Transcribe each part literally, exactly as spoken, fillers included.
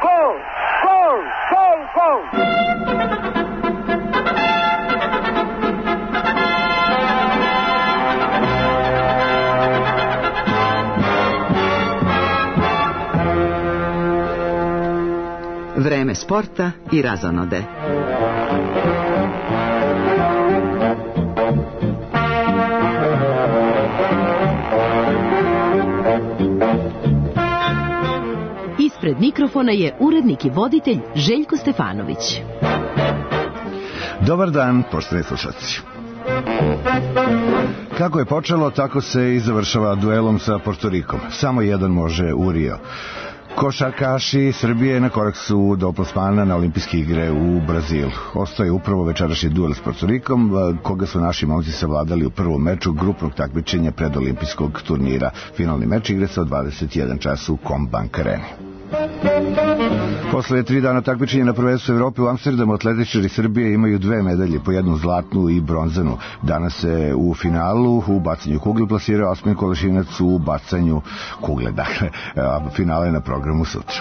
Gol! Gol! Gol! Gol! Vreme sporta i razonode. Ispred mikrofona je urednik i voditelj Željko Stefanović. Dobar dan, poštovani slušalci. Kako je počelo, tako se i završava duelom sa Portorikom. Samo jedan može u Rio. Košarkaši Srbije na korak su do plasmana na olimpijske igre u Brazilu. Ostaje upravo večerašnji duel s Portorikom, koga su naši momci savladali u prvom meču grupnog takmičenja predolimpijskog turnira. Finalni meč igre se od dvadeset jedan čas u Combank areni. Posle tri dana takmičenja na prvenstvu Evrope u Amsterdamu, atletičari Srbije imaju dve medalje, po jednu zlatnu i bronzanu. Danas se u finalu u bacanju kugle plasirao Osman Kolešinac u bacanju kugle. Dakle, finale je na programu sutra.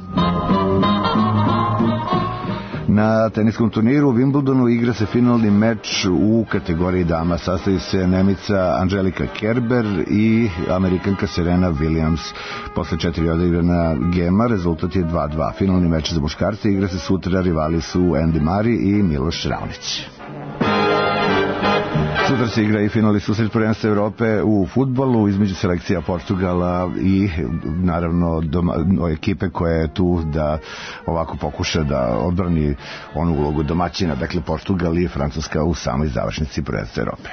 Na teniskom turniru u Wimbledonu igra se finalni meč u kategoriji dama. Sastavi se Nemica Angelika Kerber i Amerikanka Serena Williams. Posle četiri odigrana gema rezultat je dva dva. Finalni meč za muškarce igra se sutra, rivali su Andy Murray i Miloš Raonić. Sutra se igra i finalni susret prvenstva Evrope u fudbalu između selekcija Portugala i naravno doma, ekipe koja je tu da ovako pokuša da odbrani onu ulogu domaćina, dakle Portugal i Francuska u samoj završnici prvenstva Evrope.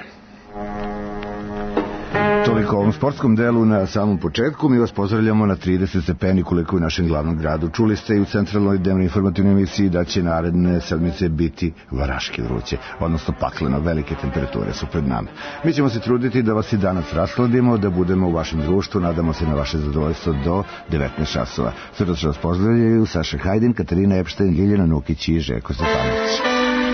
Toliko o ovom sportskom delu na samom početku. Mi vas pozdravljamo na trideset stepeni koliko je u našem glavnom gradu. Čuli ste i u centralnoj dnevnoj informativnoj emisiji da će naredne sedmice biti varaški vruće, odnosno pakleno, velike temperature su pred nama. Mi ćemo se truditi da vas i danas rasladimo, da budemo u vašem društvu, nadamo se na vaše zadovoljstvo do devetnaest časova. Srdačno vas pozdravljaju Saša Hajdin, Katarina Epštajn, Ljiljana Nukić i Željko Stefanović.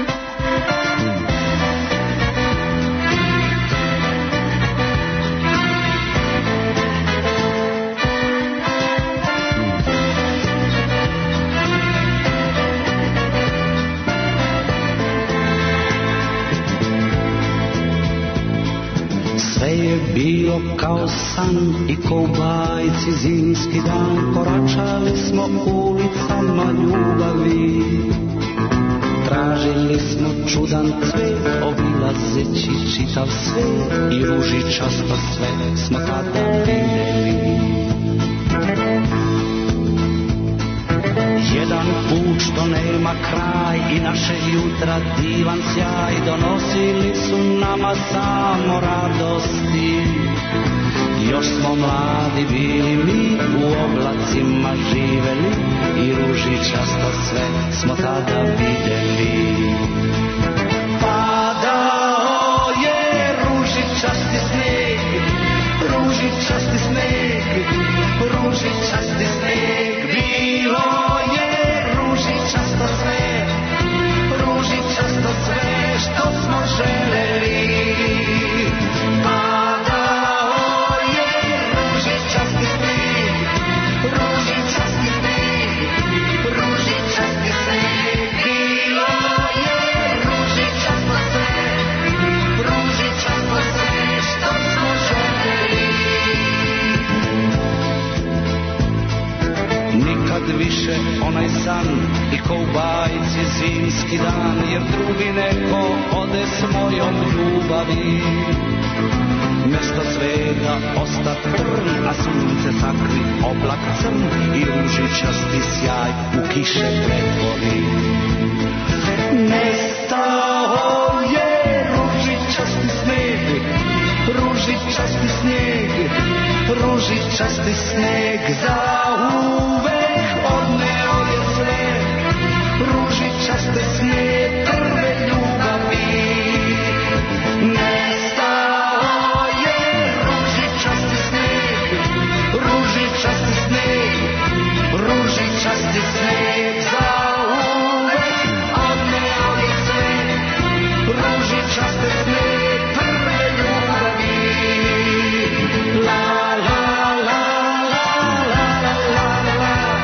Bio kao san i ko u bajci zimski dan, koračali smo ulicama ljubavi, tražili smo čudan cvet, obilazeći čitav svet i ružičasto sve smo tada videli. Jedan put što nema kraj i naše jutra divan sjaj, donosili su nama samo radosti. Još smo mladi bili mi, u oblacima živeli i ružičasto sve smo tada videli. Padao je ružičasti sneg, ružičasti sneg, ružičasti sneg, bilo ružičasto sve, ružičasto sve što smo želeli. Padao je ružičasti sneg, ružičasti sneg, ružičasti sneg, bilo je ružičasto sve, ružičasto sve što smo želeli. Nikad više onaj san i ko u bajci zimski dan, jer drugi neko ode s mojom ljubavi. Mesto svega ostat trn, a sunce sakri oblak crn i ružičasti sjaj u kiše pretvori. Nestao je ružičasti sneg, ružičasti sneg, ružičasti sneg, za uvek odneo je sve, ružičaste snije prve ljubavi. Nestao je ružičasti sneg, ružičasti sneg, ružičasti sneg, za uvek odneo je sve, ružičaste snije prve ljubavi. La la la la la la la la.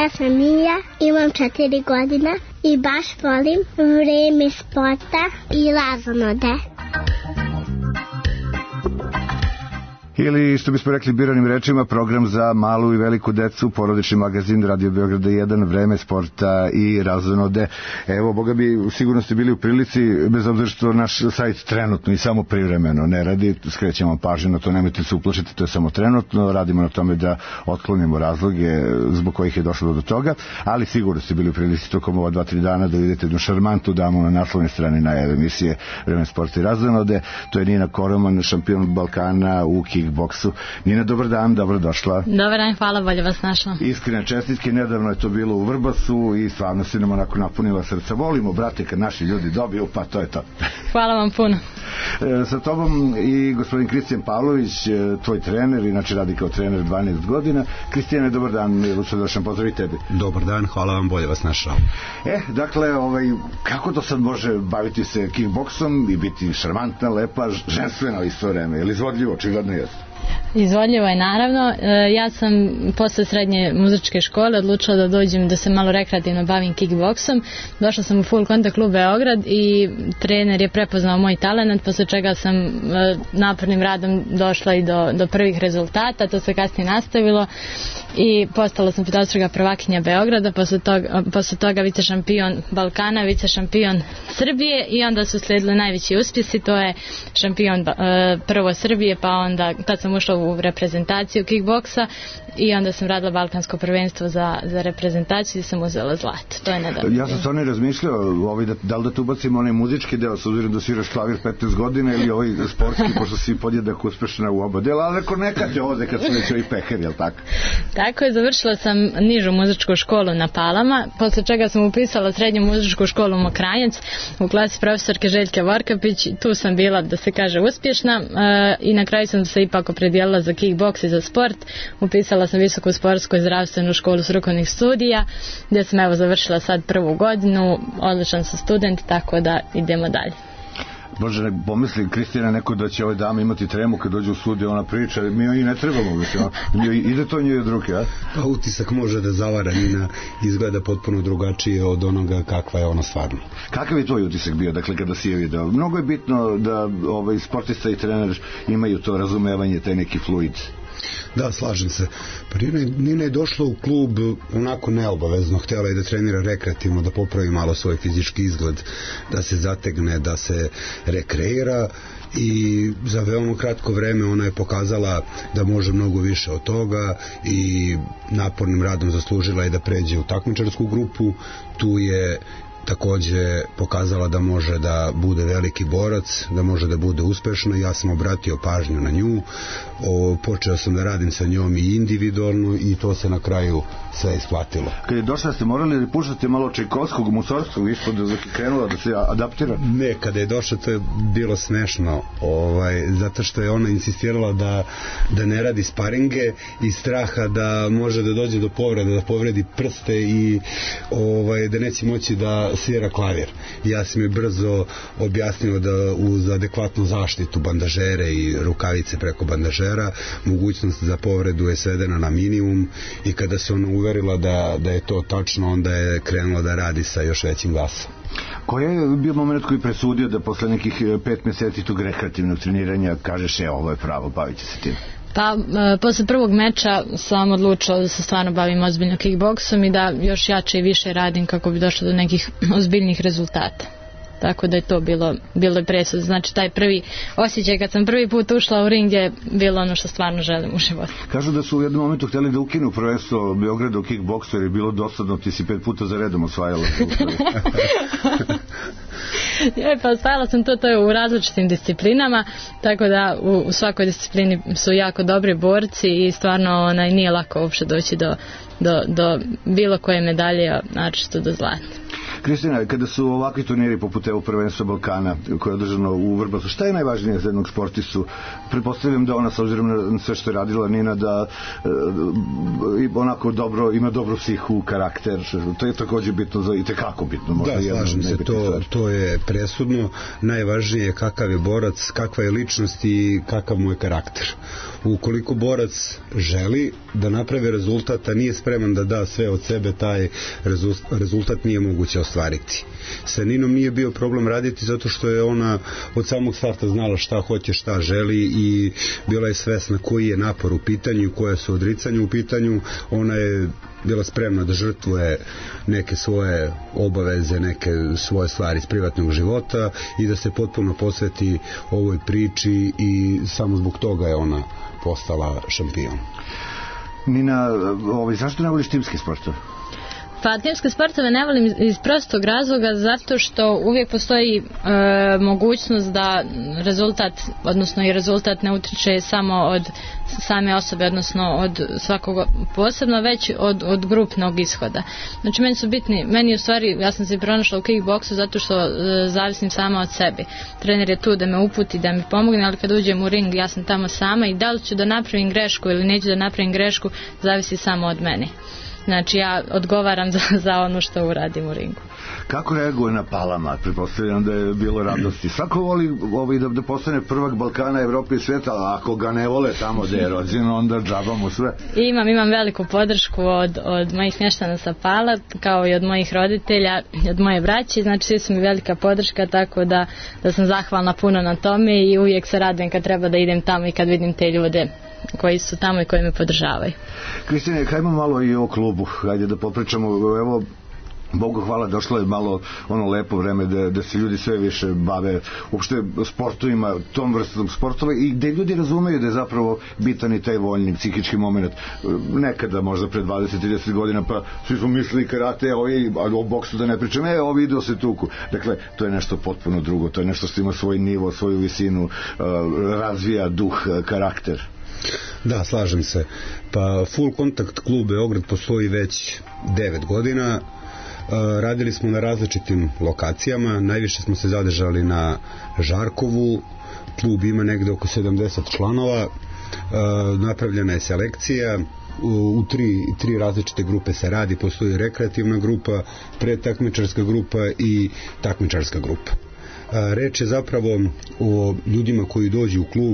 Ja sam Mija, imam četiri godina i baš volim Vreme sporta i Razonode. Ili, što bismo rekli biranim rečima, program za malu i veliku decu, porodični magazin Radio Beograda jedan, Vreme sporta i Razonode. Evo, boga bi, sigurno ste bili u prilici, bez obzira što naš sajt trenutno i samo privremeno ne radi, skrećemo pažnju na to, nemojte se uplašiti, to je samo trenutno, radimo na tome da otklonimo razloge zbog kojih je došlo do toga, ali sigurno ste bili u prilici tokom ova dva, tri dana da vidite jednu šarmantu damu na naslovnoj strani najave emisije Vreme sporta i Razonode. To je Nina Koroman, šampion Balkana u kickboksu. Nina, dobar dan, dobro došla. Dobar dan, hvala, bolje vas našla. Iskrene čestitke, nedavno je to bilo u Vrbasu i stvarno si nam onako napunila srca. Volimo, brate, kad naši ljudi dobiju, pa to je to. Hvala vam puno. E, sa tobom i gospodin Kristijan Pavlović, tvoj trener, inače radi kao trener dvanaest godina. Kristijane, dobar dan, lučodošan, pozdrav i tebi. Dobar dan, hvala vam, bolje vas našao. E, dakle, ovaj, kako to sad može baviti se kickboksom i biti šarmantna, lepa, ženstvena u isto vreme? Ili izvodljivo, očigledno je? Izvodljivo je, naravno. Ja sam posle srednje muzičke škole odlučila da dođem da se malo rekreativno bavim kickboksom. Došla sam u Full Contact klub Beograd i trener je prepoznao moj talent, posle čega sam napornim radom došla i do, do prvih rezultata. To se kasnije nastavilo i postala sam petostruka prvakinja Beograda, posle toga, posle toga vice šampion Balkana, vice šampion Srbije i onda su slijedili najveći uspjesi, to je šampion prvo Srbije, pa onda tad sam ušla u reprezentaciju kickboksa i onda sam radila balkansko prvenstvo za, za reprezentaciju i sam uzela zlato. To je nedavno. Ja sam stvarno razmišljao ovaj, da, da li da tu ubacimo onaj muzički deo, s obzirom da sviraš klavir petnaest godina ili ovaj sportski, pošto si podjednako uspešna u oba dela, ali ako nekad je ovde kad su već ovi pekari, jel tako? Tako je, završila sam nižu muzičku školu na Palama, posle čega sam upisala srednju muzičku školu u Mokranjac u klasi profesorke Željke Vorkapić. Tu sam bila, da se kaže, uspješna e, i na kraju sam se ipak opredijelila za kickboks i za sport. Upisala sam visoku sportsku i zdravstvenu školu strukovnih studija, gdje sam evo završila sad prvu godinu, odličan sam student, tako da idemo dalje. Bože, ne pomisli Kristijana neko da će ove dame imati tremu kad dođe u studio, ona priča, mi joj ne trebamo, mislim, ide to njoj od ruke, a? Pa utisak može da zavara, Nina izgleda potpuno drugačije od onoga kakva je ona stvarno. Kakav je tvoj utisak bio, dakle, kada si je video? Mnogo je bitno da ovaj, sportista i trener imaju to razumevanje, taj neki fluid. Da, slažem se. Pa Nina, Nina je došla u klub onako neobavezno, htjela je da trenira rekreativno, da popravi malo svoj fizički izgled, da se zategne, da se rekreira i za veoma kratko vreme ona je pokazala da može mnogo više od toga i napornim radom zaslužila je da pređe u takmičarsku grupu. Tu je takođe pokazala da može da bude veliki borac, da može da bude uspešna. Ja sam obratio pažnju na nju, o, počeo sam da radim sa njom i individualno i to se na kraju sve isplatilo. Kad je došla ste morali da puštate malo Čajkovskog, Musorskog ispod da je krenula da se adaptira? Ne, kada je došla to je bilo smešno, ovaj, zato što je ona insistirala da, da ne radi sparinge iz straha da može da dođe do povreda, da povredi prste i ovaj, da neće moći da svira klavir. Ja sam je brzo objasnio da uz adekvatnu zaštitu, bandažere i rukavice preko bandažera, mogućnost za povredu je svedena na minimum i kada se ona uverila da, da je to tačno, onda je krenula da radi sa još većim gasom. Koji je bio moment koji presudio da posle nekih pet meseci tog rekreativnog treniranja kažeš je ovo je pravo, bavit će se tim? Pa, e, posle prvog meča sam odlučila da se stvarno bavim ozbiljno kickboksom i da još jače i više radim kako bi došlo do nekih ozbiljnih rezultata. Tako da je to bilo, bilo je presud. Znači, taj prvi osjećaj kad sam prvi put ušla u ring je bilo ono što stvarno želim u životu. Kažu da su u jednom momentu htjeli da ukinu prvenstvo Beograda u kickboksu jer je bilo dosadno, ti si pet puta za redom osvajala. Je, pa osvajala sam to, to je u različitim disciplinama, tako da u, u svakoj disciplini su jako dobri borci i stvarno onaj, nije lako uopšte doći do, do, do bilo koje medalje, naročito do zlata. Kristina, kada su ovakvi turniri poput evo prvenstva Balkana koje je održano u Vrbasu, šta je najvažnije za jednog sportistu? Pretpostavljam da ona, s obzirom na sve što je radila Nina, da e, onako dobro, ima dobru psihu, karakter, to je također bitno, za, i tekako bitno. Možda da, slažem se, to, to je presudno. Najvažnije je kakav je borac, kakva je ličnost i kakav mu je karakter. Ukoliko borac želi da napravi rezultat, a nije spreman da da sve od sebe, taj rezultat nije moguće ostvariti. Sa Ninom nije bio problem raditi zato što je ona od samog starta znala šta hoće, šta želi i bila je svesna koji je napor u pitanju, koja su odricanja u pitanju. Ona je bila spremna da žrtvuje neke svoje obaveze, neke svoje stvari iz privatnog života i da se potpuno posveti ovoj priči i samo zbog toga je ona postala šampion. Nina, ovaj, zašto ne voliš timske sportove? Pa timske sportove ne volim iz prostog razloga zato što uvijek postoji e, mogućnost da rezultat, odnosno i rezultat ne utiče samo od same osobe, odnosno od svakog posebno, već od, od grupnog ishoda. Znači meni su bitni, meni u stvari, ja sam se pronašla u kickboksu zato što e, zavisim sama od sebe. Trener je tu da me uputi, da mi pomogne, ali kad uđem u ring ja sam tamo sama i da li ću da napravim grešku ili neću da napravim grešku, zavisi samo od mene. Znači ja odgovaram za, za ono što uradim u ringu. Kako reaguje na palama? Pretpostavljam da je bilo radosti. Svako voli ovaj, da, da postane prvak Balkana, Evrope i sveta, a ako ga ne vole tamo da je rođen, onda džaba mu sve. Imam, imam veliku podršku od, od mojih mještana sa Pala, kao i od mojih roditelja, od moje braće, znači svi su mi velika podrška, tako da, da sam zahvalna puno na tome i uvijek se radujem kad treba da idem tamo i kad vidim te ljude koji su tamo i koji me podržavaju. Kristine, hajmo malo i o klubu, hajde da popričamo, evo, Bogu hvala, došlo je malo ono lepo vreme da, da se ljudi sve više bave uopšte sportovima, tom vrstom sportova i gde ljudi razumeju da je zapravo bitan i taj voljni psihički moment. Nekada, možda pre dvadeset trideset godina, pa svi smo mislili karate, ovi, o boksu da ne pričam, e, ovi idu se tuku. Dakle, to je nešto potpuno drugo, to je nešto što ima svoj nivo, svoju visinu, razvija duh, karakter. Da, slažem se. Pa Full Contact klub Beograd postoji već devet godina. Radili smo na različitim lokacijama, najviše smo se zadržali na Žarkovu. Klub ima negde oko sedamdeset članova. Napravljena je selekcija. U tri, tri različite grupe se radi, postoji rekreativna grupa, pretakmičarska grupa i takmičarska grupa. Reč je zapravo o ljudima koji dođu u klub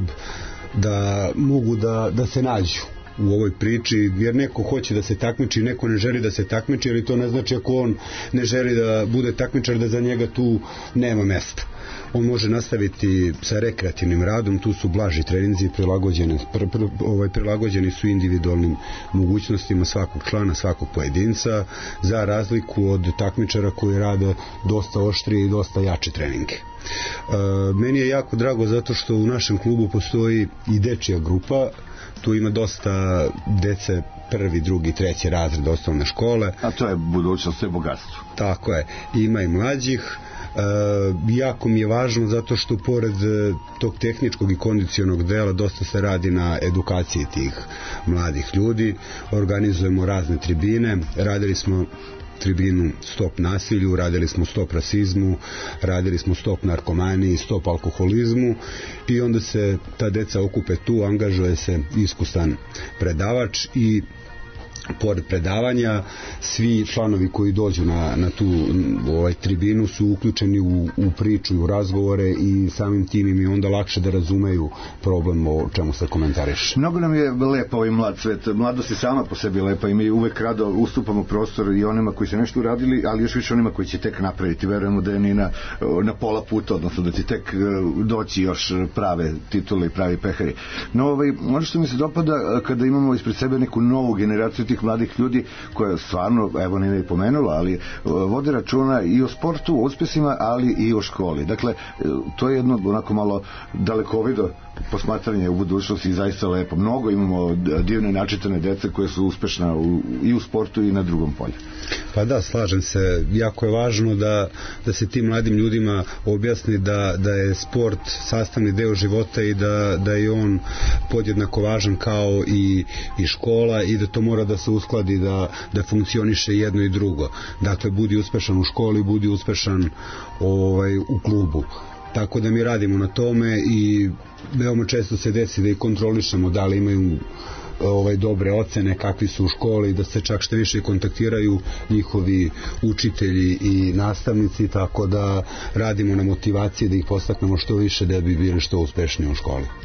da mogu da, da se nađu u ovoj priči, jer neko hoće da se takmiči, neko ne želi da se takmiči, ali to ne znači ako on ne želi da bude takmičar da za njega tu nema mesta. On može nastaviti sa rekreativnim radom, tu su blaži treninzi prilagođeni, pr, pr, ovaj, prilagođeni su individualnim mogućnostima svakog člana, svakog pojedinca, za razliku od takmičara koji rade dosta oštrije i dosta jače treninge. E, meni je jako drago zato što u našem klubu postoji i dečija grupa, tu ima dosta dece prvi, drugi, treći razred osnovne škole. A to je budućnost, to je bogatstvo. Tako je, ima i mlađih. E, jako mi je važno zato što pored tog tehničkog i kondicionog dela dosta se radi na edukaciji tih mladih ljudi. Organizujemo razne tribine, radili smo tribinu stop nasilju, radili smo stop rasizmu, radili smo stop narkomaniji, stop alkoholizmu i onda se ta deca okupe tu, angažuje se iskusan predavač i pored predavanja svi članovi koji dođu na, na tu ovaj, tribinu su uključeni u, u priču i u razgovore i samim tim im je onda lakše da razumeju problem o čemu se komentariš. Mnogo nam je lepo ovaj mlad svet, mladost je sama po sebi lepa i mi uvek rado ustupamo prostor i onima koji su nešto uradili, ali još više onima koji će tek napraviti. Verujemo da je Nina na pola puta, odnosno da će tek doći još prave titule i pravi pehari. No, ovaj, ono što mi se dopada kada imamo ispred sebe neku novu generaciju tih mladih ljudi koja stvarno, evo Nina je pomenula, ali vode računa i o sportu, o uspjesima, ali i o školi. Dakle, to je jedno onako malo dalekovido posmatranje u budućnosti i zaista lepo. Mnogo imamo divne načitane dece koje su uspešna u, i u sportu i na drugom polju. Pa da, slažem se. Jako je važno da, da se tim mladim ljudima objasni da, da je sport sastavni deo života i da, da je on podjednako važan kao i, i škola i da to mora da se uskladi, da, da funkcioniše jedno i drugo. Dakle, budi uspešan u školi, budi uspešan ovaj, u klubu. Tako da mi radimo na tome i veoma često se desi da ih kontrolišemo da li imaju ovaj dobre ocene, kakvi su u školi, da se čak što više kontaktiraju njihovi učitelji i nastavnici, tako da radimo na motivaciji da ih postaknemo što više da bi bili što uspešniji u školi.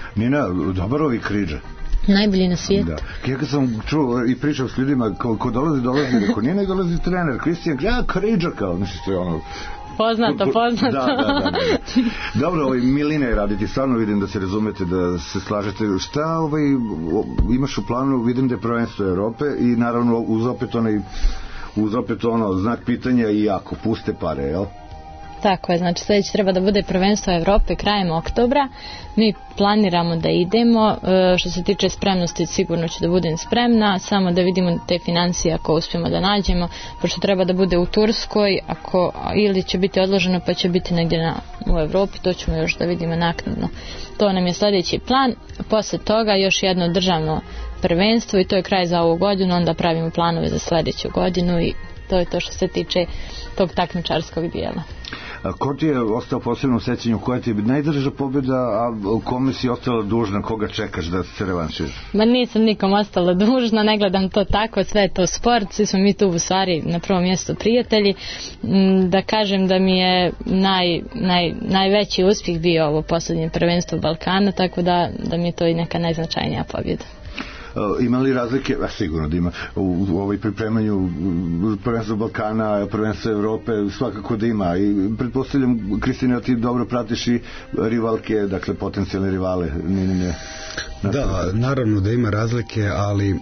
Nina, dobar ovi kriđa. Najbolji na svijetu. Da. Ja kad sam čuo i pričao s ljudima, ko, ko dolazi, dolazi, rekao, nije ne dolazi trener, Kristijan, ja, kriđa kao, mislim, to je ono... Poznato, poznato. Da, da, da, da. Dobro, ovaj, Milina je raditi, stvarno vidim da se razumete, da se slažete. Šta ovaj, imaš u planu, vidim da je prvenstvo Evrope i naravno uz opet onaj, uz opet ono, znak pitanja i ako puste pare, jel? Tako je, znači sljedeće treba da bude prvenstvo Evrope krajem oktobra. Mi planiramo da idemo, što se tiče spremnosti sigurno ću da budem spremna, samo da vidimo te financije ako uspijemo da nađemo, pošto treba da bude u Turskoj, ako ili će biti odloženo pa će biti negdje na, u Evropi, to ćemo još da vidimo naknadno. To nam je sljedeći plan. Posle toga još jedno državno prvenstvo i to je kraj za ovu godinu, onda pravimo planove za sljedeću godinu i to je to što se tiče tog takmičarskog dijela. A ko ti je ostao posebno u sećanju, koja ti je najdraža pobjeda, a kome si ostala dužna, koga čekaš da se revanširaš? Ma nisam nikom ostala dužna, ne gledam to tako, sve je to sport, svi smo mi tu u stvari na prvom mjestu prijatelji. Da kažem da mi je naj, naj, najveći uspjeh bio ovo posljednje prvenstvo Balkana, tako da, da mi je to i neka najznačajnija pobjeda. Uh, ima li razlike, a sigurno da ima u, u ovoj pripremanju prvenstva Balkana, prvenstva Evrope, svakako da ima i pretpostavljam, Kristina, ti dobro pratiš i rivalke, dakle potencijalne rivale. Ne, ne, ne. Da, naravno da ima razlike, ali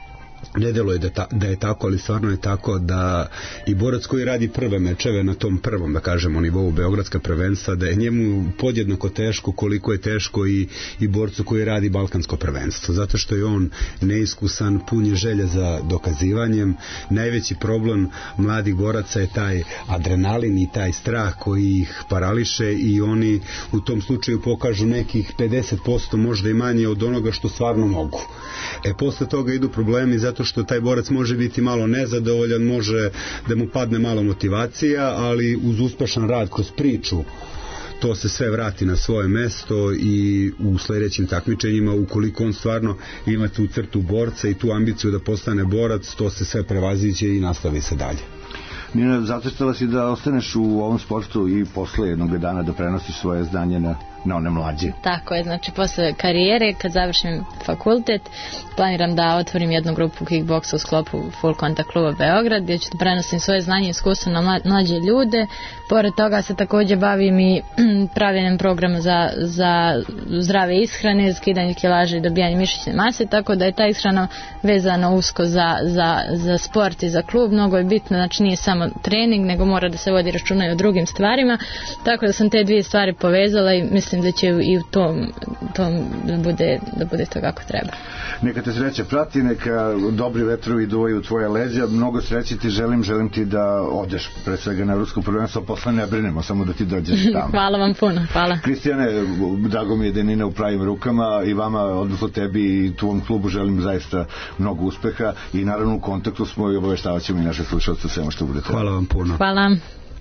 ne deluje da, ta, da je tako, ali stvarno je tako da i borac koji radi prve mečeve na tom prvom, da kažemo, nivou beogradska prvenstva, da je njemu podjednako teško koliko je teško i, i borcu koji radi balkansko prvenstvo, zato što je on neiskusan, pun je želje za dokazivanjem. Najveći problem mladih boraca je taj adrenalin i taj strah koji ih parališe i oni u tom slučaju pokažu nekih pedeset posto, možda i manje od onoga što stvarno mogu. E, posle toga idu problemi zato što taj borac može biti malo nezadovoljan, može da mu padne malo motivacija, ali uz uspešan rad kroz priču to se sve vrati na svoje mesto i u sljedećim takmičenjima, ukoliko on stvarno ima tu crtu borca i tu ambiciju da postane borac, to se sve prevaziće i nastavi se dalje. Nina, zacrtala si da ostaneš u ovom sportu i posle jednog dana da prenosiš svoje znanje na, na one mlađe. Tako je, znači posle karijere, kad završim fakultet, planiram da otvorim jednu grupu kickboksa u sklopu Full Contact kluba Beograd, gdje ću da prenosim svoje znanje i iskustvo na mlađe ljude. Pored toga se također bavim i pravljenjem programa za, za zdrave ishrane, skidanje kilaže i dobijanje mišićne mase, tako da je ta ishrana vezana usko za, za, za sport i za klub. Mnogo je bitno, znači nije samo trening, nego mora da se vodi računa i o drugim stvarima, tako da sam te dvije stvari povezala i mislim da će i u tom, tom da, bude, da bude to kako treba. Neka te sreća prati, neka dobri vetrovi duvaju u tvoje leđa, mnogo sreće ti želim, želim ti da odeš pre svega na evropsko prvenstvo, posle ne brinemo, samo da ti dođeš tamo. Hvala vam puno, hvala. Kristijane, drago mi je da je Nina u pravim rukama i vama, odnosno tebi i tvom klubu želim zaista mnogo uspeha i naravno u kontaktu smo i obaveštavat ćemo i naše slušalce svema što budete. Hvala vam puno. Hvala.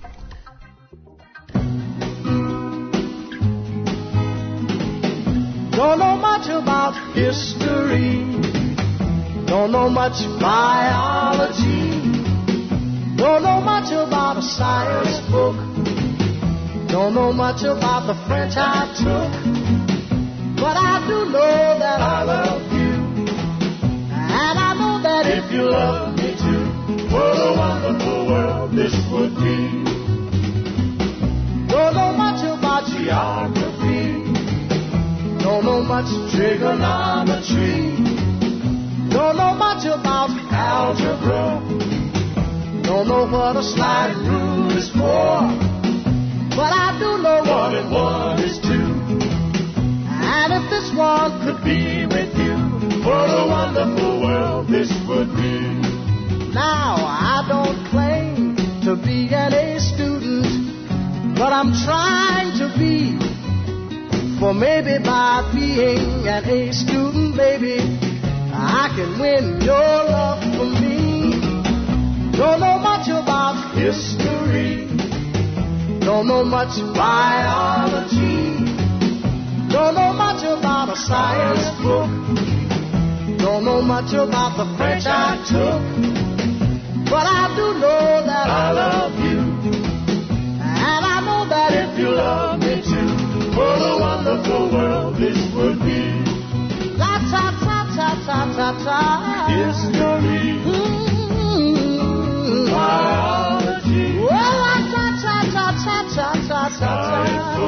Don't know much about history, don't know much biology, don't know much about a science book, don't know much about the French I took, but I do know that I love you, and I know that if you love me too, what a wonderful world this would be. Don't know much about geography, don't know much trigonometry, don't know much about algebra, don't know what a slide rule is for, but I do know one and one is two, and if this one could be with you, what a wonderful world this would be. Now I don't claim to be an A student, but I'm trying to be. For maybe by being an A student, baby, I can win your love for me. Don't know much about history, don't know much biology, don't know much about a science book, don't know much about the French I took, but I do know that I love you, and I know that if you love me too, what a wonderful world this would be. cha. History. Mm-hmm. Biology. Oh, cha cha cha cha cha cha cha cha.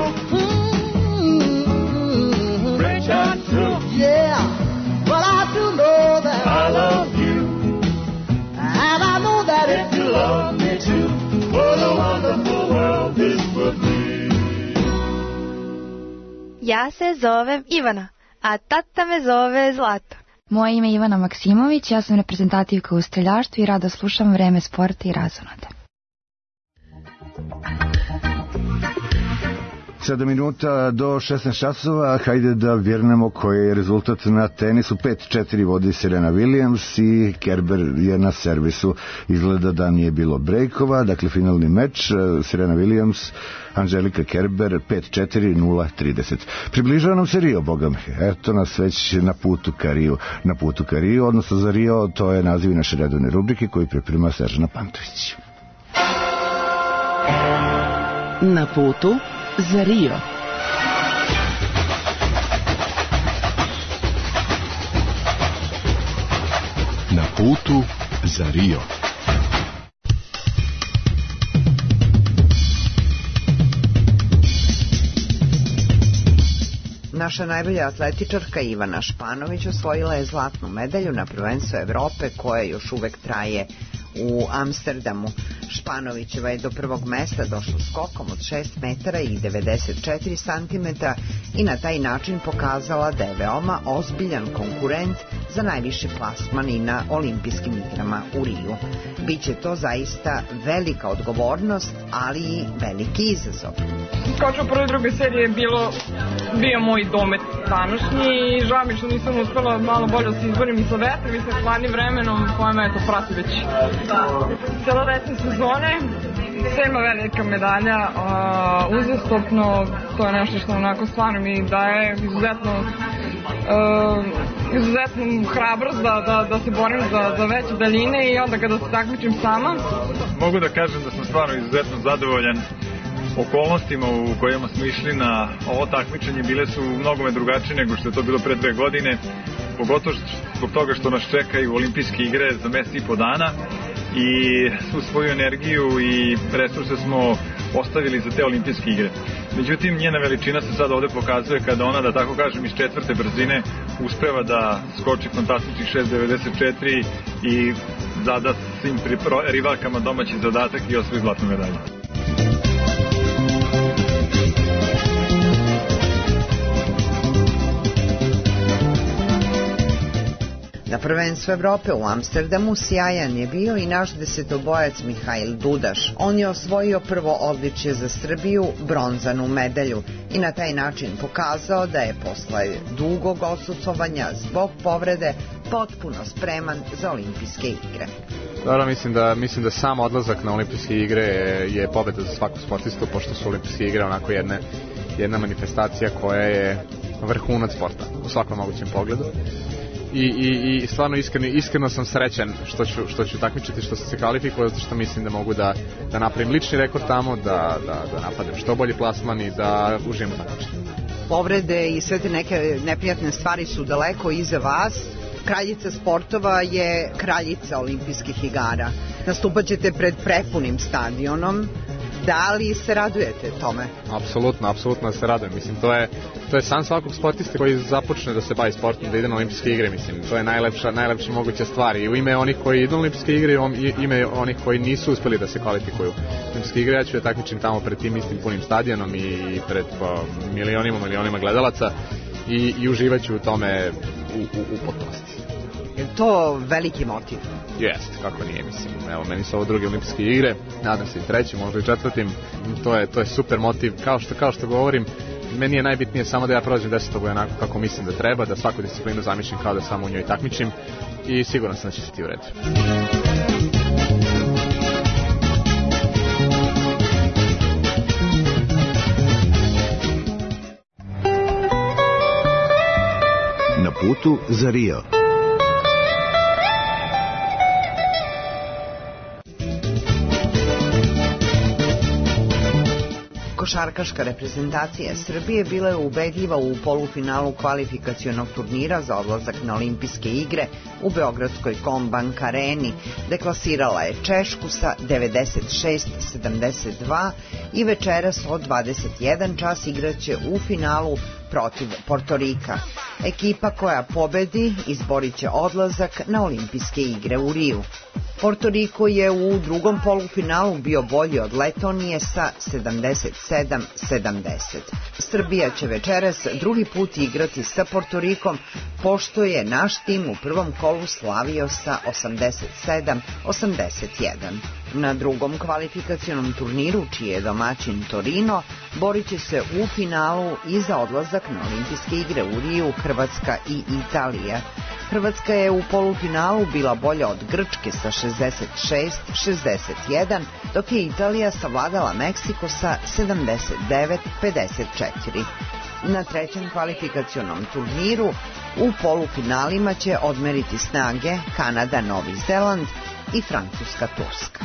Mm-hmm. French and true. Yeah, but I do know that I love you, and I know that if you love me too, what a wonderful world this would be. Ja se zovem Ivana, a tata me zove Zlato. Moje ime je Ivana Maksimović, ja sam reprezentativka u streljaštvu i rado slušam Vreme sporta i razonode. sedam minuta do šesnaest časova, hajde da vjernemo koji je rezultat na tenisu. pet četiri vodi Serena Williams i Kerber je na servisu. Izgleda da nije bilo brejkova, dakle finalni meč Serena Williams, Angelika Kerber pet četiri nula trideset. Približava nam se Rio, boga mi. Eto nas već na putu ka Rio. Na putu ka Rio, odnosno za Rio, to je naziv naše redovne rubrike koji priprema Sežana Pantović. Na putu za Rio. Na putu za Rio. Naša najbolja atletičarka Ivana Španović osvojila je zlatnu medalju na prvenstvu Evrope koje još uvek traje u Amsterdamu. Španovićeva je do prvog mesta došla skokom od šest metara i devedeset četiri santimetra i na taj način pokazala da je veoma ozbiljan konkurent za najviši plasman i na olimpijskim igrama u Riju. Biće to zaista velika odgovornost, ali i veliki izazov. Skoču u prvoj drugoj seriji je bilo, bio moj domet današnji i žao mi što nisam uspela malo bolje da se izborim i sa vetrom i sa hladnim vremenom koja me to prati već celo desne sezone. Sedma velika medalja, uh, uzastopno, to je nešto što onako stvarno mi daje izuzetno uh, izuzetnu hrabrost da, da, da se borim za, za veće daljine i onda kada se takmičim sama. Mogu da kažem da sam stvarno izuzetno zadovoljan okolnostima u kojima smo išli na ovo takmičenje. Bile su mnogome drugačije nego što je to bilo pre dve godine, pogotovo zbog toga što nas čekaju olimpijske igre za mesec i po dana i svu svoju energiju i resurse smo ostavili za te olimpijske igre. Međutim, njena veličina se sad ovde pokazuje kada ona, da tako kažem, iz četvrte brzine uspeva da skoči fantastičnih šest devedeset četiri i zada svim rivalkama domaći zadatak i osvoji zlatnu medalju. Na prvenstvu Evrope u Amsterdamu sjajan je bio i naš desetobojac Mihajl Dudaš. On je osvojio prvo odličje za Srbiju, bronzanu medalju, i na taj način pokazao da je posle dugog odsustvovanja zbog povrede potpuno spreman za olimpijske igre. Dobro, mislim da, mislim da sam odlazak na olimpijske igre je, je pobeda za svaku sportistu, pošto su olimpijske igre onako jedne, jedna manifestacija koja je vrhunac sporta u svakom mogućem pogledu. I, i, i stvarno iskreno, iskreno sam srećan što ću, što ću takmičiti, što sam se kvalifikovao, zato što mislim da mogu da, da napravim lični rekord tamo, da, da, da napadem što bolji plasman i da užijem u takmičenju. Povrede i sve te neke neprijatne stvari su daleko iza vas. Kraljica sportova je kraljica olimpijskih igara. Nastupat ćete pred prepunim stadionom. Da li se radujete tome? Apsolutno, apsolutno da se radujem. Mislim, to je, to je san svakog sportiste koji započne da se bavi sportom, da ide na olimpijske igre. Mislim, to je najlepša, najlepša moguća stvar. I u ime onih koji idu na olimpijske igre i ime onih koji nisu uspeli da se kvalifikuju olimpijske igre, ja ću je takmičim tamo pred tim istim punim stadionom i pred pa, milionima, milionima gledalaca i, i uživat ću u tome u, u, u potpunosti. Je to veliki motiv? Jeste, kako nije, mislim. Evo, meni su ovo druge olimpijske igre, nadam se i trećim, možda i četvrtim. To je, to je super motiv. Kao što, kao što govorim, meni je najbitnije samo da ja prođem desetoboj onako kako mislim da treba, da svaku disciplinu zamišljam kao da samo u njoj takmičim i siguran sam da će se ti u redu. Na putu za Rio. Košarkaška reprezentacija Srbije bila je ubedljiva u polufinalu kvalifikacionog turnira za odlazak na olimpijske igre u beogradskoj Kombank areni. Deklasirala je Češku sa devedeset šest sedamdeset dva i večeras od dvadeset jedan čas igraće u finalu protiv Portorika. Ekipa koja pobedi izborit će odlazak na olimpijske igre u Riju. Portoriko je u drugom polufinalu bio bolji od Letonije sa sedamdeset sedam sedamdeset. Srbija će večeras drugi put igrati sa Portorikom, pošto je naš tim u prvom kolu slavio sa osamdeset sedam osamdeset jedan. Na drugom kvalifikacionom turniru, čiji je domaćin Torino, borit će se u finalu i za odlazak na olimpijske igre u Riju Hrvatska i Italija. Hrvatska je u polufinalu bila bolja od Grčke sa šezdeset šest šezdeset jedan, dok je Italija savladala Meksiko sa sedamdeset devet pedeset četiri. Na trećem kvalifikacionom turniru u polufinalima će odmeriti snage Kanada, Novi Zeland i Francuska, Turska.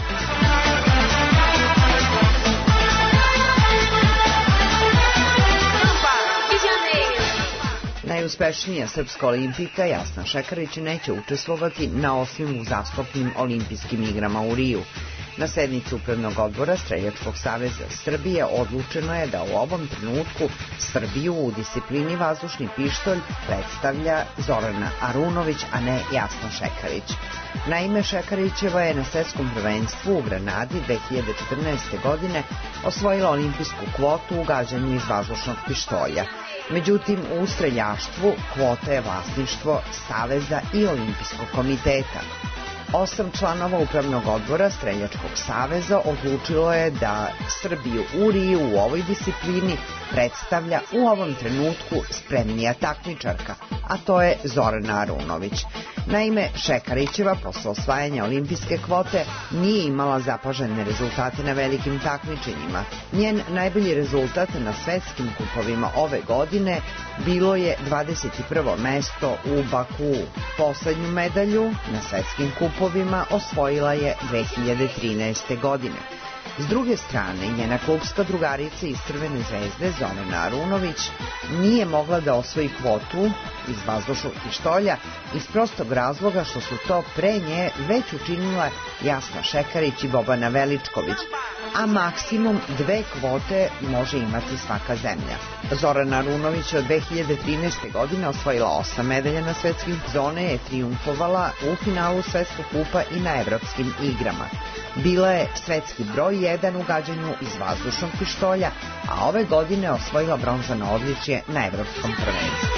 Najuspešnija srpska olimpijka Jasna Šekarić neće učestvovati na osmim uzastopnim olimpijskim igrama u Riju. Na sednici Upravnog odbora Streljačkog saveza Srbije odlučeno je da u ovom trenutku Srbiju u disciplini vazdušni pištolj predstavlja Zorana Arunović, a ne Jasna Šekarić. Naime, Šekarićeva je na svetskom prvenstvu u Granadi dve hiljade četrnaeste. godine osvojila olimpijsku kvotu u gađanju iz vazdušnog pištolja. Međutim, u streljaštvu kvota je vlasništvo Saveza i Olimpijskog komiteta. Osam članova Upravnog odbora Streljačkog saveza odlučilo je da Srbiju u Riju u ovoj disciplini predstavlja u ovom trenutku spremnija takmičarka, a to je Zorana Arunović. Naime, Šekarićeva posle osvajanja olimpijske kvote nije imala zapažene rezultate na velikim takmičenjima. Njen najbolji rezultat na svetskim kupovima ove godine bilo je dvadeset prvo mesto u Bakuu. Poslednju medalju na svetskim kupovima osvojila je dve hiljade trinaeste. godine. S druge strane, njena klubska drugarica iz Crvene zvezde, Zorana Arunović, nije mogla da osvoji kvotu iz vazdušnog pištolja iz prostog razloga što su to pre nje već učinila Jasna Šekarić i Bobana Veličković, a maksimum dve kvote može imati svaka zemlja. Zorana Arunović od dve hiljade trinaeste. godine osvojila osam medalja na svetskim, zone je trijumfovala u finalu svetskog kupa i na evropskim igrama. Bila je svetski broj jedan u gađanju iz vazdušnog pištolja, a ove godine osvojila bronzano odličje na evropskom prvenstvu.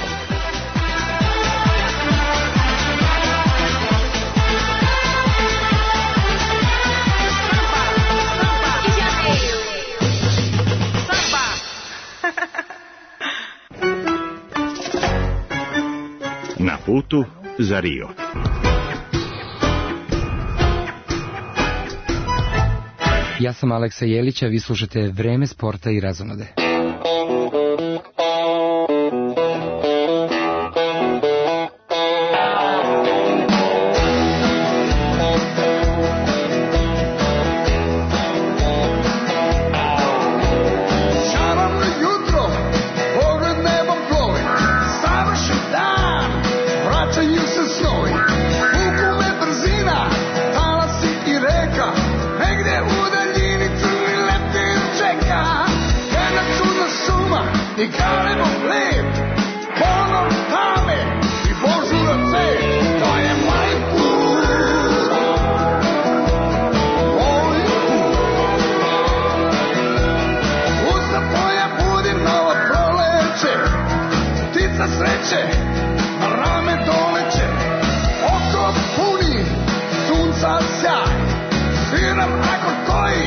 Na putu za Rio. Ja sam Aleksa Jelić, a vi slušate Vreme sporta i razonode.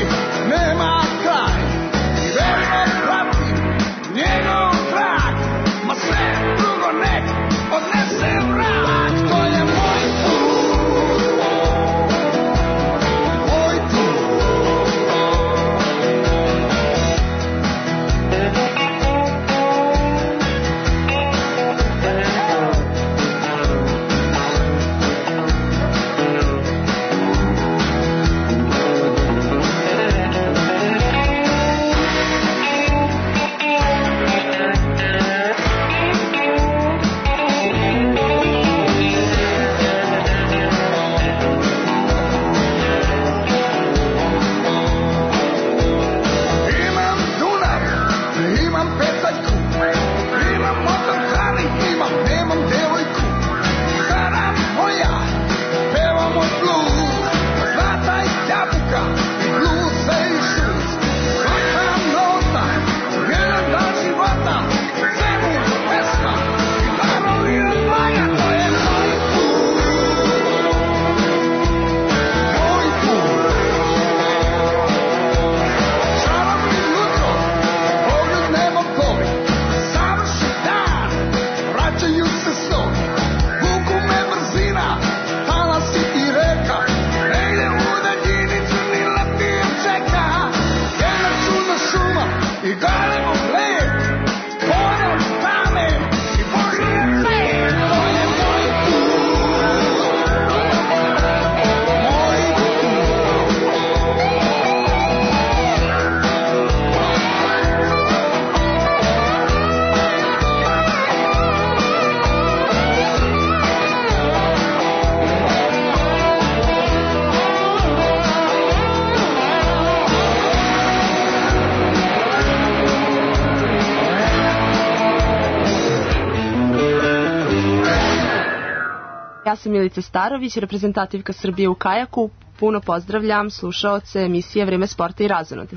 Nema kraj i verno pratim njegov trak. sam Milica Starović, reprezentativka Srbije u kajaku. Puno pozdravljam slušaoce emisije Vreme sporta i razonode.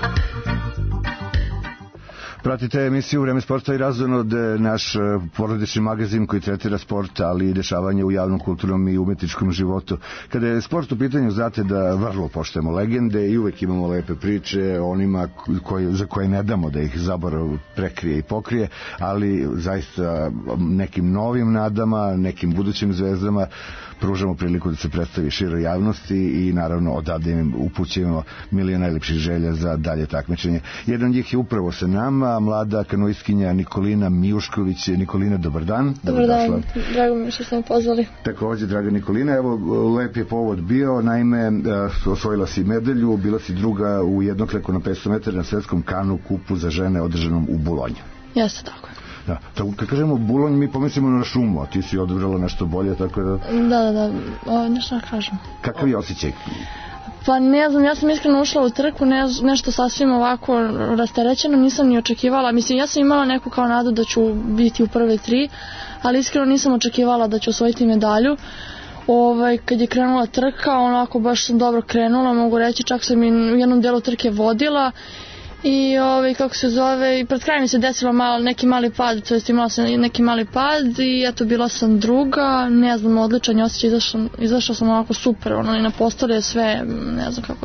Pratite emisiju Vreme sporta i razonode, naš porodični magazin koji tretira sport, ali i dešavanje u javnom, kulturnom i umetničkom životu. Kada je sport u pitanju, znate da vrlo poštujemo legende i uvek imamo lepe priče o onima koji, za koje ne damo da ih zaborav prekrije i pokrije, ali zaista nekim novim nadama, nekim budućim zvezdama pružamo priliku da se predstavi široj javnosti i naravno odavde im upućujemo milion najlepših želja za dalje takmičenje. Jedan od njih je upravo sa nama, mlada kanoistkinja Nikolina Mijušković. Nikolina, dobar dan. Dobar dan, drago mi što ste me pozvali. Takođe, draga Nikolina, evo, lep je povod bio, naime, osvojila si medalju, bila si druga u jednokleku na petsto metara na svetskom kanu kupu za žene održanom u Bolonji. Jeste, tako je. Da, tako, kad kažemo Bulonj, mi pomislimo na šumu, a ti si odabrala nešto bolje, tako da... Da, da, da, o, nešto da kažem. Kakav je osjećaj? Pa ne znam, ja sam iskreno ušla u trku, ne, nešto sasvim ovako rasterećeno, nisam ni očekivala, mislim, ja sam imala neku kao nadu da ću biti u prve tri, ali iskreno nisam očekivala da ću osvojiti medalju. Ovaj, kad je krenula trka, onako baš sam dobro krenula, mogu reći, čak sam i u jednom delu trke vodila. I ovaj, kako se zove, i pred krajem mi se desilo malo, neki mali pad, to jest imala sam neki mali pad i eto bila sam druga, ne znam, odličan je osjećaj, izašla, izašla sam ovako super, ono i na postolje sve, ne znam kako.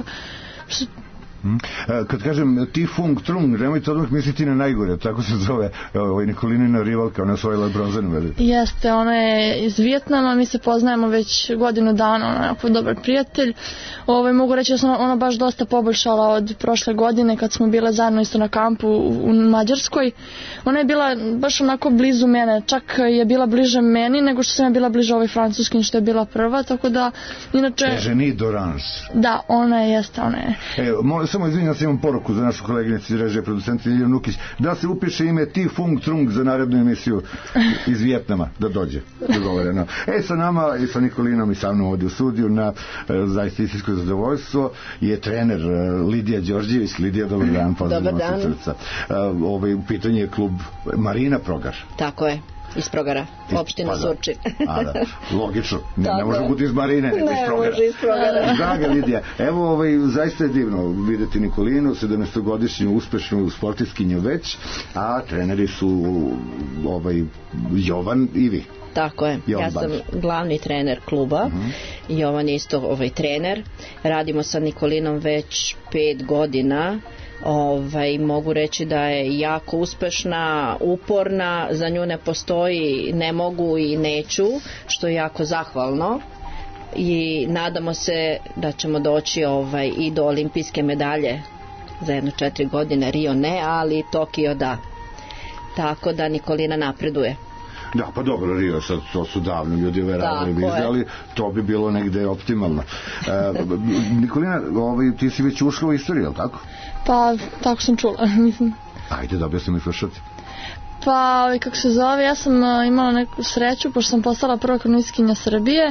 Kad kažem ti fung trung, nemojte odmah misliti na najgore, tako se zove ovaj, Nikolinina rivalka, ona je osvojila bronzanu medalju. Jeste, ona je iz Vijetnama, mi se poznajemo već godinu dana, ona je jako dobar prijatelj. Ovaj, mogu reći da sam ona baš dosta poboljšala od prošle godine kad smo bile zajedno isto na kampu u, u Mađarskoj. Ona je bila baš onako blizu mene, čak je bila bliže meni nego što sam ja bila bliže ovoj francuskin što je bila prva, tako da inače... Eugenie Dorange. Da, ona je, jeste, ona je. E, mo, samo izvinjam se, imam poruku za našu koleginicu iz režije producenta Ljiljana Nukić, da se upiše ime Ti Fung Trung za narednu emisiju iz Vijetnama, da dođe, dogovoreno. E, sa nama i sa Nikolinom i sa mnom ovdje u studiju na e, zaista istinsko zadovoljstvo je trener e, Lidija Đorđević. Lidija, dobar dan, pozdravljamo se srca. E, ovaj, u pitanju je klub Marina Progar. Tako je. Iz Progara, opština pa, Surčin. A, da, logično, ne, ne može biti iz Marine, nego iz Progara. Ne može iz Progara. Draga Lidija, evo, ovaj, zaista je divno videti Nikolinu, sedamnaestogodišnju uspešnu sportistkinju već, a treneri su ovaj, Jovan i vi. Tako je, Jovan ja sam Bač. Glavni trener kluba, uh-huh. Jovan je isto ovaj trener, radimo sa Nikolinom već pet godina. Ovaj, mogu reći da je jako uspešna, uporna, za nju ne postoji ne mogu i neću, što je jako zahvalno i nadamo se da ćemo doći ovaj, i do olimpijske medalje za jedno četiri godine, Rio ne, ali Tokio da. Tako da Nikolina napreduje. Da, pa dobro, Rio, sad to su davno ljudi veravali vize, ali to bi bilo negde optimalno. E, Nikolina, ovaj, ti si već ušla u istoriju, je li tako? Pa, tako sam čula, mislim. Ajde, dobio sam i slušati. Pa, kako se zove, ja sam imala neku sreću, pošto sam postala prva kanoistkinja Srbije.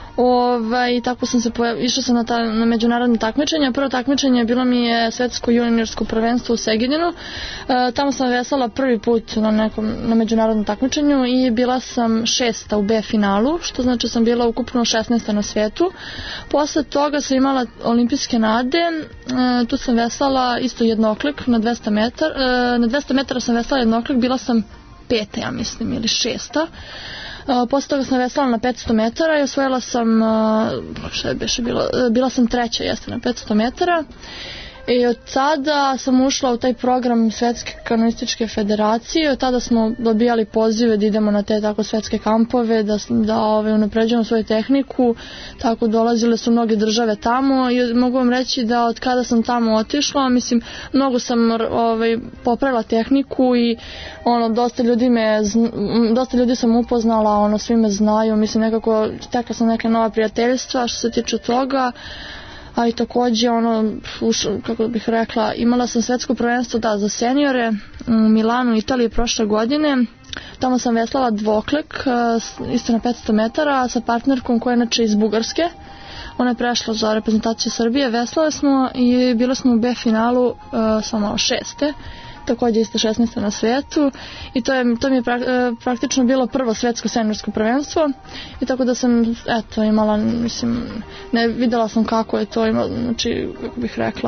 Ovaj, tako sam se pojav... išla sam na, ta, na međunarodno takmičenje. Prvo takmičenje bilo mi je svetsko juniorsko prvenstvo u Segedinu. E, tamo sam veslala prvi put na nekom na međunarodnom takmičenju i bila sam šesta u B finalu, što znači sam bila ukupno šesnaesta na svetu. Posle toga sam imala olimpijske nade. E, tu sam veslala isto jednoklik na dvesta metara. E, na dvesta metara sam veslala jednoklik, bila sam peta, ja mislim, ili šesta. Uh, posle toga sam veslala na petsto metara i osvojila sam, uh, šta je beše bilo, uh, bila sam treća, jeste, na petsto metara. I od tada sam ušla u taj program Svetske kanoističke federacije. Od tada smo dobijali pozive da idemo na te tako svetske kampove, da, da ove, unapređujemo svoju tehniku. Tako dolazile su mnoge države tamo i mogu vam reći da od kada sam tamo otišla, mislim, mnogo sam ove, popravila tehniku i ono, dosta ljudi me, dosta ljudi sam upoznala, ono, svi me znaju, mislim, nekako stekla sam neke nova prijateljstva što se tiče toga. A i takođe, ono, už, kako bih rekla, imala sam svetsko prvenstvo da, za seniore u Milanu, Italiji prošle godine. Tamo sam veslala dvoklek, isto na petsto metara, sa partnerkom koja je inače iz Bugarske. Ona je prešla za reprezentaciju Srbije, veslale smo i bile smo u B finalu uh, samo šeste. takođe isto šesnaesta na svetu i to, je, to mi je praktično bilo prvo svetsko seniorsko prvenstvo i tako da sam eto imala, mislim, ne, videla sam kako je to, ima, znači, kako bih rekla,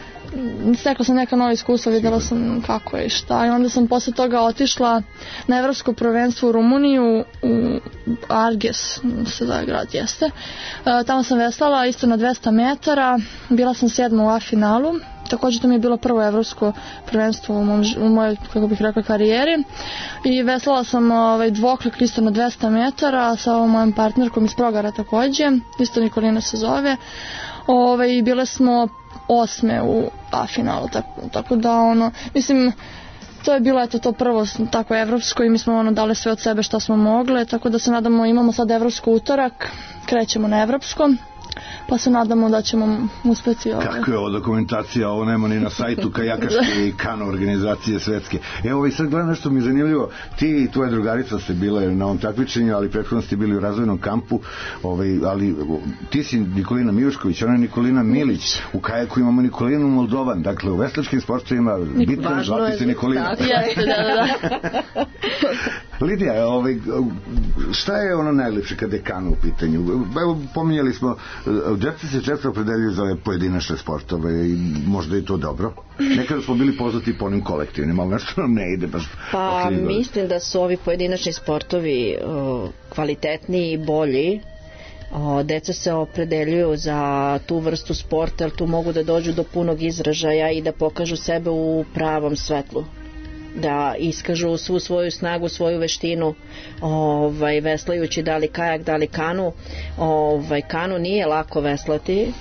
stekla sam neka nova iskustva, videla sam kako je i šta i onda sam posle toga otišla na evropsko prvenstvo u Rumuniju u Arges se da grad jeste, e, tamo sam veslala isto na dvesta metara, bila sam sedma u A finalu, takođe to mi je bilo prvo evropsko prvenstvo u, mom, u mojoj, kako bih rekla, karijeri i veslala sam ovaj, dvoklik isto na dvesta metara sa ovom mojom partnerkom iz Progara takođe, isto Nikolina se zove, ovaj, bile smo osme u A finalu, tako, tako da ono, mislim, to je bilo eto to prvo tako evropsko i mi smo ono dali sve od sebe što smo mogle, tako da se nadamo, imamo sad evropsko utorak, krećemo na evropsko, pa se nadamo da ćemo uspeti ovo. Kako je ovo dokumentacija, ovo nema ni na sajtu kajakaške i kano organizacije svetske. Evo i sad gledam nešto mi je zanimljivo, ti i tvoja drugarica ste bile na ovom takmičenju, ali prethodno ste bili u razvojnom kampu, ovaj, ali ti si Nikolina Mijušković, ona je Nikolina Milić, u kajaku imamo Nikolinu Moldovan, dakle u veslačkim sportovima bitno je zvati se Nikolina. Jeste, da, da, da. Lidija, ovaj, šta je ono najlepše kada je kano u pitanju? Evo, pominjali smo, džepci se često opredeljuju za ove pojedinačne sportove i možda je to dobro. Nekada smo bili poznati po onim kolektivnim, ali nešto nam ne ide baš. Pa mislim da su ovi pojedinačni sportovi uh, kvalitetniji i bolji. O, deca se opredeljuju za tu vrstu sporta, jer tu mogu da dođu do punog izražaja i da pokažu sebe u pravom svetlu, da iskažu svu svoju snagu, svoju veštinu, ovaj, veslajući da li kajak, da li kanu. Ovaj, kanu nije lako veslati,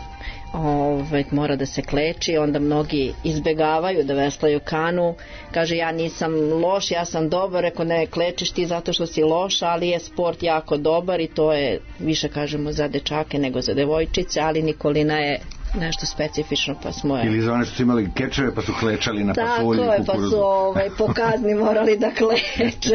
ovaj, mora da se kleči, onda mnogi izbegavaju da veslaju kanu, kaže ja nisam loš, ja sam dobar, reko ne, klečiš ti zato što si loš, ali je sport jako dobar i to je više kažemo za dečake nego za devojčice, ali Nikolina je nešto specifično, pa smo je... Ili za one što su imali kečeve pa su klečali na pasulju. Tako je, pa su ovaj, po kazni morali da kleče.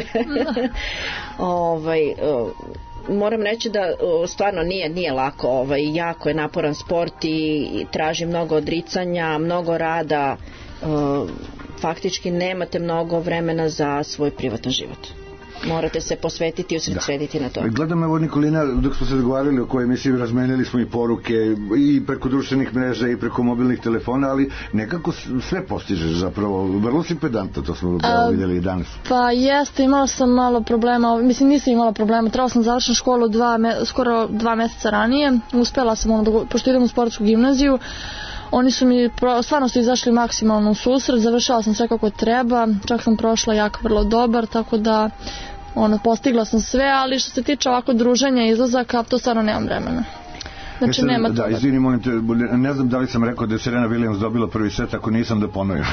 ovaj, moram reći da stvarno nije, nije lako, ovaj, jako je naporan sport i traži mnogo odricanja, mnogo rada, faktički nemate mnogo vremena za svoj privatan život. Morate se posvetiti i usredsrediti na to. Gledam evo Nikolina, dok smo se dogovarali o kojoj emisiji, razmenili smo i poruke i preko društvenih mreža i preko mobilnih telefona, ali nekako sve postižeš zapravo. Vrlo si pedanta, to smo A, vidjeli i danas. Pa jeste, imala sam malo problema, mislim nisam imala problema, trebala sam završiti školu dva, skoro dva meseca ranije, uspela sam, ono, pošto idem u sportsku gimnaziju, oni su mi stvarno su izašli maksimalno u susret, završala sam sve kako treba, čak sam prošla jako vrlo dobar, tako da ono, postigla sam sve, ali što se tiče ovako druženja i izlazaka, to stvarno nemam vremena. Znači ja nema da, toga. Izvini, molim te, ne znam da li sam rekao da je Serena Williams dobila prvi set, ako nisam da ponovim.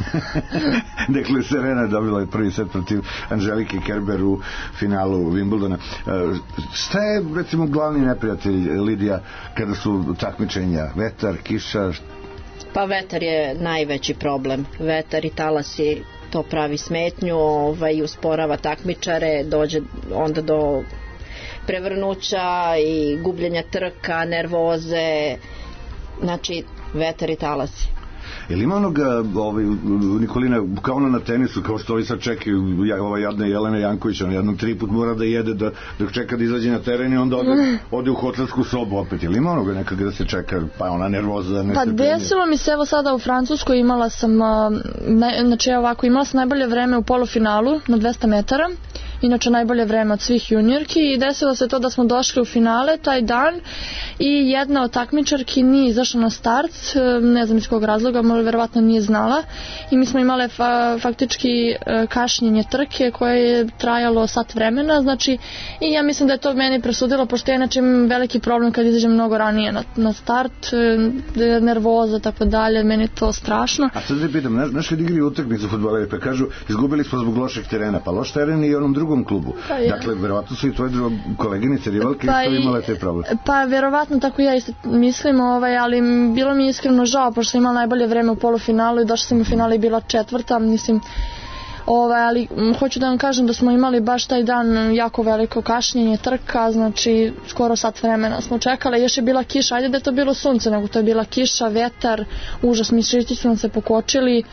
Dakle, Serena je dobila prvi set protiv Angelike Kerber u finalu Wimbledona. Šta je, recimo, glavni neprijatelj, Lidija, kada su takmičenja? Vetar, kiša? Pa vetar je najveći problem. Vetar i talasi to pravi smetnju, ovaj, usporava takmičare, dođe onda do prevrnuća i gubljenja trka, nervoze, znači vetar i talasi. Ili ima onoga, ovaj, Nikolina, kao ono na tenisu, kao što ovi sad čekaju, ova jadna Jelena Janković, on jednom tri put mora da jede da, dok čeka da izađe na teren i onda ode, ode u hotelsku sobu opet. Ili ima onoga nekada da se čeka, pa ona nervoza, nestrpljenje? Pa desilo mi se, evo sada u Francuskoj imala sam, ne, znači ovako, imala sam najbolje vreme u polufinalu na dvesta metara, inače najbolje vreme od svih juniorki i desilo se to da smo došli u finale taj dan i jedna od takmičarki nije izašla na start, ne znam iz kog razloga, možda verovatno nije znala i mi smo imale fa, faktički kašnjenje trke koje je trajalo sat vremena, znači i ja mislim da je to meni presudilo, pošto ja inače imam veliki problem kad izađem mnogo ranije na, na start, nervoza, tako dalje, meni je to strašno. A sad da pitam, znaš kad igraju utakmicu fudbaleri pa kažu izgubili smo zbog lošeg terena, pa loš teren i onom drugom klubu. Pa, dakle, verovatno su i tvoje koleginice, rivalke pa isto imale te probleme. Pa verovatno tako ja isto mislim, ovaj, ali bilo mi je iskreno žao, pošto sam imala najbolje vreme u polufinalu i došla sam u finale i bila četvrta, mislim, ovaj, ali hoću da vam kažem da smo imali baš taj dan jako veliko kašnjenje trka, znači skoro sat vremena smo čekali, još je bila kiša, ajde da je to bilo sunce, nego to je bila kiša, vetar, užas, mišići su nam se pokočili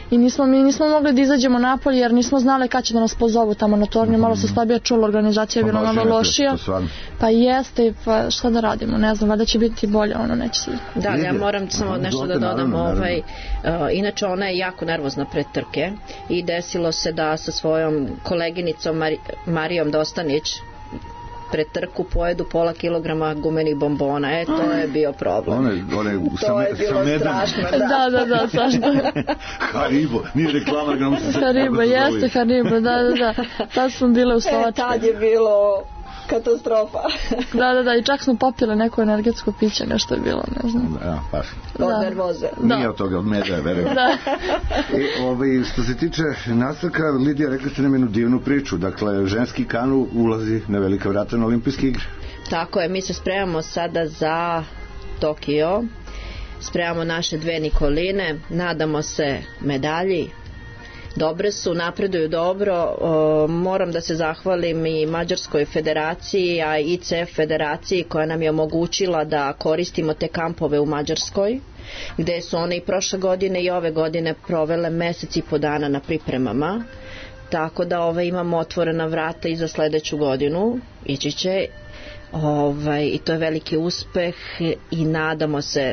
i nismo, mi nismo mogli da izađemo napolje jer nismo znali kad će da nas pozovu tamo na tornju, malo se slabije čulo, organizacija je bila malo lošija. Pa jeste, pa šta da radimo, ne znam, valjda će biti bolje, ono neće se. Da, ja moram samo nešto da dodam, ovaj, uh, inače ona je jako nervozna pred trke i desilo se da sa svojom koleginicom Mari, Marijom Dostanić pred trku pojedu pola kilograma gumenih bombona, e, to je bio problem. One, one, to sam, je bilo strašno, da. Da, da, da, strašno. Haribo, nije reklama, nego se... Haribo, jeste Haribo, da, da, da. Tad smo bile u Slovačkoj. E, tad je bilo katastrofa. Da, da, da, i čak smo popile neko energetsko piće, nešto je bilo, ne znam. Da, baš. Od nervoze. Nije od toga, od meda, verujem. Da. E, ovaj, što se tiče nastavka, Lidija, rekla ste nam jednu divnu priču, dakle, ženski kanu ulazi na velika vrata na olimpijske igre. Tako je, mi se spremamo sada za Tokio, spremamo naše dve Nikoline, nadamo se medalji, dobre su, napreduju dobro. O, moram da se zahvalim i Mađarskoj federaciji, a i I C F federaciji koja nam je omogućila da koristimo te kampove u Mađarskoj, gde su one i prošle godine i ove godine provele mesec i po dana na pripremama. Tako da ove, imamo otvorena vrata i za sledeću godinu. Ići će ovaj, i to je veliki uspeh i nadamo se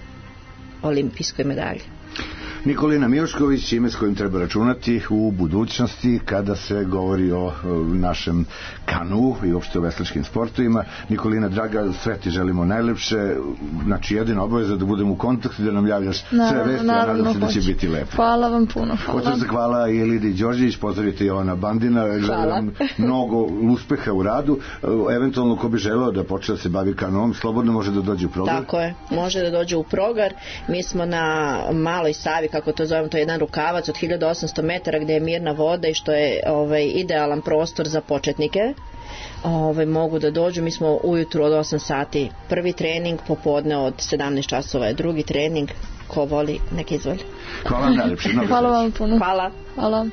olimpijskoj medalji. Nikolina Mijošković, ime s kojim treba računati u budućnosti kada se govori o našem kanu i uopšte o veslačkim sportovima. Nikolina, draga, sve ti želimo najlepše, znači jedina obaveza da budemo u kontaktu, da nam javljaš sve vesti, a nadam se da će biti lepo. Hvala vam puno. Hvala. Hoću se hvala i Lidiji Đorđević, pozdravite Jovana Bandina, želim mnogo uspeha u radu, eventualno ko bi želeo da počne da se bavi kanom, slobodno može da dođe u Progar. Tako je, može da dođe u Progar, mi smo na Maloj Savi, kako to zovem, to je jedan rukavac od hiljadu osamsto metara gde je mirna voda i što je ovaj, idealan prostor za početnike. Ovaj, mogu da dođu, mi smo ujutru od osam sati prvi trening, popodne od sedamnaest časova je drugi trening, ko voli neka izvolje. Hvala vam najlepše. Hvala vam puno. Hvala. Hvala.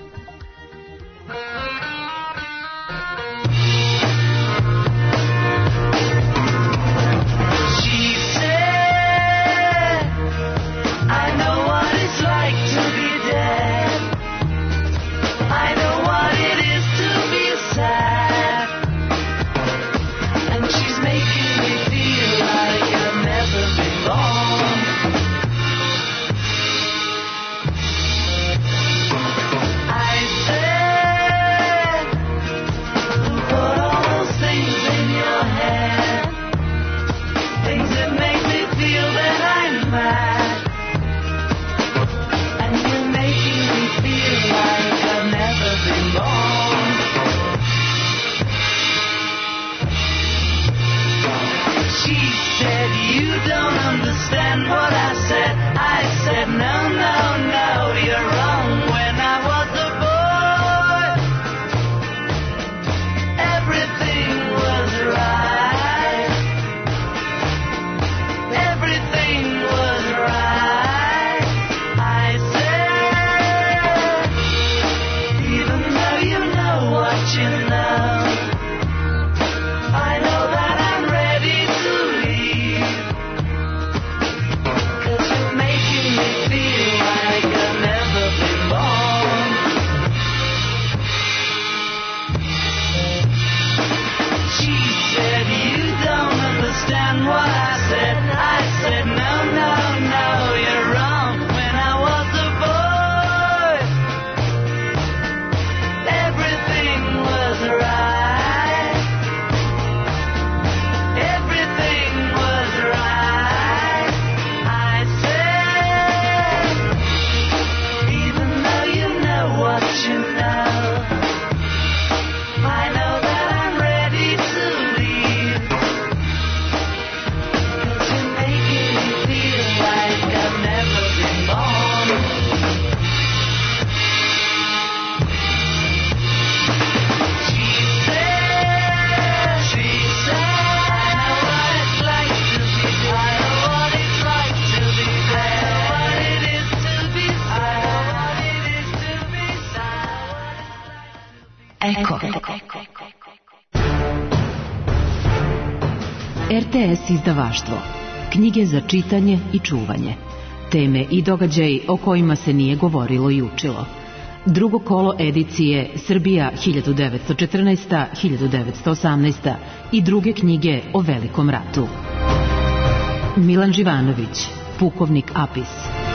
R T S izdavaštvo. Knjige za čitanje i čuvanje. Teme i događaji o kojima se nije govorilo i učilo. Drugo kolo edicije Srbija hiljadu devetsto četrnaesta do hiljadu devetsto osamnaesta i druge knjige o Velikom ratu. Milan Živanović, Pukovnik Apis.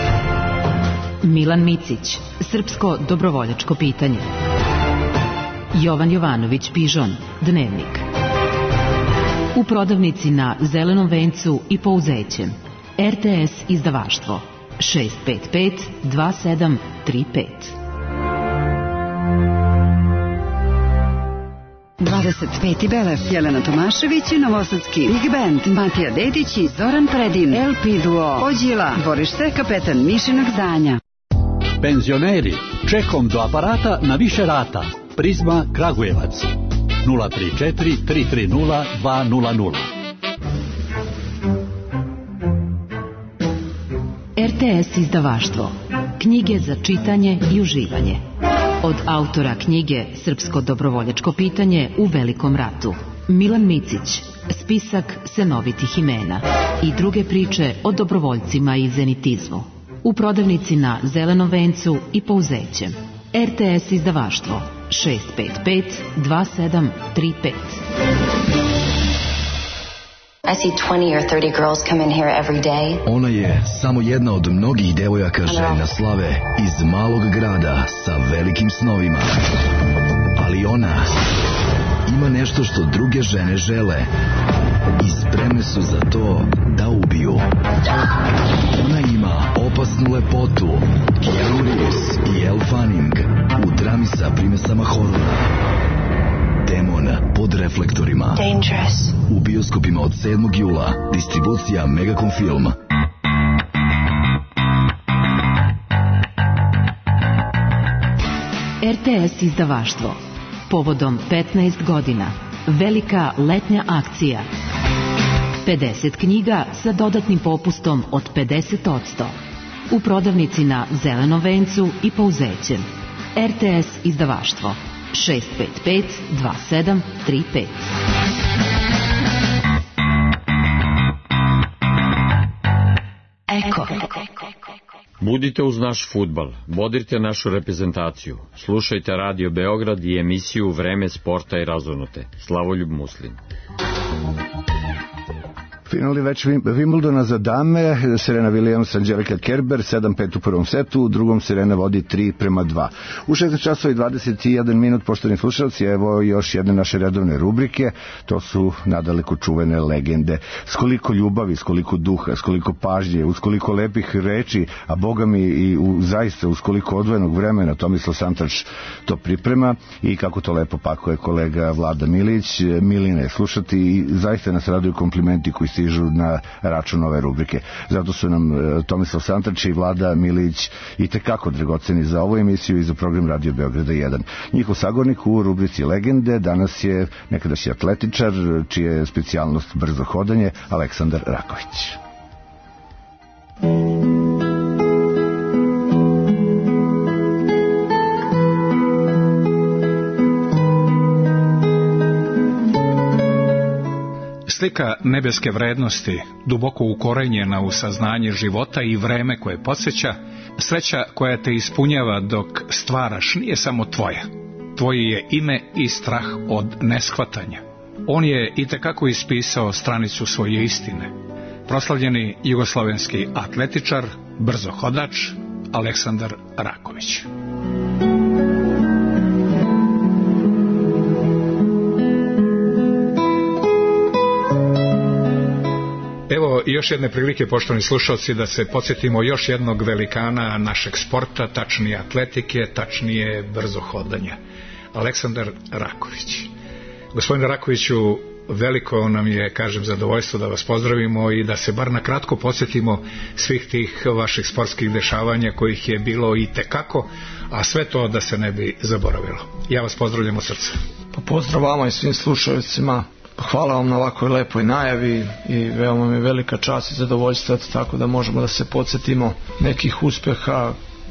Milan Micić, Srpsko dobrovoljačko pitanje. Jovan Jovanović Pižon, Dnevnik. U prodavnici na Zelenom vencu i Pouzećem. R T S izdavaštvo šest pet pet dva sedam tri pet. dvadeset peti Belev, Jelena Tomašević i Novosadski Big Band, Matija Dedić i Zoran Predin, L P Duo, Ođila, dvorište Kapetan Mišinog zdanja. Penzioneri, čekom do aparata na više rata. Prizma Kragujevac, nula tri četiri tri tri nula dva nula nula. R T S izdavaštvo. Knjige za čitanje i uživanje. Od autora knjige Srpsko dobrovoljačko pitanje u Velikom ratu. Milan Micić, spisak senovitih imena i druge priče o dobrovoljcima i zenitizmu. U prodavnici na Zelenom vencu i Pouzećem. R T S izdavaštvo šest pet pet dva sedam tri pet. I see twenty or thirty girls come in here every day. Ona je samo jedna od mnogih devojaka željna slave iz malog grada sa velikim snovima. Ali ona ima nešto što druge žene žele i spremne su za to da ubiju. Ona ima opasnu lepotu, Keanu Reeves i Elle Fanning u drami sa primesama horora. Demon pod reflektorima. Dangerous. U bioskopima od sedmog jula. Distribucija Megacom Film. R T S izdavaštvo. Povodom petnaest godina. Velika letnja akcija. pedeset knjiga sa dodatnim popustom od pedeset posto. U prodavnici na Zelenom vencu i Pouzećem. R T S izdavaštvo šest pet pet dva sedam tri pet. Eko. Budite uz naš fudbal, bodrite našu reprezentaciju, slušajte Radio Beograd i emisiju Vreme sporta i razonute. Slavoljub Muslin. Finalni več Wimbledona za dame, Serena Williams, Angelika Kerber, sedam pet u prvom setu, u drugom Serena vodi tri prema dva. U šesnaest časova i dvadeset jedan minut, poštovani slušalci, evo još jedne naše redovne rubrike, to su nadaleko čuvene legende. S koliko ljubavi, s koliko duha, s koliko pažnje, uz koliko lepih reči, a boga mi i u, zaista uz koliko odvojenog vremena Tomislav Santrač to priprema i kako to lepo pakuje kolega Vlada Milić. Miline slušati i zaista nas raduju komplimenti koji stižu na račun ove rubrike. Zato su nam Tomislav Santrač i Vlada Milić i tekako dragoceni za ovu emisiju i za program Radio Beograda jedan. Njihov sagornik u rubrici Legende danas je nekadašnji atletičar, čija je specijalnost brzo hodanje, Aleksandar Raković. Slika nebeske vrednosti, duboko ukorenjena u saznanje života i vreme koje podsjeća, sreća koja te ispunjava dok stvaraš nije samo tvoja. Tvoje je ime i strah od neshvatanja. On je itekako ispisao stranicu svoje istine. Proslavljeni jugoslovenski atletičar, brzohodač, Aleksandar Raković. Evo još jedne prilike, poštovani slušalci, da se podsjetimo još jednog velikana našeg sporta, tačnije atletike, tačnije brzohodanja. Aleksandar Raković. Gospodine Rakoviću, veliko nam je, kažem, zadovoljstvo da vas pozdravimo i da se bar na kratko podsjetimo svih tih vaših sportskih dešavanja kojih je bilo i tekako, a sve to da se ne bi zaboravilo. Ja vas pozdravljam od srca. Pa pozdrav vama i svim slušalcima. Hvala vam na ovakvoj lepoj najavi i veoma mi je velika čast i zadovoljstvo tako da možemo da se podsjetimo nekih uspeha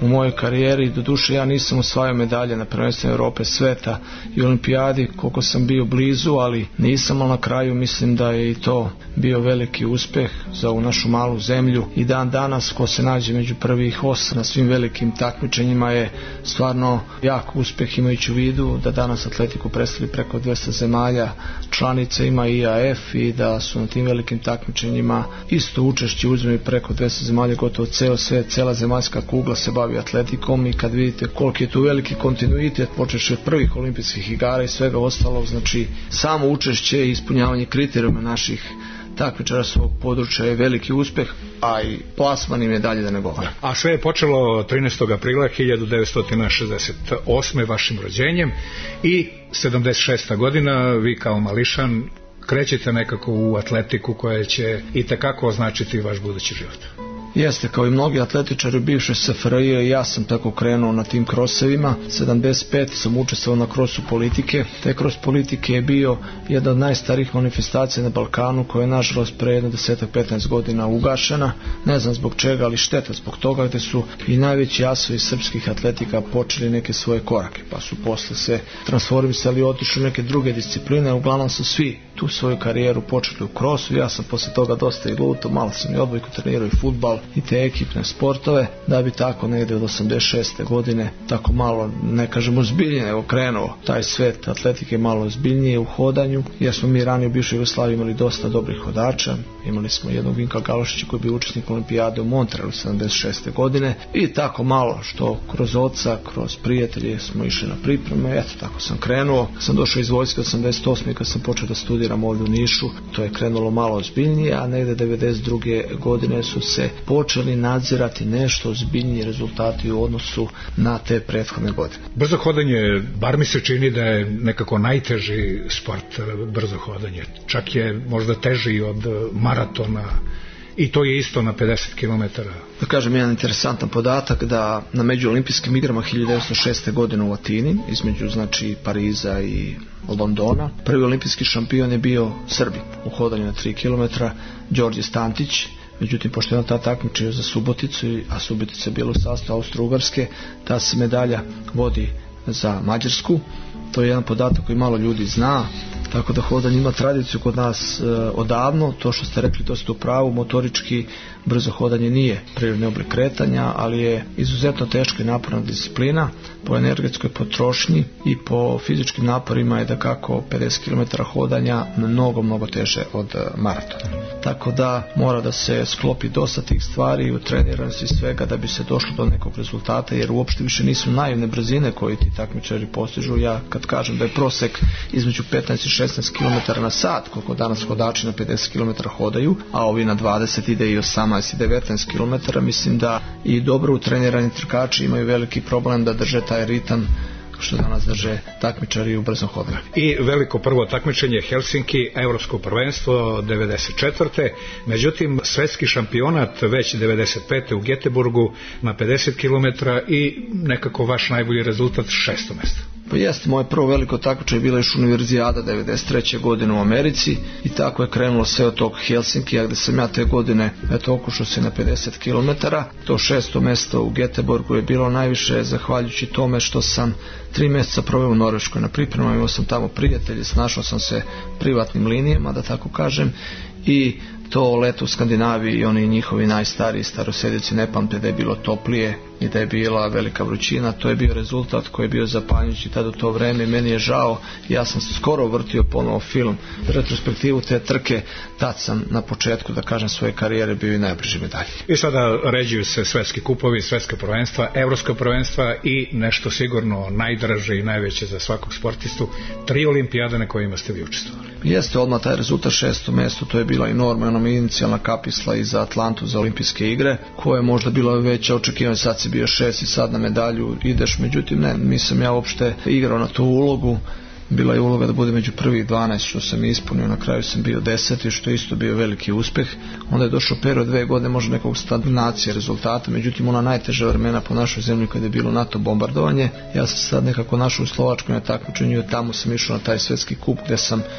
u mojoj karijeri. Doduše ja nisam osvajao medalje na prvenstvima Europe, sveta i olimpijadi, koliko sam bio blizu, ali nisam, ali na kraju mislim da je i to bio veliki uspeh za ovu našu malu zemlju i dan danas ko se nađe među prvih osam na svim velikim takmičenjima je stvarno jak uspeh, imajući u vidu da danas atletiku predstavlja preko dvesta zemalja članica, ima i A F i da su na tim velikim takmičenjima isto učešće uzme preko dvesta zemalja, gotovo ceo svet, cela zemaljska kugla se bavi atletikom i kad vidite koliki je tu veliki kontinuitet počeši od prvih olimpijskih igara i svega ostalog, znači samo učešće i ispunjavanje kriterijuma naših takmičara svog područja je veliki uspeh, a i plasman im je dalje da ne govore. A sve je počelo trinaestog aprila hiljadu devetsto šezdeset osme vašim rođenjem i sedamdeset šesta godina vi kao mališan krećete nekako u atletiku koja će i tekako označiti vaš budući život. Jeste, kao i mnogi atletičari u bivšoj S F R J, ja sam tako krenuo na tim krosevima. sedamdeset pete sam učestvovao na krosu politike. Taj kros politike je bio jedna od najstarijih manifestacija na Balkanu koja je nažalost pre jedno deset do petnaest godina ugašena. Ne znam zbog čega, ali šteta zbog toga gde su i najveći asovi srpskih atletika počeli neke svoje korake, pa su posle se transformisali i otišli u neke druge discipline. Uglavnom su svi tu svoju karijeru počeli u krosu. Ja sam posle toga dosta i luto, malo sam i odbojku trenirao i fudbal i te ekipne sportove, da bi tako negde od osamdeset šeste godine tako malo, ne kažemo ozbiljnije, nego krenuo taj svet atletike malo ozbiljnije u hodanju, jer smo mi ranije u bivšoj Jugoslaviji imali dosta dobrih hodača. Imali smo jednog Vinka Galošića koji je bio učesnik olimpijade u Montrealu sedamdeset šeste godine i tako malo što kroz oca, kroz prijatelje smo išli na pripreme. Eto, tako sam krenuo. Sam došao iz vojske osamdeset osme kad sam počeo da studiram ovdje u Nišu. To je krenulo malo ozbiljnije, a negde devedeset druge godine su se počeli nadzirati nešto ozbiljniji rezultati u odnosu na te prethodne godine. Brzo hodanje, bar mi se čini da je nekako najteži sport, brzo hodanje. Čak je možda teži od maratona i to je isto na pedeset kilometara. Da kažem jedan interesantan podatak da na međuolimpijskim igrama hiljadu devetsto šeste godine u Atini, između znači Pariza i Londona, prvi olimpijski šampion je bio Srbin u hodanju na tri kilometra, Đorđe Stantić. Međutim, pošto je on ta takmičio za Suboticu, a Subotica je bila u sastavu Austro-Ugarske, ta se medalja vodi za Mađarsku. To je jedan podatak koji malo ljudi zna, tako da hodanje ima tradiciju kod nas e, odavno. To što ste rekli, to ste u pravu, motorički brzo hodanje nije prirodni oblik kretanja, ali je izuzetno teška i naporna disciplina. Po energetskoj potrošnji i po fizičkim naporima je da kako pedeset kilometara hodanja mnogo, mnogo teže od maratona. Tako da mora da se sklopi dosta tih stvari i utreniranosti svega da bi se došlo do nekog rezultata, jer uopšte više nisu naivne brzine koje ti takmičari postižu. Ja kad kažem da je prosek između petnaest i šesnaest kilometara na sat, koliko danas hodači na pedeset kilometara hodaju, a ovi na dvadeset ide i osamnaest i devetnaest kilometara, mislim da i dobro utrenirani trkači imaju veliki problem da drže taj ritam što danas drže takmičari u brzom hodanju. I veliko prvo takmičenje Helsinki, evropsko prvenstvo devedeset četvrte Međutim, svetski šampionat već devedeset pete u Göteborgu na pedeset kilometara i nekako vaš najbolji rezultat šesto mesto. Pa jeste, moje prvo veliko takmičenje je bila još univerzijada devedeset treće godine u Americi i tako je krenulo sve od tog Helsinkija gde sam ja te godine eto okušao se na pedeset kilometara. To šesto mesto u Göteborgu je bilo najviše zahvaljujući tome što sam tri mjeseca proveo u Norveškoj na pripremama, imao sam tamo prijatelje, snašao sam se privatnim linijama, da tako kažem, i to leto u Skandinaviji i oni njihovi najstariji starosedici ne pamte da je bilo toplije i da je bila velika vrućina. To je bio rezultat koji je bio zapanjujući tada u to vreme. Meni je žao, ja sam skoro vrtio ponovo film, retrospektivu te trke, tad sam na početku, da kažem, svoje karijere bio i najbliži medalji. I sada ređuju se svetski kupovi, svetska prvenstva, evropska prvenstva i nešto sigurno najdraže i najveće za svakog sportistu, tri olimpijade na kojima ste vi učestvovali. Jeste, odmah taj rezultat šesto mesto, to je bila i normalna inicijalna kapisla i za Atlantu za olimpijske igre, koja je možda bila veća očekivanja, sad si bio šest i sad na medalju ideš, međutim ne, nisam ja uopšte igrao na tu ulogu. Bila je uloga da bude među prvih dvanaest, što sam ispunio, na kraju sam bio deseti, što je isto bio veliki uspeh. Onda je došao period dve godine možda nekog stagnacije rezultata, međutim ona najteža vremena po našoj zemlji kada je bilo NATO bombardovanje. Ja sam sad nekako našao u Slovačkoj na takmičenju, tamo sam išao na taj svetski kup gde sam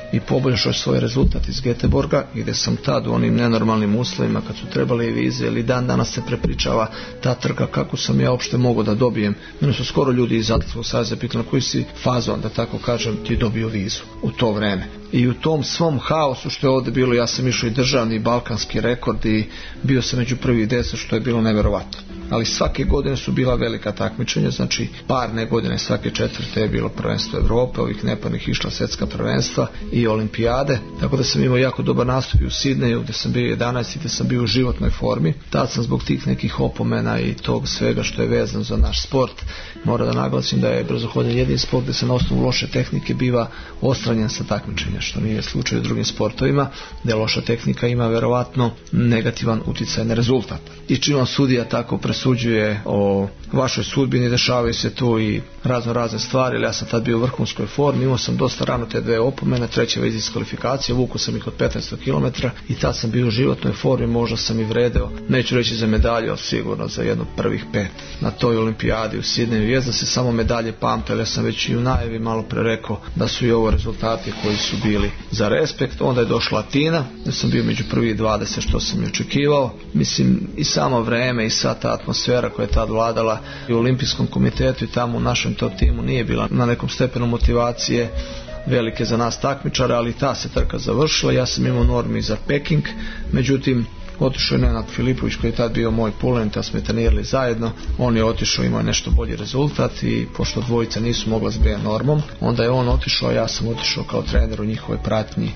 i poboljšao svoj rezultat iz Göteborga, gdje sam tad u onim nenormalnim uslovima kad su trebali vize ili dan danas se prepričava ta trka kako sam ja uopšte mogao da dobijem. Mene su skoro ljudi iz Atletskog saveza pitali na koji si fazon, da tako kažem, ti dobio vizu u to vreme. I u tom svom haosu što je ovdje bilo, ja sam išao i državni i balkanski rekord i bio sam među prvih deset, što je bilo neverovatno. Ali svake godine su bila velika takmičenja, znači parne godine svake četvrte je bilo prvenstvo Evrope, ovih neparnih išla svjetska prvenstva i olimpijade, tako da sam imao jako dobar nastup u Sidneju gdje sam bio jedanaesti, gdje sam bio u životnoj formi. Tad sam zbog tih nekih opomena i tog svega što je vezano za naš sport, mora da naglasim da je brzohođenje jedini sport gdje se na osnovu loše tehnike biva odstranjen sa takmičenja, što nije slučaj u drugim sportovima, gdje loša tehnika ima verovatno negativan uticaj na rezultat. I čim vam sudija tako presuđuje o vašoj sudbini, dešavaju se tu i razno razne stvari, ali ja sam tad bio u vrhunskoj formi, imao sam dosta rano te dve opomene, treća vez diskvalifikacije, vukao sam ih od petnaest kilometara i tad sam bio u životnoj formi, možda sam i vredeo, neću reći za medalju, ali sigurno za jedno prvih pet na toj olimpijadi u Sidneju. Jest da se samo medalje pamte, ali ja sam već i u najavi malo pre rekao da su i ovo rezultati koji su bili za respekt. Onda je došla Atina, da sam bio među prvih dvadeset, što sam i očekivao. Mislim, i samo vreme i sva ta atmosfera koja je tad vladala i u olimpijskom komitetu i tamo u našem top timu nije bila na nekom stepenu motivacije velike za nas takmičara, ali ta se trka završila. Ja sam imao normi za Peking, međutim otišao je Nenad Filipović koji je tad bio moj pulen, tad smo je trenirali zajedno, on je otišao, imao nešto bolji rezultat i pošto dvojica nisu mogla s B normom, onda je on otišao, a ja sam otišao kao trener u njihovoj pratnji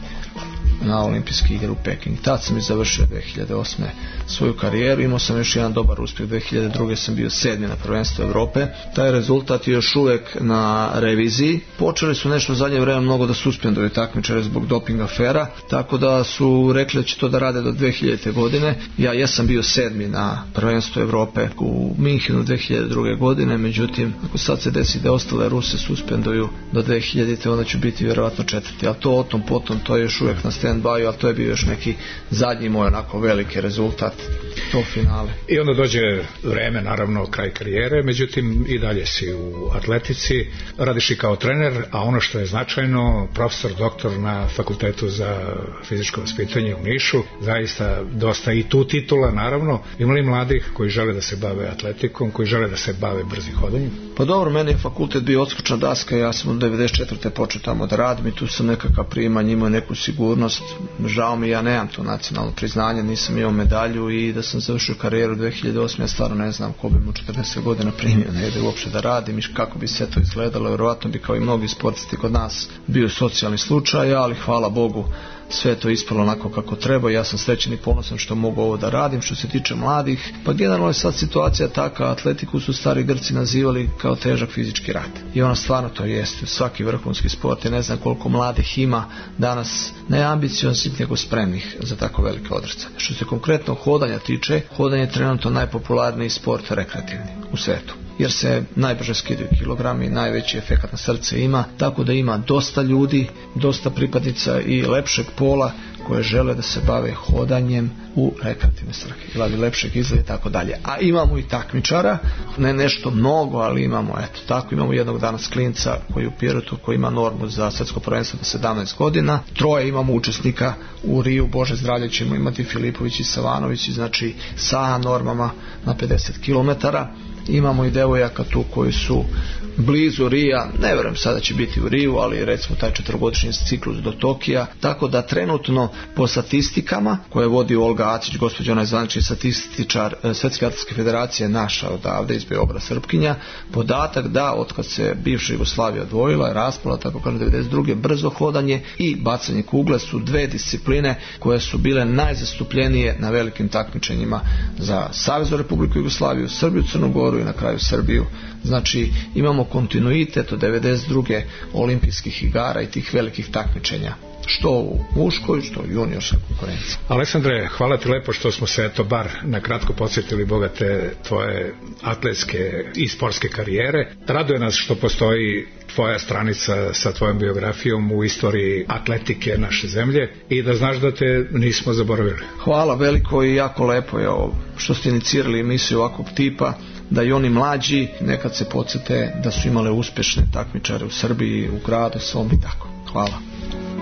na olimpijske igre u Peking. Tad sam i završio dve hiljade osme svoju karijeru, imao sam još jedan dobar uspjeh, dve hiljade druge sam bio sedmi na prvenstvu Evrope. Taj rezultat je još uvek na reviziji. Počeli su nešto u zadnje vreme mnogo da suspenduju takmičare zbog doping afera, tako da su rekli da će to da rade do dve hiljadite godine. Ja jesam bio sedmi na prvenstvu Evrope u Minhenu dve hiljade druge godine, međutim ako sad se desi da ostale Ruse suspenduju do dve hiljadite, onda ću biti vjerovatno četvrti, ali to o tom potom, to je još uvek na stand-by, ali to je bio još neki zadnji moj onako veliki rezultat, to finale. I onda dođe vreme, naravno kraj karijere, međutim i dalje si u atletici, radiš i kao trener, a ono što je značajno, profesor doktor na Fakultetu za fizičko vaspitanje u Nišu, zaista dosta i tu titula, naravno. Ima li mladih koji žele da se bave atletikom, koji žele da se bave brzim hodanjem? Pa dobro, meni je fakultet bio odskočna daska, ja sam od devedeset četvrte počeo tamo da radim i tu sam nekakav primanje, imao neku sigurnost. Žao mi, ja nemam to nacionalno priznanje, nisam imao medalju i da sam završio karijeru dve hiljade osme, ja stvarno ne znam ko bi mu četrdeset godina primio negdje uopšte da radim i kako bi sve to izgledalo. Vjerovatno bi kao i mnogi sportisti kod nas bio socijalni slučaj, ali hvala Bogu sve to ispalo onako kako treba. Ja sam srećen i ponosan što mogu ovo da radim. Što se tiče mladih, pa generalno je sad situacija taka, atletiku su stari Grci nazivali kao težak fizički rad. I ona stvarno to jeste. Svaki vrhunski sport, je ne znam koliko mladih ima danas, ne ambicioznih nego spremnih za tako velike odricanje. Što se konkretno hodanja tiče, hodanje je trenutno najpopularniji sport rekreativni u svetu, jer se najbrže skidaju kilogrami, najveći efekat na srce ima, tako da ima dosta ljudi, dosta pripadnica i lepšeg pola koje žele da se bave hodanjem u rekreativne svrhe, radi lepšeg izgleda i tako dalje. A imamo i takmičara, ne nešto mnogo, ali imamo, eto, tako imamo jednog danas klinca koji u Pirotu, koji ima normu za svjetsko prvenstvo do sedamnaest godina, troje imamo učesnika u Riju, Bože zdravlje ćemo imati, Filipović i Savanović, znači sa normama na pedeset kilometara. Imamo i devojaka tu koji su blizu Rija, ne vjerujem sada će biti u Riju, ali recimo taj četvrogodišnji ciklus do Tokija, tako da trenutno po statistikama koje vodi Olga Acić, gospođa onaj zvanični statističar Svjetske atletske federacije naša odavde iz Beograda, Srpkinja, podatak da od kad se bivša Jugoslavija odvojila, raspala, tako kažem devedeset druge brzo hodanje i bacanje kugle su dve discipline koje su bile najzastupljenije na velikim takmičenjima za Saveznu Republiku Jugoslaviju, Srbiju, Crnu Goru i na kraju Srbiju. Znači imamo kontinuitet od devedeset druge olimpijskih igara i tih velikih takmičenja, što u muškoj, što u juniorskoj konkurenciji. Aleksandre, hvala ti lepo što smo se eto bar na kratko podsjetili bogate tvoje atletske i sportske karijere. Raduje nas što postoji tvoja stranica sa tvojom biografijom u istoriji atletike naše zemlje i da znaš da te nismo zaboravili. Hvala veliko i jako lepo je ovo što ste inicirali emisiju ovakvog tipa, da i oni mlađi nekad se podsjete da su imale uspješne takmičare u Srbiji, u gradu svom i tako. Hvala.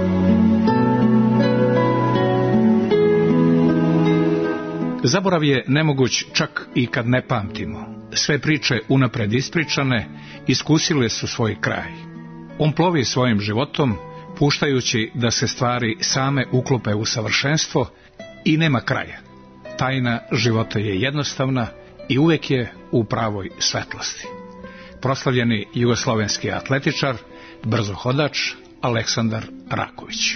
Zaborav je nemoguć čak i kad ne pamtimo. Sve priče unapred ispričane iskusile su svoj kraj. On plovi svojim životom, puštajući da se stvari same uklope u savršenstvo i nema kraja. Tajna života je jednostavna i uvek je u pravoj svetlosti. Proslavljeni jugoslovenski atletičar, brzohodač Aleksandar Raković.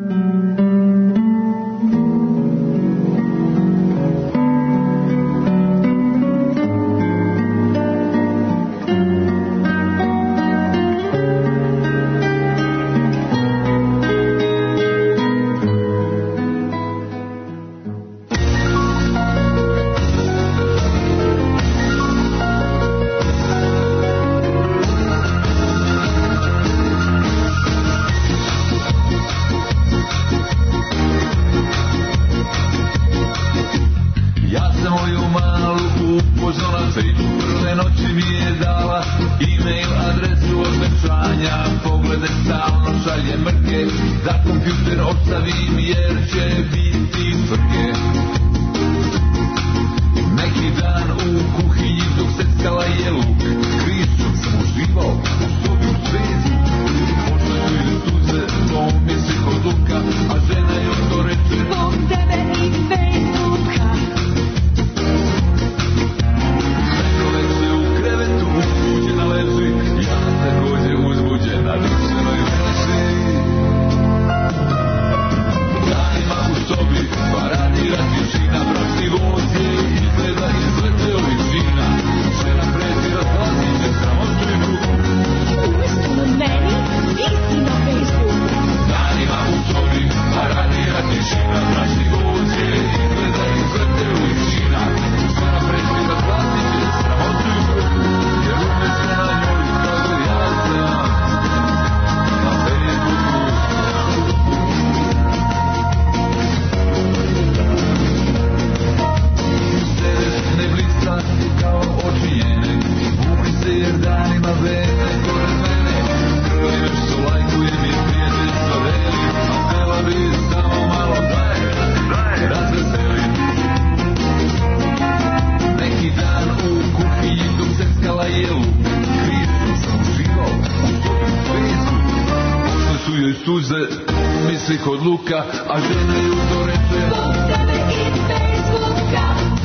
Suze misli kod luka, a žena ju to reče zbog tebe i Facebooka.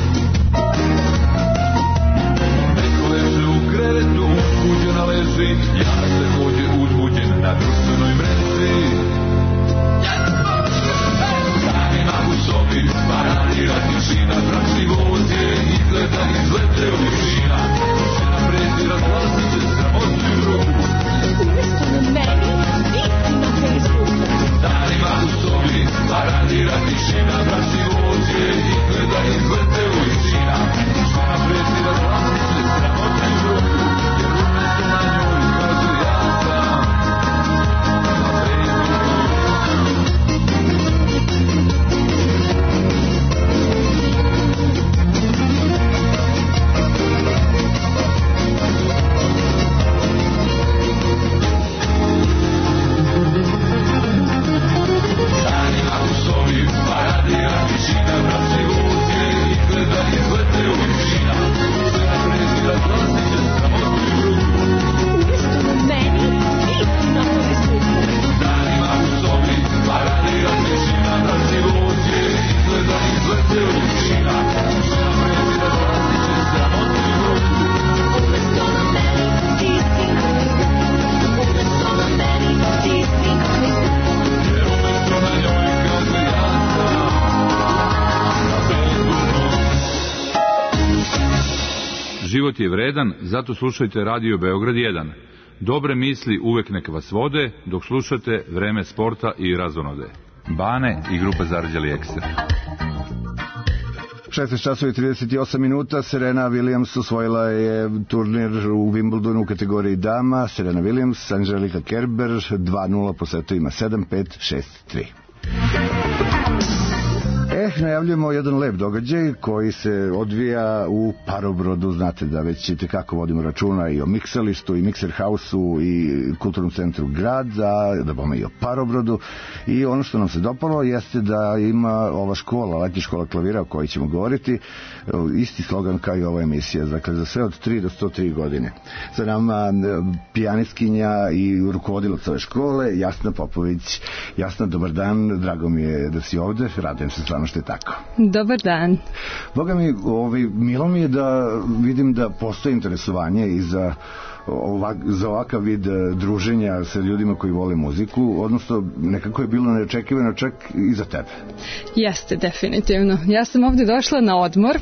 Neko leže u krevetu, uzbuđena leži, ja takođe uzbuđen na društvenoj mreži. Danima u sobi, paradira tišina, bračni voze, izgleda izlete u višina. Žena preti razglasi se sramoću i ruku. Umesto na meni, istina Facebooka. Danima u sobi, paradira tišina, bračni voze, izgleda izlete u višina. Žena preti razglasi se sramoću i ruku. Jer umesto na njoj kaže ja sam na Facebooku. Život je vredan, zato slušajte Radio Beograd jedan. Dobre misli uvek neka vas vode, dok slušate Vreme sporta i razonode. Bane i grupa Zarđali Ekser. šesnaest časova i trideset osam minuta, Serena Williams osvojila je turnir u Wimbledonu u kategoriji dama. Serena Williams, Angelika Kerber dva nula po setu ima sedam pet šest tri. E, najavljujemo jedan lep događaj koji se odvija u Parobrodu. Znate da već kako vodimo računa i o miksalištu i mikser hausu i kulturnom centru grada, da bome i o Parobrodu. I ono što nam se dopalo jeste da ima ova škola, letnja škola klavira o kojoj ćemo govoriti, isti slogan kao i ova emisija, dakle za sve od tri do sto tri godine. Sa nama pijanistkinja i rukovodilac ove škole, Jasna Popović. Jasna, dobar dan, drago mi je da si ovde, radujem se stvarno što je tako. Dobar dan. Boga mi, ovaj, milo mi je da vidim da postoji interesovanje i za ovak, za ovakav vid druženja sa ljudima koji vole muziku, odnosno nekako je bilo neočekivano čak i za tebe. Jeste, definitivno. Ja sam ovde došla na odmor,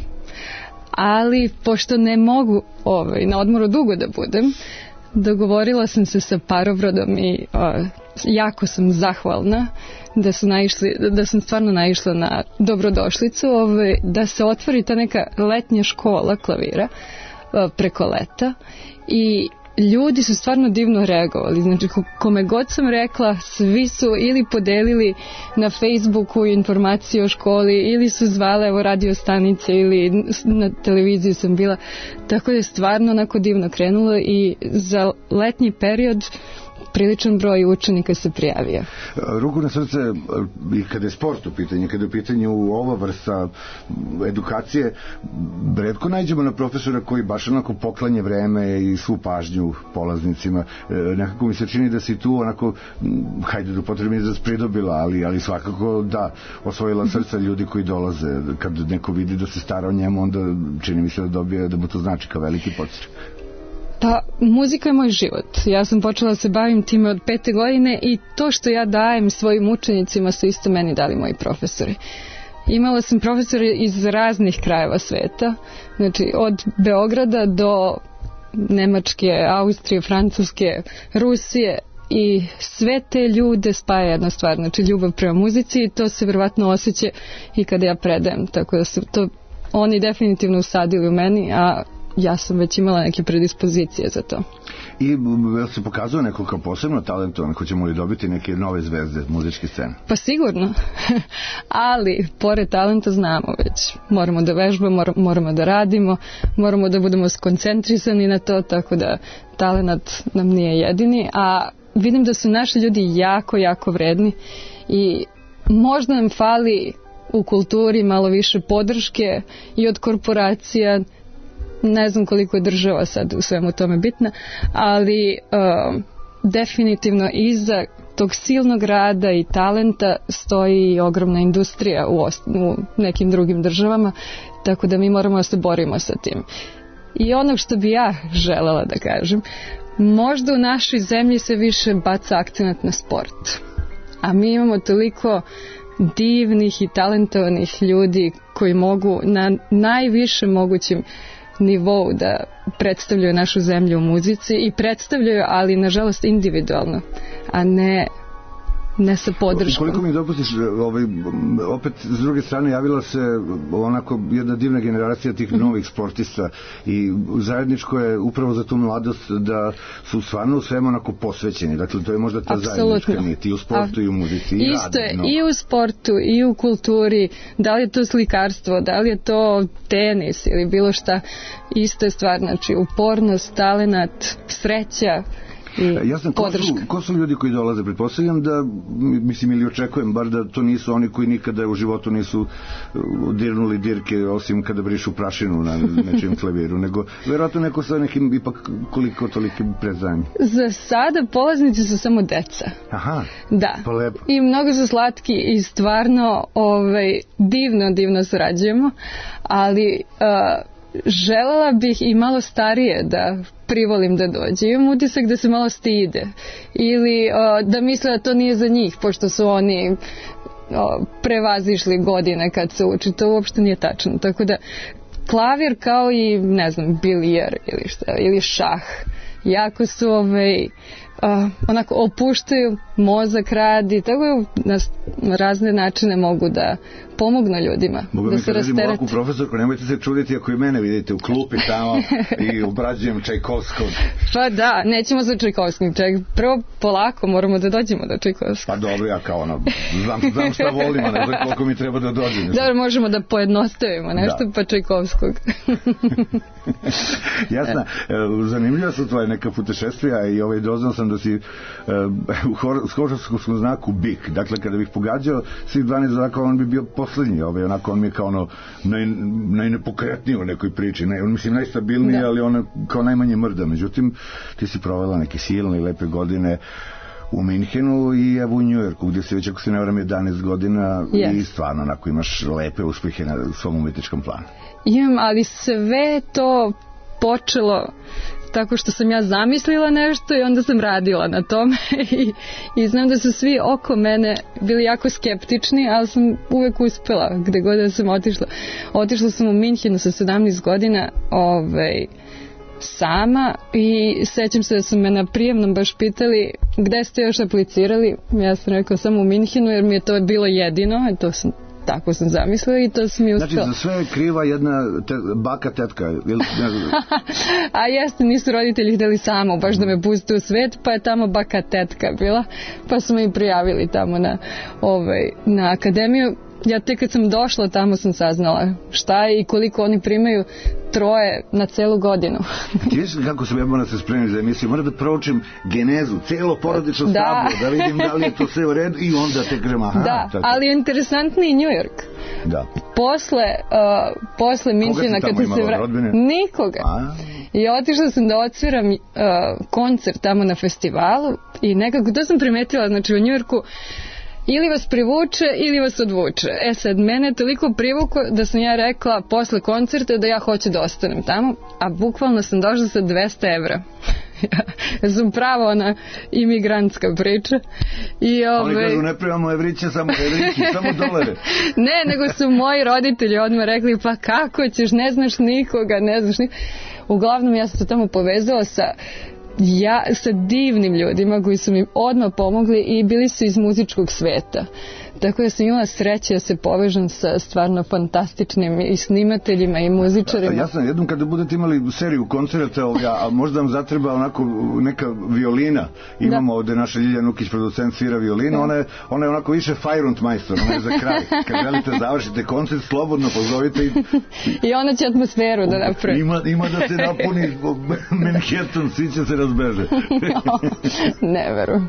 ali pošto ne mogu ovaj, na odmoru dugo da budem, dogovorila sam se sa Parobrodom i o, jako sam zahvalna da su naišli, da sam stvarno naišla na dobrodošlicu, ovaj, da se otvori ta neka letnja škola klavira o, preko leta i ljudi su stvarno divno reagovali. Znači, kome god sam rekla, svi su ili podelili na Facebooku informacije o školi, ili su zvale evo radio stanice, ili na televiziji sam bila. Tako da je stvarno onako divno krenulo i za letnji period priličan broj učenika se prijavio. Ruku na srce, i kada je sport u pitanju, kada je u pitanju ova vrsta edukacije, retko nađemo na profesora koji baš onako poklanje vreme i svu pažnju polaznicima. Nekako mi se čini da si tu onako, hajde da potrebno je da si pridobila, ali, ali svakako da osvojila srca ljudi koji dolaze. Kad neko vidi da se stara o njemu, onda čini mi se da dobije, da mu to znači kao veliki podstrek. Pa, muzika je moj život. Ja sam počela da se bavim time od pete godine i to što ja dajem svojim učenicima su isto meni dali moji profesori. Imala sam profesore iz raznih krajeva sveta, znači od Beograda do Nemačke, Austrije, Francuske, Rusije i sve te ljude spaja jedna stvar, znači ljubav prema muzici i to se vjerovatno osjeća i kada ja predajem, tako da su to oni definitivno usadili u meni, a ja sam već imala neke predispozicije za to. I se pokazuje neko kao posebno talentovan, hoćemo li dobiti neke nove zvezde muzičke scene? Pa sigurno, ali pored talenta znamo već, moramo da vežbamo, moramo da radimo, moramo da budemo skoncentrisani na to, tako da talent nam nije jedini, a vidim da su naši ljudi jako, jako vredni i možda nam fali u kulturi malo više podrške i od korporacija. Ne znam koliko je država sad u svemu tome bitna, ali uh, definitivno iza tog silnog rada i talenta stoji ogromna industrija u, ost- u nekim drugim državama, tako da mi moramo da se borimo sa tim. I ono što bi ja želela da kažem, možda u našoj zemlji se više baca akcenat na sport, a mi imamo toliko divnih i talentovanih ljudi koji mogu na najviše mogućim nivou da predstavljaju našu zemlju u muzici i predstavljaju, ali nažalost individualno, a ne ne sa podrškom. Koliko mi dopustiš, ovaj, opet s druge strane javila se onako jedna divna generacija tih novih sportista i zajedničko je upravo za tu mladost da su stvarno u svemu onako posvećeni. Dakle, to je možda ta zajednička nit i u sportu A, i u muzici. I isto je no. i u sportu i u kulturi, da li je to slikarstvo, da li je to tenis ili bilo šta, isto je stvar, znači upornost, talenat, sreća i jasno, ko su, ko su ljudi koji dolaze? Pretpostavljam da, mislim, ili očekujem bar da to nisu oni koji nikada u životu nisu dirnuli dirke osim kada brišu prašinu na nečijem klaviru, nego verovatno neko sa nekim ipak koliko tolikim prezanjem. Za sada polaznici su samo deca. Aha, da. Pa lepo. I mnogo su slatki i stvarno ovaj, divno, divno surađujemo, ali uh, želela bih i malo starije da privolim da dođe. Imam utisak da se malo stide ili o, da misle da to nije za njih, pošto su oni o, prevazišli godine kad se uči. To uopšte nije tačno. Tako da klavir kao i, ne znam, bilijar ili šta, ili šah, jako su ovaj, uh, onako opuštaju, mozak radi, tako na, na razne načine mogu da pomognu ljudima. Mogu da mi se kažem rasterete. ovakvu profesorku, nemojte se čuditi ako i mene vidite u klupi tamo i obrađujem Čajkovskog. Pa da, nećemo za Čajkovskog. Čaj, prvo polako moramo da dođemo do Čajkovskog. Pa dobro, ja kao ono, znam, znam šta volim, a ne znam koliko mi treba da dođem. Dobro, možemo da pojednostavimo nešto, da. Pa Čajkovskog. Jasno, zanimljiva su tvoje neka putešestvija i ovaj, doznao sam da si u horoskopskom znaku bik. Dakle, kada bih pogađao svih dvanaest znakova, on bi bio poslednji, ovaj, onako, on mi je kao ono naj, najnepokretniji u nekoj priči, ne, on mislim najstabilniji, da. Ali on kao najmanje mrda. Međutim, ti si provela neke silne i lepe godine u Minhenu i evo u Njujorku, gdje si već, ako se ne varam, jedanaest godina yes. I stvarno onako imaš lepe uspehe na svom umetničkom planu. Imam, ali sve to počelo tako što sam ja zamislila nešto i onda sam radila na tome i, i znam da su svi oko mene bili jako skeptični, ali sam uvek uspela gde god da sam otišla. Otišla sam u Minhenu sa sedamnaest godina ovaj, sama i sećam se da su me na prijemnom baš pitali gde ste još aplicirali. Ja sam rekao samo u Minhenu jer mi je to bilo jedino, to sam tako sam zamislila i to sam mi uspela. Znači za sve je kriva jedna te, baka tetka ili ne znam. A jeste, nisu roditelji hteli samo baš da me puste u svet, pa je tamo baka tetka bila, pa su me i prijavili tamo na, ovaj, na akademiju. Ja tek kad sam došla tamo sam saznala šta je i koliko oni primaju, troje na celu godinu. Ti viš kako sam ja moram se spremiti za emisiju, moram da proučim genezu, celo porodično da. Stablo, da vidim da li je to sve u redu i onda te kažem aha. Da, tako. Ali je interesantniji New York. Da. Posle, uh, posle Minhena kad se vra... Nikoga. A? I otišla sam da odsviram uh, koncert tamo na festivalu i nekako, to sam primetila, znači u New Yorku ili vas privuče ili vas odvuče. E sad, mene je toliko privuko da sam ja rekla posle koncerta da ja hoću da ostanem tamo, a bukvalno sam došla sa dvesta evra. Ja sam pravo ona imigrantska priča. I ove... Oni kažu ne primamo evriće, samo evrići, samo dolare. Ne, nego su moji roditelji odmah rekli pa kako ćeš, ne znaš nikoga, ne znaš nikoga. Uglavnom ja sam se tamo povezala sa ja sa divnim ljudima koji su mi odmah pomogli i bili su iz muzičkog sveta. Tako da sam imala sreće da se povežem sa stvarno fantastičnim i snimateljima i muzičarima. Jasno, jednom kada budete imali seriju koncerta, a možda vam zatreba onako neka violina. Imamo da. Ovde naša Ljilja Nukić, producent, svira violinu, da. ona, je, ona je onako više Feierundmeister, ona je za kraj. Kad želite završite koncert, slobodno pozovite. I, I ona će atmosferu da napravi. Ima, ima da se napuni Manhattan, svi će se razbeže. No, ne verujem.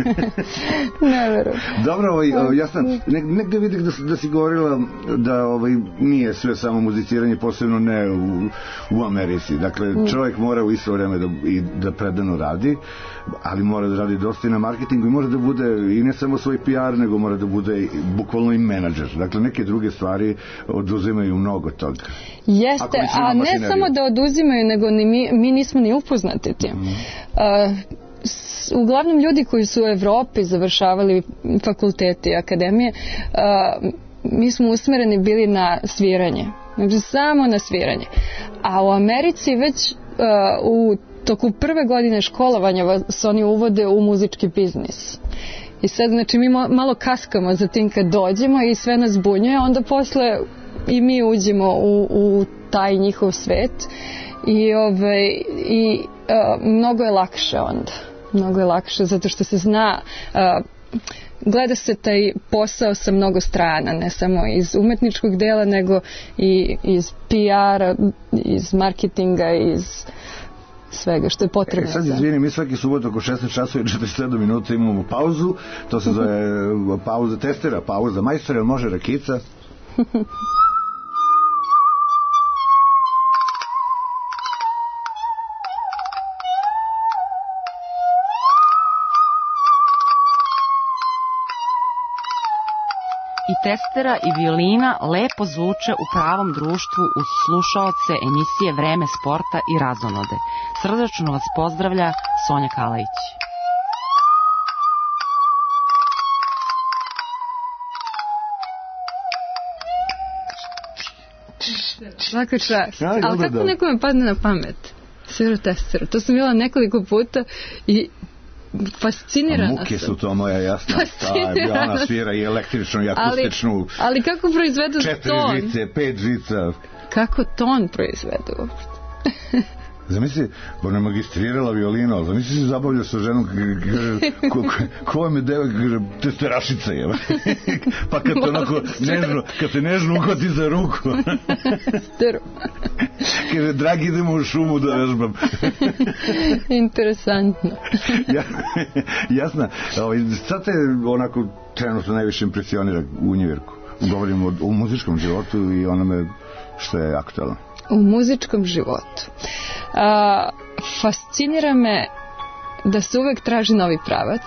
Ne verujem. Dobro, ovaj, jasno, Ne, negde vidim da, da si govorila da ovaj, nije sve samo muziciranje, posebno ne u, u Americi. Dakle, čovjek mora u isto vreme da, i da predano radi, ali mora da radi dosta i na marketingu i mora da bude i ne samo svoj P R, nego mora da bude i, bukvalno i menadžer. Dakle, neke druge stvari oduzimaju mnogo toga. Jeste, a ne samo da oduzimaju, nego ni mi, mi nismo ni upoznati tim. Mm. Uh, uglavnom ljudi koji su u Evropi završavali fakultete i akademije, uh, mi smo usmereni bili na sviranje, znači samo na sviranje, a u Americi već uh, u toku prve godine školovanja vas oni uvode u muzički biznis. I sad znači mi malo kaskamo za tim kad dođemo i sve nas bunjuje, onda posle i mi uđemo u, u taj njihov svet i, ove, i uh, mnogo je lakše onda. Mnogo je lakše zato što se zna, uh, gleda se taj posao sa mnogo strana, ne samo iz umetničkog dela, nego i iz P R-a, iz marketinga, iz svega što je potrebno. E, sad izvini, mi svaki subot oko šesnaest časova i četrdeset sedam minuta imamo pauzu, to se zove pauza testera, pauza majstora, jel može rakica? I testera i violina lepo zvuče u pravom društvu uz slušaoce emisije Vreme sporta i razonode. Srdačno vas pozdravlja Sonja Kalajić. Svaka čast. Ali kako nekome padne na pamet? Svira testera. To sam bila nekoliko puta i fascinirana muke sam. su to moja jasna. Fascinirana Ona svira i električnu i akustičnu. Ali, ali kako proizvedu ton? Četiri žice, pet žica. Kako ton proizvedu uopšte? Zamisli, ona magistrirala violino, zamisli se zabavlja sa ženom, kaže, ko, ko vam je devojka, kaže, testerašica je. Pa kad te onako nežno, kad te nežno uhvati za ruku. Kaže, dragi, idemo u šumu da vežbam. Interesantno. Ja, jasna, ovaj, sad te onako trenutno najviše impresionira u univerku. Govorimo o, o muzičkom životu i onome što je aktualno. U muzičkom životu. A, fascinira me da se uvek traži novi pravac,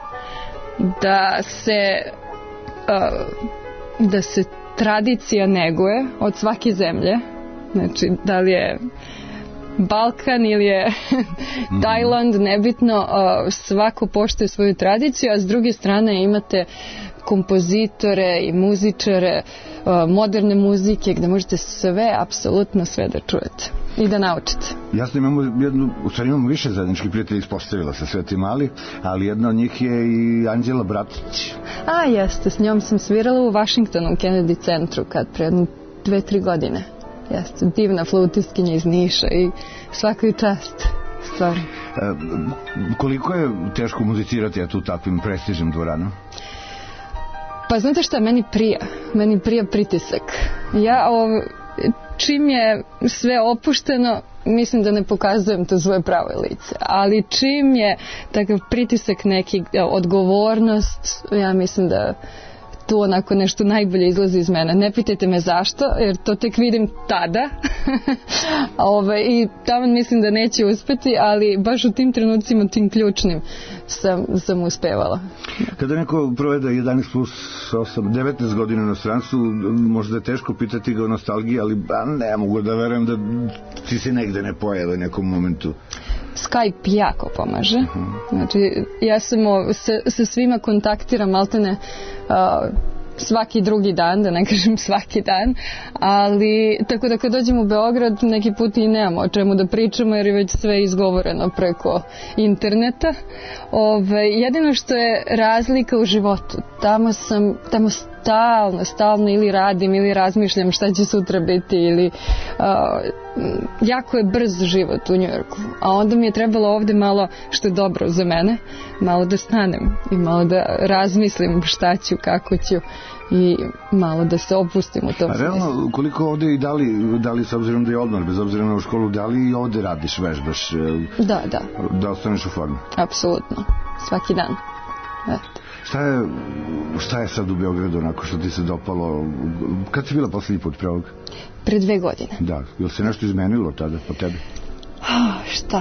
da se a, da se tradicija neguje od svake zemlje, znači da li je Balkan ili je Tajland, nebitno, a, svako poštuje svoju tradiciju, a s druge strane imate kompozitore i muzičare moderne muzike gde možete sve, apsolutno sve da čujete i da naučite. Jasno, imamo jednu, u stvari imamo više zajedničkih prijatelja, ispostavila se Sveti Mali, ali jedna od njih je i Anđela Bratić. A, jeste, s njom sam svirala u Washingtonu, Kennedy centru, kad pre jednu dve, tri godine. Jeste, divna flautiskinja iz Niša i svakoj čast. Stvarno. E, koliko je teško muzicirati eto u takvim prestižnim dvoranama? Pa znate šta, meni prija. Meni prija pritisak. Ja, ov, čim je sve opušteno, mislim da ne pokazujem to svoje pravo lice. Ali čim je takav pritisak, neki odgovornost, ja mislim da tu onako nešto najbolje izlazi iz mene. Ne pitajte me zašto, jer to tek vidim tada. Ove, I tamo mislim da neće uspeti, ali baš u tim trenucima, tim ključnim, sam, sam uspevala. Kada neko provede jedanaest plus osam, devetnaest godina na stranstvu, možda je teško pitati ga o nostalgiji, ali ba, ne mogu da verujem da ti se negde ne pojave u nekom momentu. Skype jako pomaže. Znači, ja sam o, sa, sa svima kontaktiram maltene uh, svaki drugi dan, da ne kažem svaki dan, ali tako da kad dođem u Beograd neki put i nemamo o čemu da pričamo jer je već sve izgovoreno preko interneta. Ove, jedino što je razlika u životu, tamo sam, tamo stalno, stalno ili radim ili razmišljam šta će sutra biti ili uh, jako je brz život u Njujorku, a onda mi je trebalo ovde malo, što je dobro za mene, malo da stanem i malo da razmislim šta ću, kako ću i malo da se opustim u tom smislu. A realno, koliko ovde i da li, da li s obzirom da je odmor, bez obzira na školu, da li i ovde radiš, vežbaš? Da, da. Da ostaneš u formi? Apsolutno, svaki dan. Eto. Šta je, šta je sad u Beogradu onako što ti se dopalo? Kad si bila poslednji put pre ovog? Pre dve godine. Da, je se nešto izmenilo tada po tebi? Oh, šta?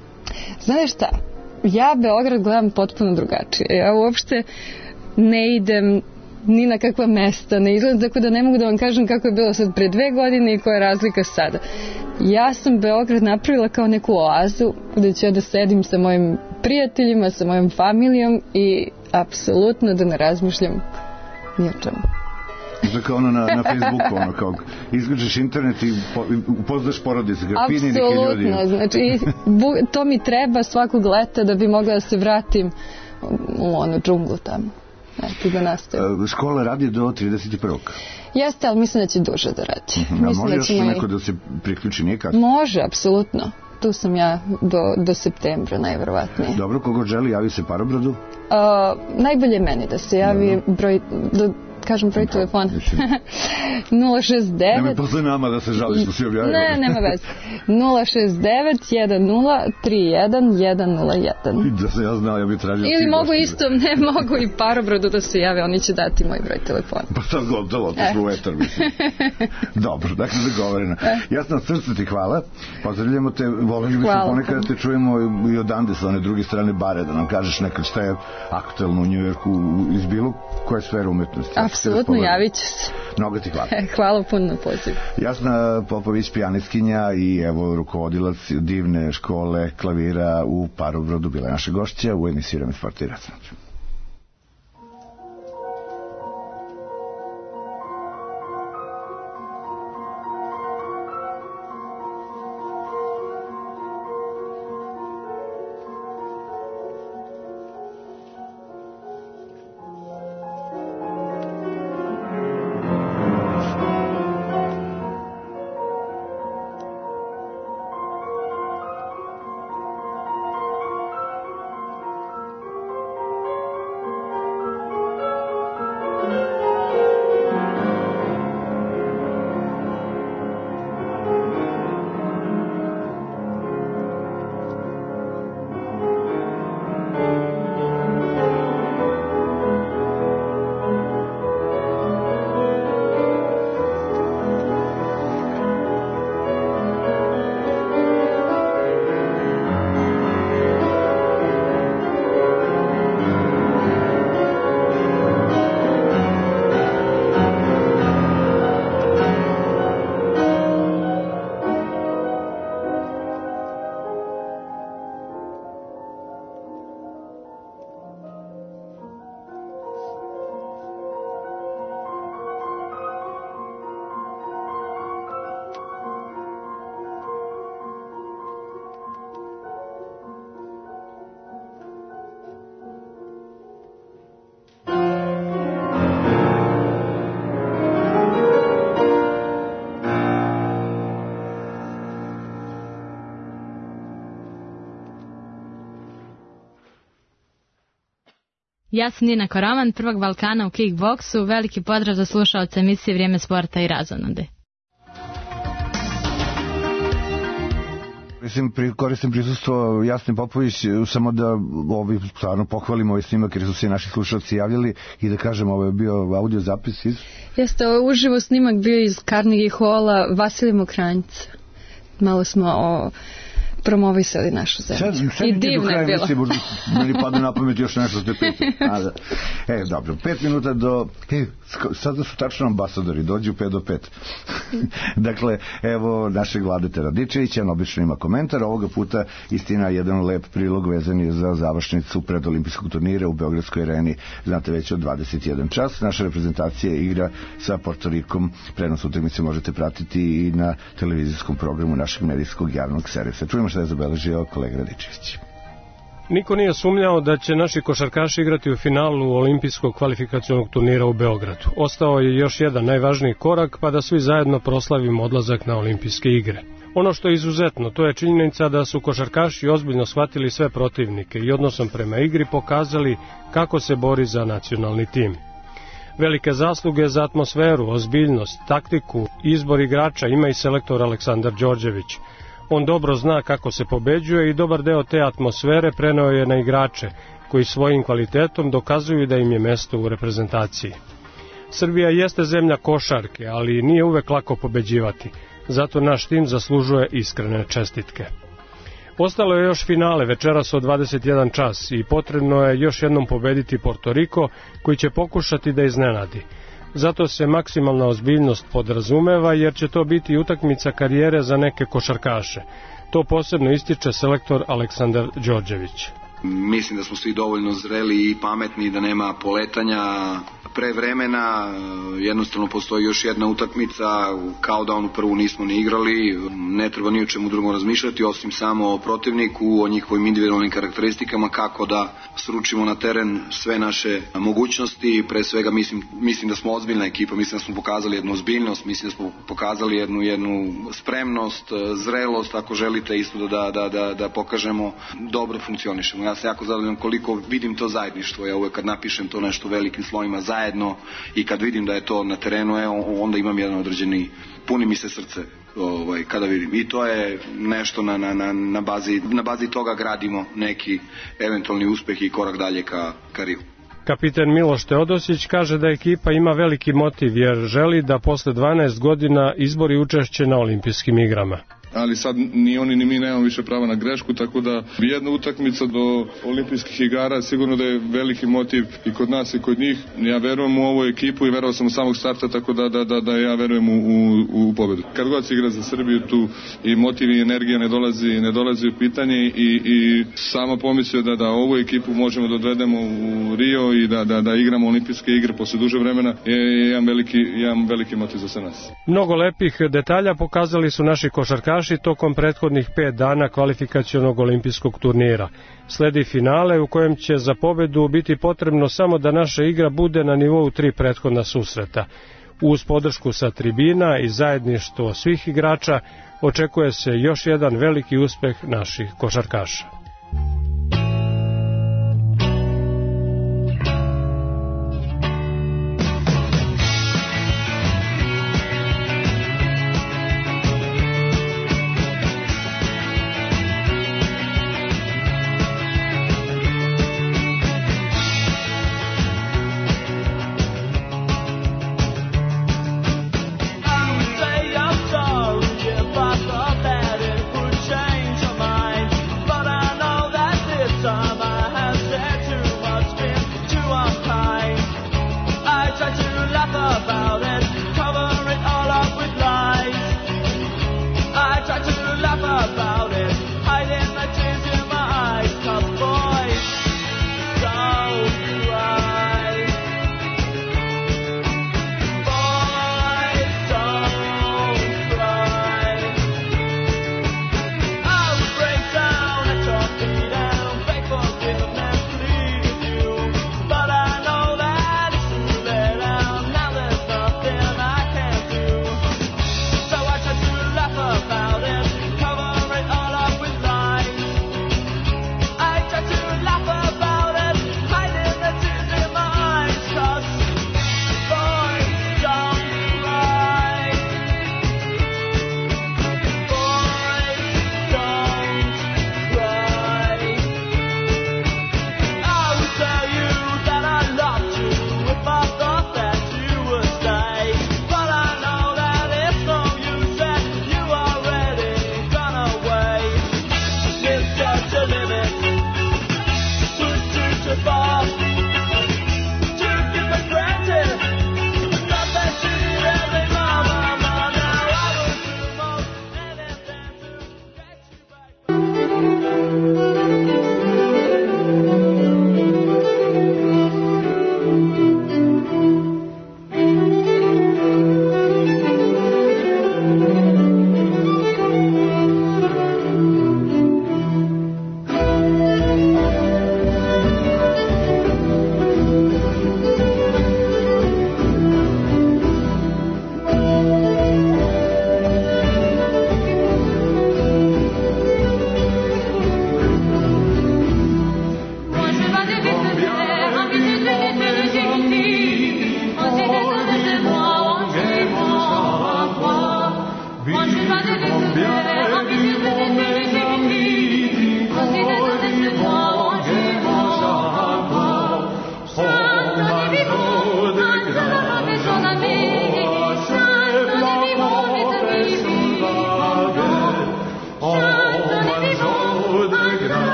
Znaš šta? Ja Beograd gledam potpuno drugačije. Ja uopšte ne idem ni na kakva mesta, ne izgledam, tako da ne mogu da vam kažem kako je bilo sad pre dve godine i koja je razlika sada. Ja sam Beograd napravila kao neku oazu gde ću ja da sedim sa mojim prijateljima, sa mojom familijom i apsolutno da ne razmišljam ni o čemu. Znači kao ono na, na Facebooku, ono kao izguđeš internet i po, upoznaš porodice, ga fini neki ljudi. Apsolutno, znači bu, to mi treba svakog leta da bi mogla da se vratim u onu džunglu tamo. Eto, da nastavim. Škola radi do trideset prvog Jeste, ali mislim da će duže da radi. Uh-huh. A može da još neko i... da se priključi nikad? Može, apsolutno. Tu sam ja do, do septembra, najverovatnije. Dobro, kogo želi, javi se Parobradu? Uh, najbolje meni da se javi Dobro. broj... Do, kažem broj telefona. nula šest devet Nemoj posle nama da se žališ da si objavio. Ne, nema veze. nula šest devet jedan nula tri jedan jedan nula jedan Da se ja znao, ja bih tražio. Ili mogu isto, ne mogu i Parobradu da se jave, oni će dati moj broj telefona. Pa sad gotovo, to smo u etar, mislim. Dobro, dakle dogovoreno. Jasno, srce ti hvala. Pozdravljamo te, volim bismo ponekad te čujemo i odande sa one druge strane bare, da nam kažeš nekad šta je aktualno u Njujorku iz bilo koje sfere umetnosti. Apsolutno, javit ću se. Mnogo ti hvala. Hvala puno na pozivu. Jasna Popović, pijanistkinja i evo rukovodilac divne škole klavira u Parobrodu, bila je naša gošća u emisiji Vreme sporta i razonode. Ja sam Nina Koraman, prvog Balkana u kickboksu. Veliki pozdrav za slušaoce emisije Vrijeme sporta i razonode. Koristim prisustvo Jasne Popović, samo da ovi stvarno pohvalimo ovaj snimak jer su se naši slušalci javljali i da kažem, ovo je bio audio zapis iz... Jeste, ovo je uživo snimak bio iz Carnegie Halla Vasilija Mokranjica. Malo smo o... promovisali našu zemlju. Sad, sad I divno je bilo. Mislim, meni pada na pamet još nešto ste piti. E, dobro, pet minuta do... E, sada su tačno ambasadori, dođu pet do pet. Dakle, evo našeg Vladete Radičevića, on obično ima komentar, ovoga puta istina jedan lep prilog vezan je za završnicu predolimpijskog turnira u Beogradskoj areni, znate već od dvadeset jedan čas. Naša reprezentacija igra sa Portorikom, prenos utakmice možete pratiti i na televizijskom programu našeg medijskog javnog servisa. Čujemo što je zabeležio kolega Radičević. Niko nije sumnjao da će naši košarkaši igrati u finalu olimpijskog kvalifikacionog turnira u Beogradu. Ostao je još jedan najvažniji korak pa da svi zajedno proslavimo odlazak na olimpijske igre. Ono što je izuzetno, to je činjenica da su košarkaši ozbiljno shvatili sve protivnike i odnosom prema igri pokazali kako se bori za nacionalni tim. Velike zasluge za atmosferu, ozbiljnost, taktiku, izbor igrača ima i selektor Aleksandar Đorđević. On dobro zna kako se pobeđuje i dobar deo te atmosfere preneo je na igrače, koji svojim kvalitetom dokazuju da im je mesto u reprezentaciji. Srbija jeste zemlja košarke, ali nije uvek lako pobeđivati, zato naš tim zaslužuje iskrene čestitke. Ostalo je još finale večeras od dvadeset jedan čas i potrebno je još jednom pobediti Portoriko, koji će pokušati da iznenadi. Zato se maksimalna ozbiljnost podrazumeva jer će to biti utakmica karijere za neke košarkaše. To posebno ističe selektor Aleksandar Đorđević. Mislim da smo svi dovoljno zreli i pametni, da nema poletanja pre vremena, jednostavno postoji još jedna utakmica, kao da onu prvu nismo ni igrali, ne treba ni o čemu drugom razmišljati, osim samo o protivniku, o njihovim individualnim karakteristikama, kako da sručimo na teren sve naše mogućnosti. Pre svega mislim, mislim da smo ozbiljna ekipa, mislim da smo pokazali jednu ozbiljnost, mislim da smo pokazali jednu, jednu spremnost, zrelost, ako želite isto da, da, da, da pokažemo, dobro funkcionišemo. Ja se jako zadovoljam koliko vidim to zajedništvo, ja uvek kad napišem to nešto velikim slovima zajedno i kad vidim da je to na terenu, e, onda imam jedan određeni, puni mi se srce ovaj, kada vidim. I to je nešto na, na, na, na, bazi, na bazi toga gradimo neki eventualni uspeh i korak dalje ka, ka Riju. Kapiten Miloš Teodosić kaže da ekipa ima veliki motiv jer želi da posle dvanaest godina izbori učešće na olimpijskim igrama. Ali sad ni oni ni mi nemamo više prava na grešku, tako da jedna utakmica do olimpijskih igara sigurno da je veliki motiv i kod nas i kod njih. Ja verujem u ovu ekipu i verovao sam u samog starta, tako da, da, da, da ja verujem u, u, u pobedu. Kad god se igra za Srbiju, tu i motiv i energija ne dolazi, ne dolazi u pitanje i, i samo pomislio da, da ovu ekipu možemo da odvedemo u Rio i da, da, da igramo olimpijske igre posle duže vremena je jedan veliki, jedan veliki motiv za sve nas. Mnogo lepih detalja pokazali su naši košarkaši tokom prethodnih pet dana kvalifikacionog olimpijskog turnira. Sledi finale u kojem će za pobedu biti potrebno samo da naša igra bude na nivou tri prethodna susreta. Uz podršku sa tribina i zajedništvo svih igrača očekuje se još jedan veliki uspeh naših košarkaša. But I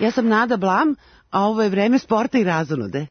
Ja sam Nada Blam, a ovo je Vreme sporta i razonode.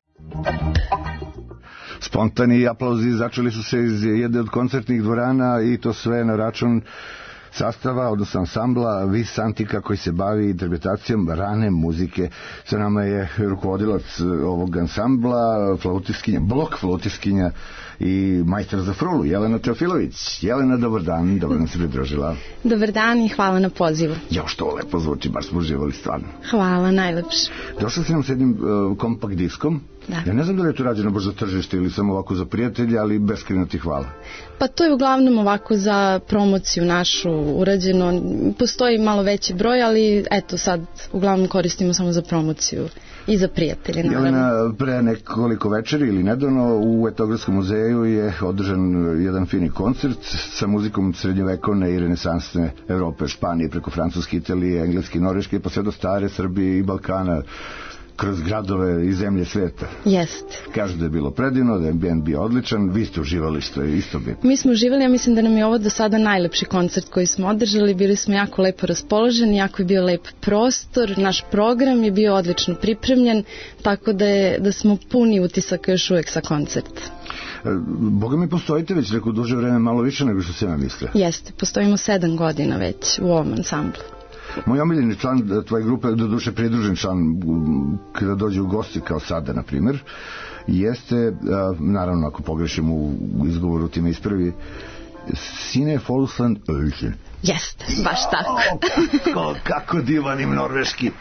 Spontani aplauzi začeli su se iz jedne od koncertnih dvorana i to sve na račun sastava, odnosno ansambla Vis Antika koji se bavi interpretacijom rane muzike. Sa nama je rukovodilac ovog ansambla, flautiskinja, blok flautiskinja i majstor za frulu, Jelena Teofilović. Jelena, dobar dan, dobro nam se pridružila. Dobar dan i hvala na pozivu. Jo, što ovo lepo zvuči, baš smo uživali stvarno. Hvala, najlepše. Došla si nam s jednim uh, kompakt diskom. Da. Ja ne znam da li je to rađeno baš za tržište ili samo ovako za prijatelje, ali beskrajno ti hvala. Pa to je uglavnom ovako za promociju našu urađeno. Postoji malo veći broj, ali eto sad uglavnom koristimo samo za promociju i za prijatelje. Naravno. Jelena, pre nekoliko večeri ili nedavno u Etnografskom muzeju je održan jedan fini koncert sa muzikom srednjovekovne i renesansne Evrope, Španije, preko Francuske, Italije, Engleske, Norveške, pa sve do stare Srbije i Balkana, kroz gradove i zemlje sveta. Jest. Kažu da je bilo predivno, da je ambijent bio odličan, vi ste uživali, što je isto bitno. Mi smo uživali, ja mislim da nam je ovo do sada najlepši koncert koji smo održali, bili smo jako lepo raspoloženi, jako je bio lep prostor, naš program je bio odlično pripremljen, tako da, je, da smo puni utisaka još uvek sa koncerta. Boga mi postojite već neko duže vreme, malo više nego što se ja misle. Jeste, postojimo sedam godina već u ovom ansamblu. Moj omiljeni član tvoje grupe, do duše pridružen član kada dođe u gosti kao sada, na primjer, jeste, naravno ako pogrešim u izgovoru ti me ispravi, Sine Folsland Ölsen. Jeste, baš tako. Kako, kako divan im norveški.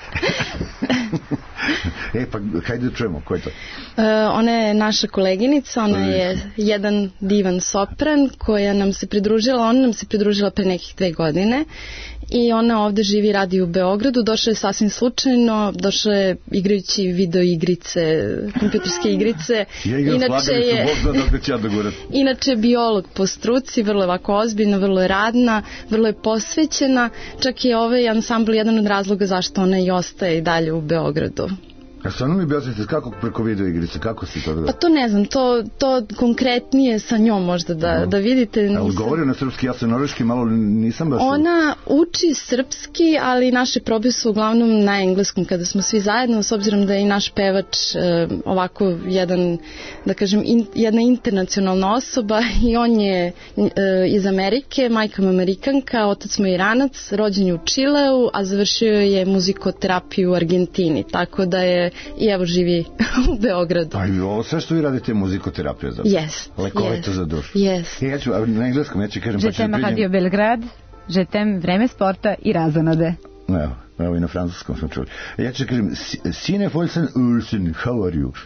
E, pa hajde da čujemo, ko je to? Uh, ona je naša koleginica, ona je jedan divan sopran koja nam se pridružila, ona nam se pridružila pre nekih dve godine i ona ovde živi i radi u Beogradu. Došla je sasvim slučajno, došla je igrajući video igrice, kompjuterske igrice. Ja igram inače je, je, inače je biolog po struci, vrlo je ovako ozbiljna, vrlo je radna, vrlo je posvećena, čak je ovaj ansambl jedan od razloga zašto ona i ostaje i dalje u Beogradu. A stvarno mi objasnite kako preko video igrice, kako si to da... Pa to ne znam, to, to konkretnije sa njom možda da, da vidite. Nisam... Ali govori na srpski, ja sam norveški, malo nisam baš... Ona uči srpski, ali naše probe su uglavnom na engleskom kada smo svi zajedno, s obzirom da je i naš pevač e, ovako jedan, da kažem, in, jedna internacionalna osoba i on je e, iz Amerike, majka mu Amerikanka, otac mu je Iranac, rođen je u Čileu, a završio je muzikoterapiju u Argentini, tako da je i evo živi u Beogradu. Pa i ovo sve što vi radite je muzikoterapija zapravo? Jest. Lekovito yes, za dušu. Yes. Ja ću, na engleskom ja ću kažem... Je t'aime Radio Belgrad, je t'aime Vreme sporta i razonode. Evo, evo i na francuskom smo čuli. Ja ću kažem, Sine Folsen Ulsen, how are you?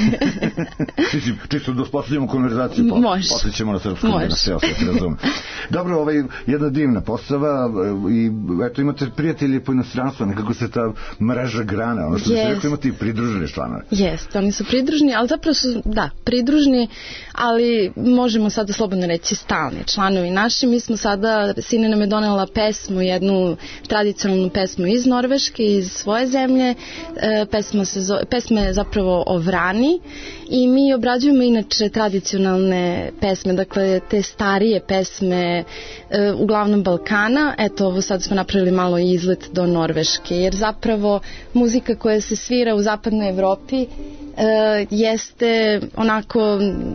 Mislim, čisto da uspostavljamo konverzaciju, pa posle ćemo na srpskom, da sve sve razumem. Dobro, ovaj, jedna divna postava i eto imate prijatelji po inostranstvu, nekako se ta mreža grana, ono što yes. se rekao imate i pridružene članove. Jeste, oni su pridružni, ali zapravo su, da, pridružni, ali možemo sada slobodno reći stalni članovi naši. Mi smo sada, Sine nam je donela pesmu, jednu tradicionalnu pesmu iz Norveške, iz svoje zemlje. E, pesma, se zove, pesma je zapravo o vrani i mi obrađujemo inače tradicionalne pesme, dakle te starije pesme e, uglavnom Balkana. Eto, ovo sad smo napravili malo izlet do Norveške, jer zapravo muzika koja se svira u zapadnoj Evropi e, jeste onako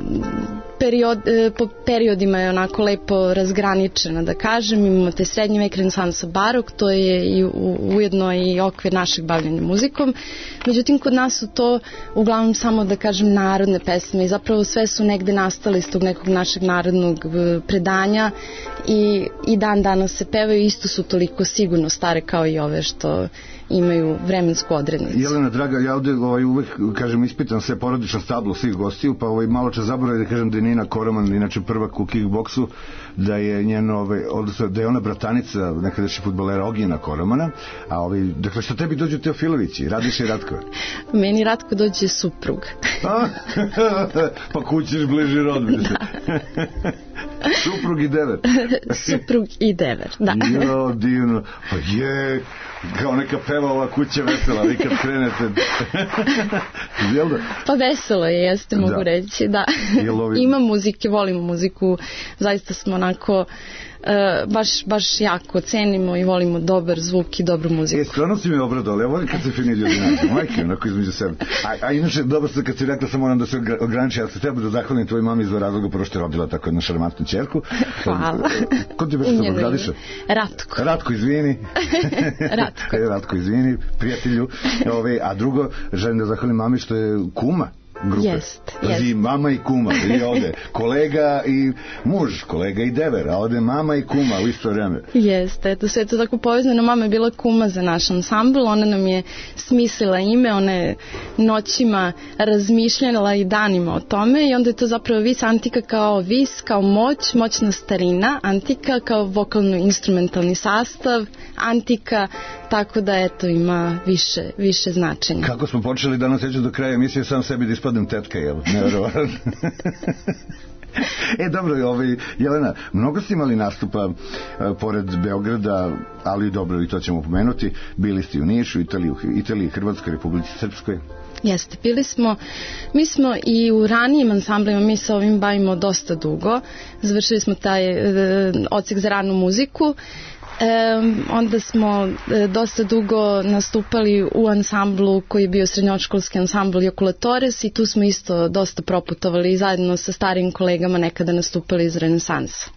period, po periodima je onako lepo razgraničena, da kažem. Imamo te srednji vek, renesansa, barok, to je i ujedno i okvir našeg bavljanja muzikom. Međutim, kod nas su to uglavnom samo, da kažem, narodne pesme i zapravo sve su negde nastale iz tog nekog našeg narodnog predanja i, i dan danas se pevaju, isto su toliko sigurno stare kao i ove što imaju vremensku odrednicu. Jelena, draga, ja ovde ovaj, uvek, kažem, ispitam sve porodično stablo svih gostiju, pa ovaj, malo čas zaboravim da kažem da je Nina Koroman, inače prvak u kickboksu, da je njeno, ovaj, odnosno, da je ona bratanica nekadašnjeg fudbalera Ognjena Koromana, a ovaj, dakle, što tebi dođu Teofilovići, Radiša i Ratko? Meni Ratko dođe suprug. Pa kućiš bliži rod, mi se. Suprug i dever. Suprug i dever, da. Jo, divno. Pa je, kao neka pevova kuća vesela, vi kad krenete. Jel da? Pa veselo je, jeste, mogu da. reći, da. Ima muzike, volimo muziku, zaista smo onako... Uh, baš, baš jako cenimo i volimo dobar zvuk i dobru muziku. E, stvarno si mi obradovali, ja volim kad se fini ljudi nađu, majke, onako između sebe. A, a inače, dobro se kad si rekla, sam moram da se ograniči, ja se treba da zahvalim tvojoj mami iz razloga, prvo što je rodila tako jednu šarmantnu ćerku. Hvala. Ko ti beše samo Gradiša? Ratko. Ratko, izvini. Ratko. Ratko, izvini, prijatelju. Ove, a drugo, želim da zahvalim mami što je kuma grupe. Jest, jest. Mama i kuma, i ode kolega i muž, kolega i dever, a ode mama i kuma u isto vreme. Jeste, eto sve to tako povezano. Mama je bila kuma za naš ansambl, ona nam je smislila ime, ona je noćima razmišljala i danima o tome i onda je to zapravo vis Antika kao vis, kao moć, moćna starina, Antika kao vokalno-instrumentalni sastav, Antika, tako da eto ima više, više značenja. Kako smo počeli danas seću do kraja emisije, sam sebi da ispadnem tetka, jel? Nevjerovatno. E, dobro, ovaj, Jelena, mnogo ste imali nastupa e, pored Beograda, ali dobro, i to ćemo pomenuti, bili ste u Nišu, Italiji, Italiji, Hrvatskoj, Republici Srpskoj. Jeste, bili smo, mi smo i u ranijim ansamblima, mi se ovim bavimo dosta dugo, završili smo taj e, odsek za ranu muziku. E, onda smo e, dosta dugo nastupali u ansamblu koji je bio srednjoškolski ansambl Jokulatores i tu smo isto dosta proputovali i zajedno sa starim kolegama nekada nastupali iz Renesansa.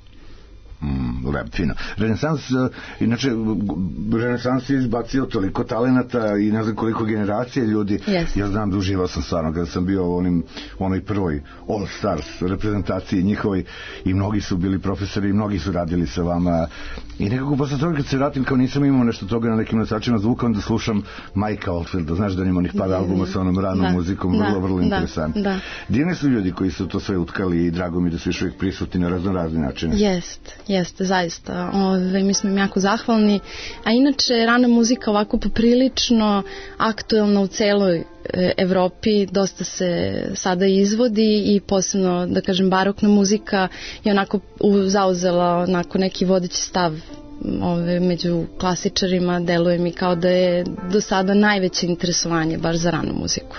Mm, lep, fino. Renesans, inače, Renesans je izbacio toliko talenata i ne znam koliko generacije ljudi. Yes. Ja znam da uživao sam stvarno kada sam bio u onim, onoj prvoj All Stars reprezentaciji njihovoj i mnogi su bili profesori i mnogi su radili sa vama i nekako posle toga kad se vratim kao nisam imao nešto toga na nekim nosačima zvuka, onda slušam Mike'a Oldfielda, znaš da nima onih par albuma sa onom ranom da, muzikom, vrlo, da, vrlo da, interesantno. Da. Divni su ljudi koji su to sve utkali i drago mi da su još uvijek prisutni na razno razni načine. Jest, jeste, zaista. Ove, mi smo im jako zahvalni. A inače, rana muzika ovako poprilično aktuelna u celoj e, Evropi, dosta se sada izvodi i posebno, da kažem, barokna muzika je onako u, zauzela onako neki vodeći stav ove, među klasičarima, deluje mi kao da je do sada najveće interesovanje baš za ranu muziku.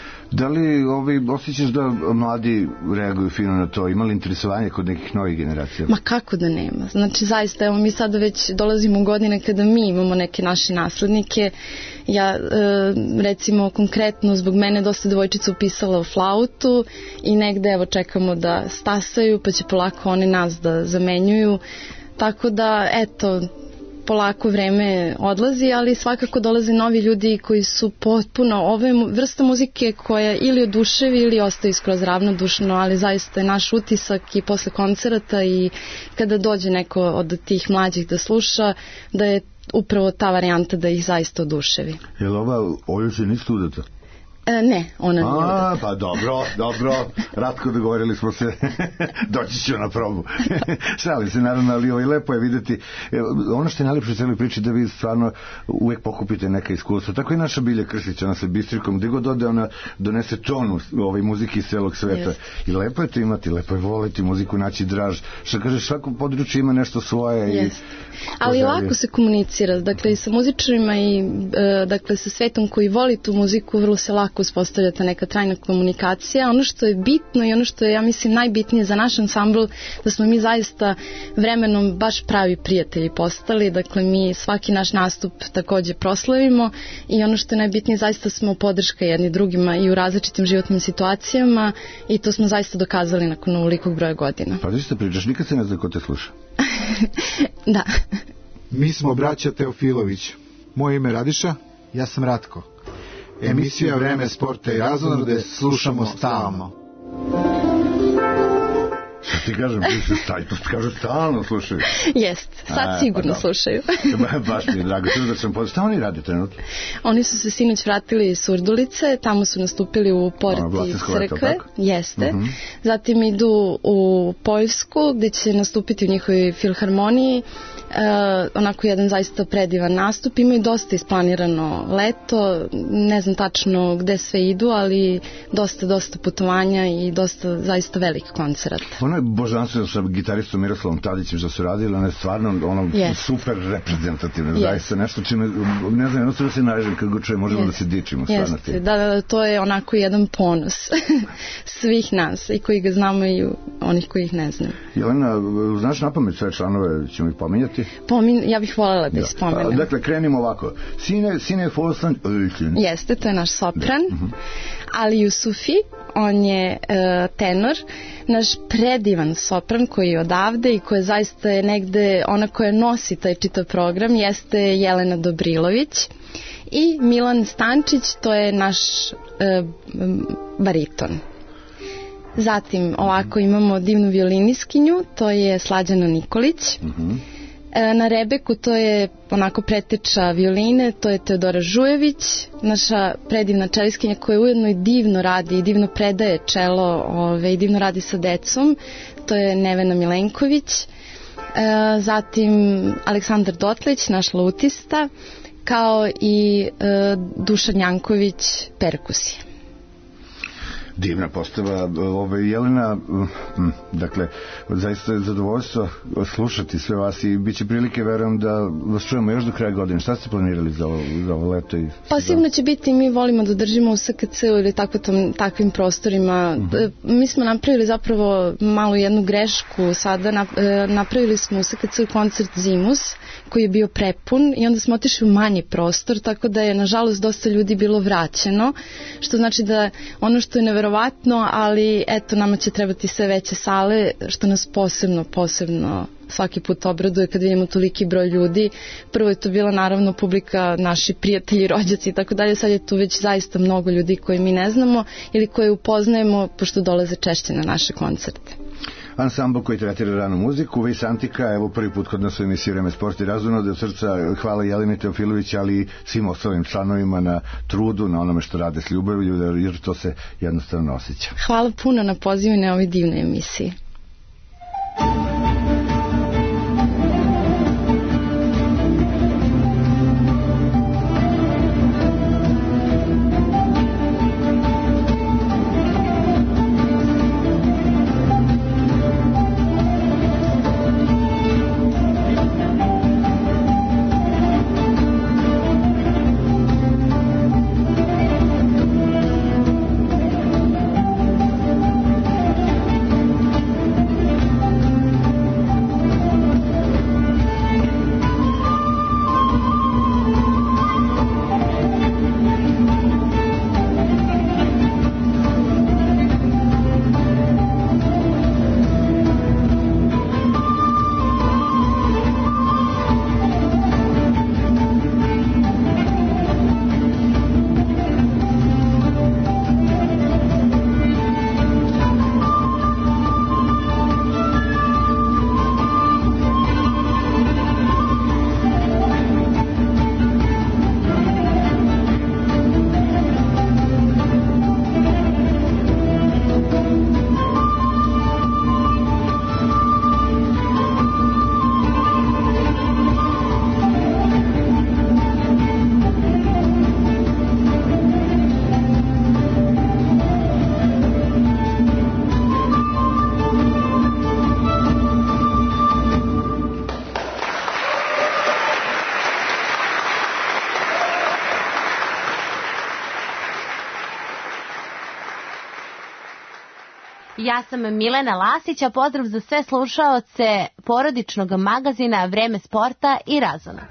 Da li ovaj, osjećaš da mladi reaguju fino na to? Ima li interesovanje kod nekih novih generacija? Ma kako da nema. Znači zaista, evo mi sada već dolazimo u godine kada mi imamo neke naše naslednike. Ja e, recimo konkretno zbog mene dosta devojčica upisala u flautu i negde evo čekamo da stasaju pa će polako one nas da zamenjuju. Tako da eto, polako vreme odlazi, ali svakako dolaze novi ljudi koji su potpuno ove vrsta muzike koja ili oduševi ili ostaje skroz ravnodušno, ali zaista je naš utisak i posle koncerata i kada dođe neko od tih mlađih da sluša, da je upravo ta varijanta da ih zaista oduševi. Je li ova Oljuša ni studenta? E, ne, ona nije udata. A, pa dobro, dobro, Ratko, dogovorili smo se, doći ću na probu. Šalim se, naravno, ali ovaj, lepo je videti. Ono što je najlepše u celoj priči da vi stvarno uvek pokupite neka iskustva. Tako i naša Bilja Krstić, ona se bistrikom, gde god ode, ona donese tonu ovaj, muzike iz celog sveta. Yes. I lepo je to imati, lepo je voliti muziku, naći draž. Što kažeš, svako područje ima nešto svoje. Yes. I ali lako se komunicira, dakle i sa muzičarima i e, dakle sa svetom koji voli tu muziku, vrlo se lako uspostavlja ta neka trajna komunikacija. Ono što je bitno i ono što je, ja mislim, najbitnije za naš ansambl, da smo mi zaista vremenom baš pravi prijatelji postali, dakle mi svaki naš nastup takođe proslavimo i ono što je najbitnije, zaista smo podrška jedni drugima i u različitim životnim situacijama i to smo zaista dokazali nakon ovolikog broja godina. Pa da što pričaš, nikad se ne zna ko te sluša. Da. Mi smo braća Teofilović. Moje ime Radiša, ja sam Ratko. Emisija Vreme sporta i razonode slušamo stalno. Šta ti kažem, kažu stalno slušaju. Jest, sad A, sigurno pa slušaju. Baš mi je drago, da sam pod... Šta oni radi trenutno? Oni su se sinoć vratili iz Surdulice, tamo su nastupili u porti crkve. Jeste. Uh-huh. Zatim idu u Poljsku, gde će nastupiti u njihovoj filharmoniji. Uh, onako jedan zaista predivan nastup. Imaju dosta isplanirano leto, ne znam tačno gde sve idu, ali dosta, dosta putovanja i dosta zaista velik koncerat. Ona je božanstveno sa gitaristom Miroslavom Tadićem što su radili, ona je stvarno ono yes. super reprezentativna, yes. zaista nešto čime, ne znam, jednostavno se naježem kad go čuje, možemo yes. da se dičimo stvarno. Yes. Da, da, da, to je onako jedan ponos svih nas i koji ga znamo i onih koji ih ne znaju. Jelena, znaš napamet sve članove, ćemo ih pominjati? Pomin, ja bih voljela da ih spomenem. Dakle, krenimo ovako. Sine, Sine Forsland Öjken. Jeste, to je naš sopran. Uh-huh. Ali Jusufi, on je uh, tenor, naš predivan sopran koji je odavde i koja zaista je negde ona koja nosi taj čitav program, jeste Jelena Dobrilović. I Milan Stančić, to je naš uh, bariton. Zatim ovako imamo divnu violiniskinju, to je Slađana Nikolić. Uh-huh. Na rebeku to je onako preteča violine, to je Teodora Žujević, naša predivna čeliskinja koja ujedno i divno radi i divno predaje čelo ove, i divno radi sa decom, to je Nevena Milenković. E, zatim Aleksandar Dotlić, naš lautista, kao i e, Dušan Janković, perkusije. Divna postava, ove, Jelena, dakle, zaista je zadovoljstvo slušati sve vas i bit će prilike, verujem, da vas čujemo još do kraja godine. Šta ste planirali za ovo, za ovo leto? I pa sigurno će biti, mi volimo da držimo u S K C-u ili tako tom, takvim prostorima. Uh-huh. Mi smo napravili zapravo malu jednu grešku sada, napravili smo u S K C-u koncert Zimus, koji je bio prepun i onda smo otišli u manji prostor, tako da je nažalost dosta ljudi bilo vraćeno, što znači da ono što je neverovatno, ali eto, nama će trebati sve veće sale, što nas posebno, posebno svaki put obraduje kad vidimo toliki broj ljudi. Prvo je to bila naravno publika, naši prijatelji, rođaci i tako dalje, sad je tu već zaista mnogo ljudi koje mi ne znamo ili koje upoznajemo pošto dolaze češće na naše koncerte. Ansambl koji tretira ranu muziku, Vis Antika, evo prvi put kod nas u emisiji Vreme sporta i razonode. Od srca hvala Jeleni Teofilović, ali i svim ostalim članovima na trudu, na onome što rade s ljubavlju, jer to se jednostavno osjeća. Hvala puno na pozivu na ovoj divnoj emisiji. Ja sam Milena Lasić, a pozdrav za sve slušaoce porodičnog magazina Vreme sporta i razonode.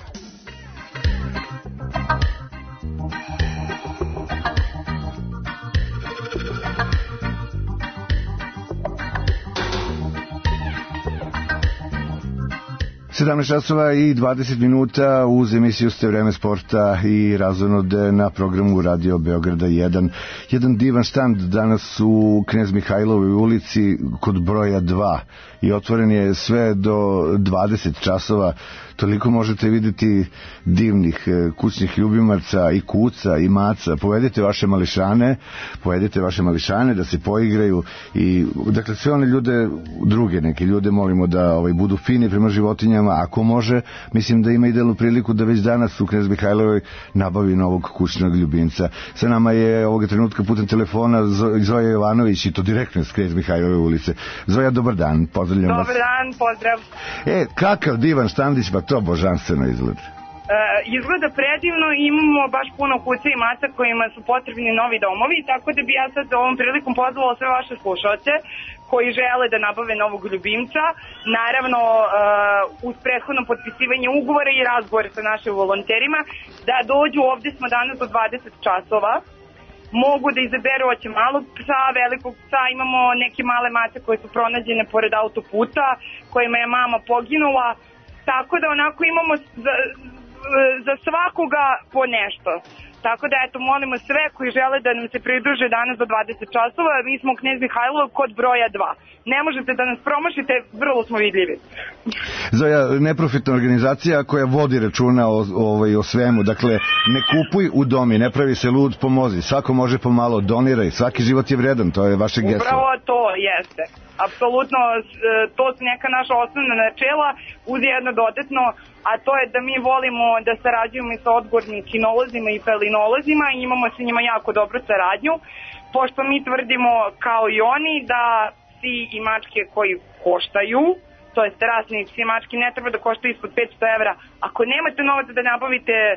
sedamnaest časova i dvadeset minuta uz emisiju ste Vreme sporta i razonode na programu Radio Beograda jedan. Jedan divan štand danas u Knez Mihajlovoj ulici kod broja dva i otvoren je sve do dvadeset časova. Toliko možete vidjeti divnih kućnih ljubimaca i kuca i maca. Povedite vaše mališane, povedite vaše mališane da se poigraju i dakle sve one ljude, druge neke ljude molimo da ovaj, budu fini prema životinjama godinama, ako može, mislim da ima idealnu priliku da već danas u Knez Mihajlovoj nabavi novog kućnog ljubimca. Sa nama je ovoga trenutka putem telefona Zoja Jovanović i to direktno iz Knez Mihajlove ulice. Zoja, dobar dan, pozdravljam vas. Dobar dan, pozdrav. E, kakav divan štandić, pa to božanstveno izgleda. Uh, izgleda predivno, imamo baš puno kuća i maca kojima su potrebni novi domovi, tako da bi ja sad ovom prilikom pozvala sve vaše slušalce koji žele da nabave novog ljubimca, naravno uh, uz prethodno potpisivanje ugovora i razgovor sa našim volonterima, da dođu, ovdje smo danas do dvadeset časova, mogu da izaberu hoće malog psa, velikog psa, imamo neke male mace koje su pronađene pored autoputa, kojima je mama poginula, tako da onako imamo za, za svakoga po nešto. Tako da eto, molimo sve koji žele da nam se pridruže danas do dvadeset časova, mi smo u Knez Mihajlov kod broja dva. Ne možete da nas promašite, vrlo smo vidljivi. Zoja, neprofitna organizacija koja vodi računa o, o, o svemu, dakle, ne kupuj u domi, ne pravi se lud, pomozi, svako može pomalo, doniraj, svaki život je vredan, to je vaše geslo. Upravo to jeste. Apsolutno, to su neka naša osnovna načela, uz jedno dodatno, a to je da mi volimo da sarađujemo i sa odgovornim kinolozima i felinolozima i imamo sa njima jako dobru saradnju, pošto mi tvrdimo kao i oni da psi i mačke koji koštaju, to je rasni psi i mačke, ne treba da koštaju ispod petsto evra. Ako nemate novac da nabavite e,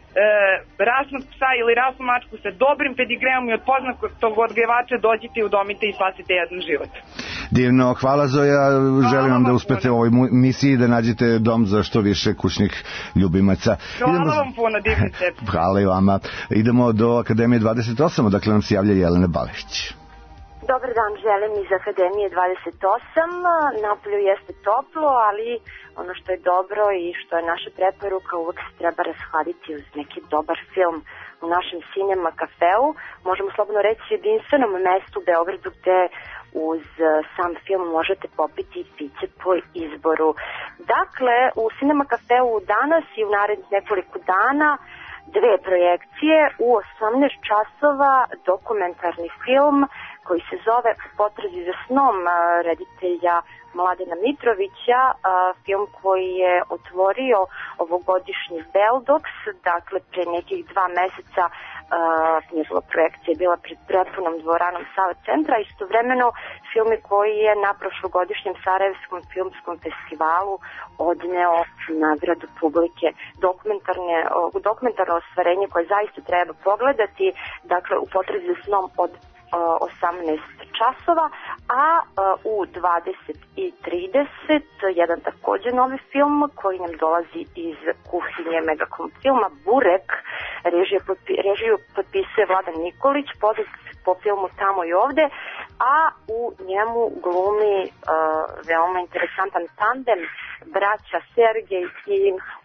rasnog psa ili rasnu mačku sa dobrim pedigreom i od poznatog odgajivača, dođite i udomite i spasite jedan život. Divno, hvala Zoja, želim vam da uspete u ovoj misiji da nađete dom za što više kućnih ljubimaca. Hvala Idemo... vam puno, divni se. Hvala i vama. Idemo do Akademije dvadeset osam, odakle nam se javlja Jelena Balešić. Dobar dan, želim iz Akademije dvadeset osam. Napolju jeste toplo, ali ono što je dobro i što je naša preporuka, uvek se treba rashladiti uz neki dobar film u našem Cinema Cafeu. Možemo slobodno reći jedinstvenom mestu u Beogradu gde uz sam film možete popiti piće po izboru. Dakle, u Cinema Cafeu danas i u narednih nekoliko dana dve projekcije. U osamnaest časova dokumentarni film koji se zove U potrazi za snom reditelja Mladena Mitrovića, film koji je otvorio ovogodišnji Beldox, dakle pre nekih dva meseca njegova projekcija je bila pred prepunom dvoranom Sava centra, istovremeno film koji je na prošlogodišnjem Sarajevskom filmskom festivalu odneo nagradu publike, dokumentarne, dokumentarno ostvarenje koje zaista treba pogledati, dakle U potrazi za snom od osamnaest časova, a u dvadeset i trideset jedan takođe novi film koji nam dolazi iz kuhinje Megakom filma, Burek, režiju, režiju potpisuje Vladan Nikolić, poznat po filmu Tamo i ovde, a u njemu glumi uh, veoma interesantan tandem braća Sergej i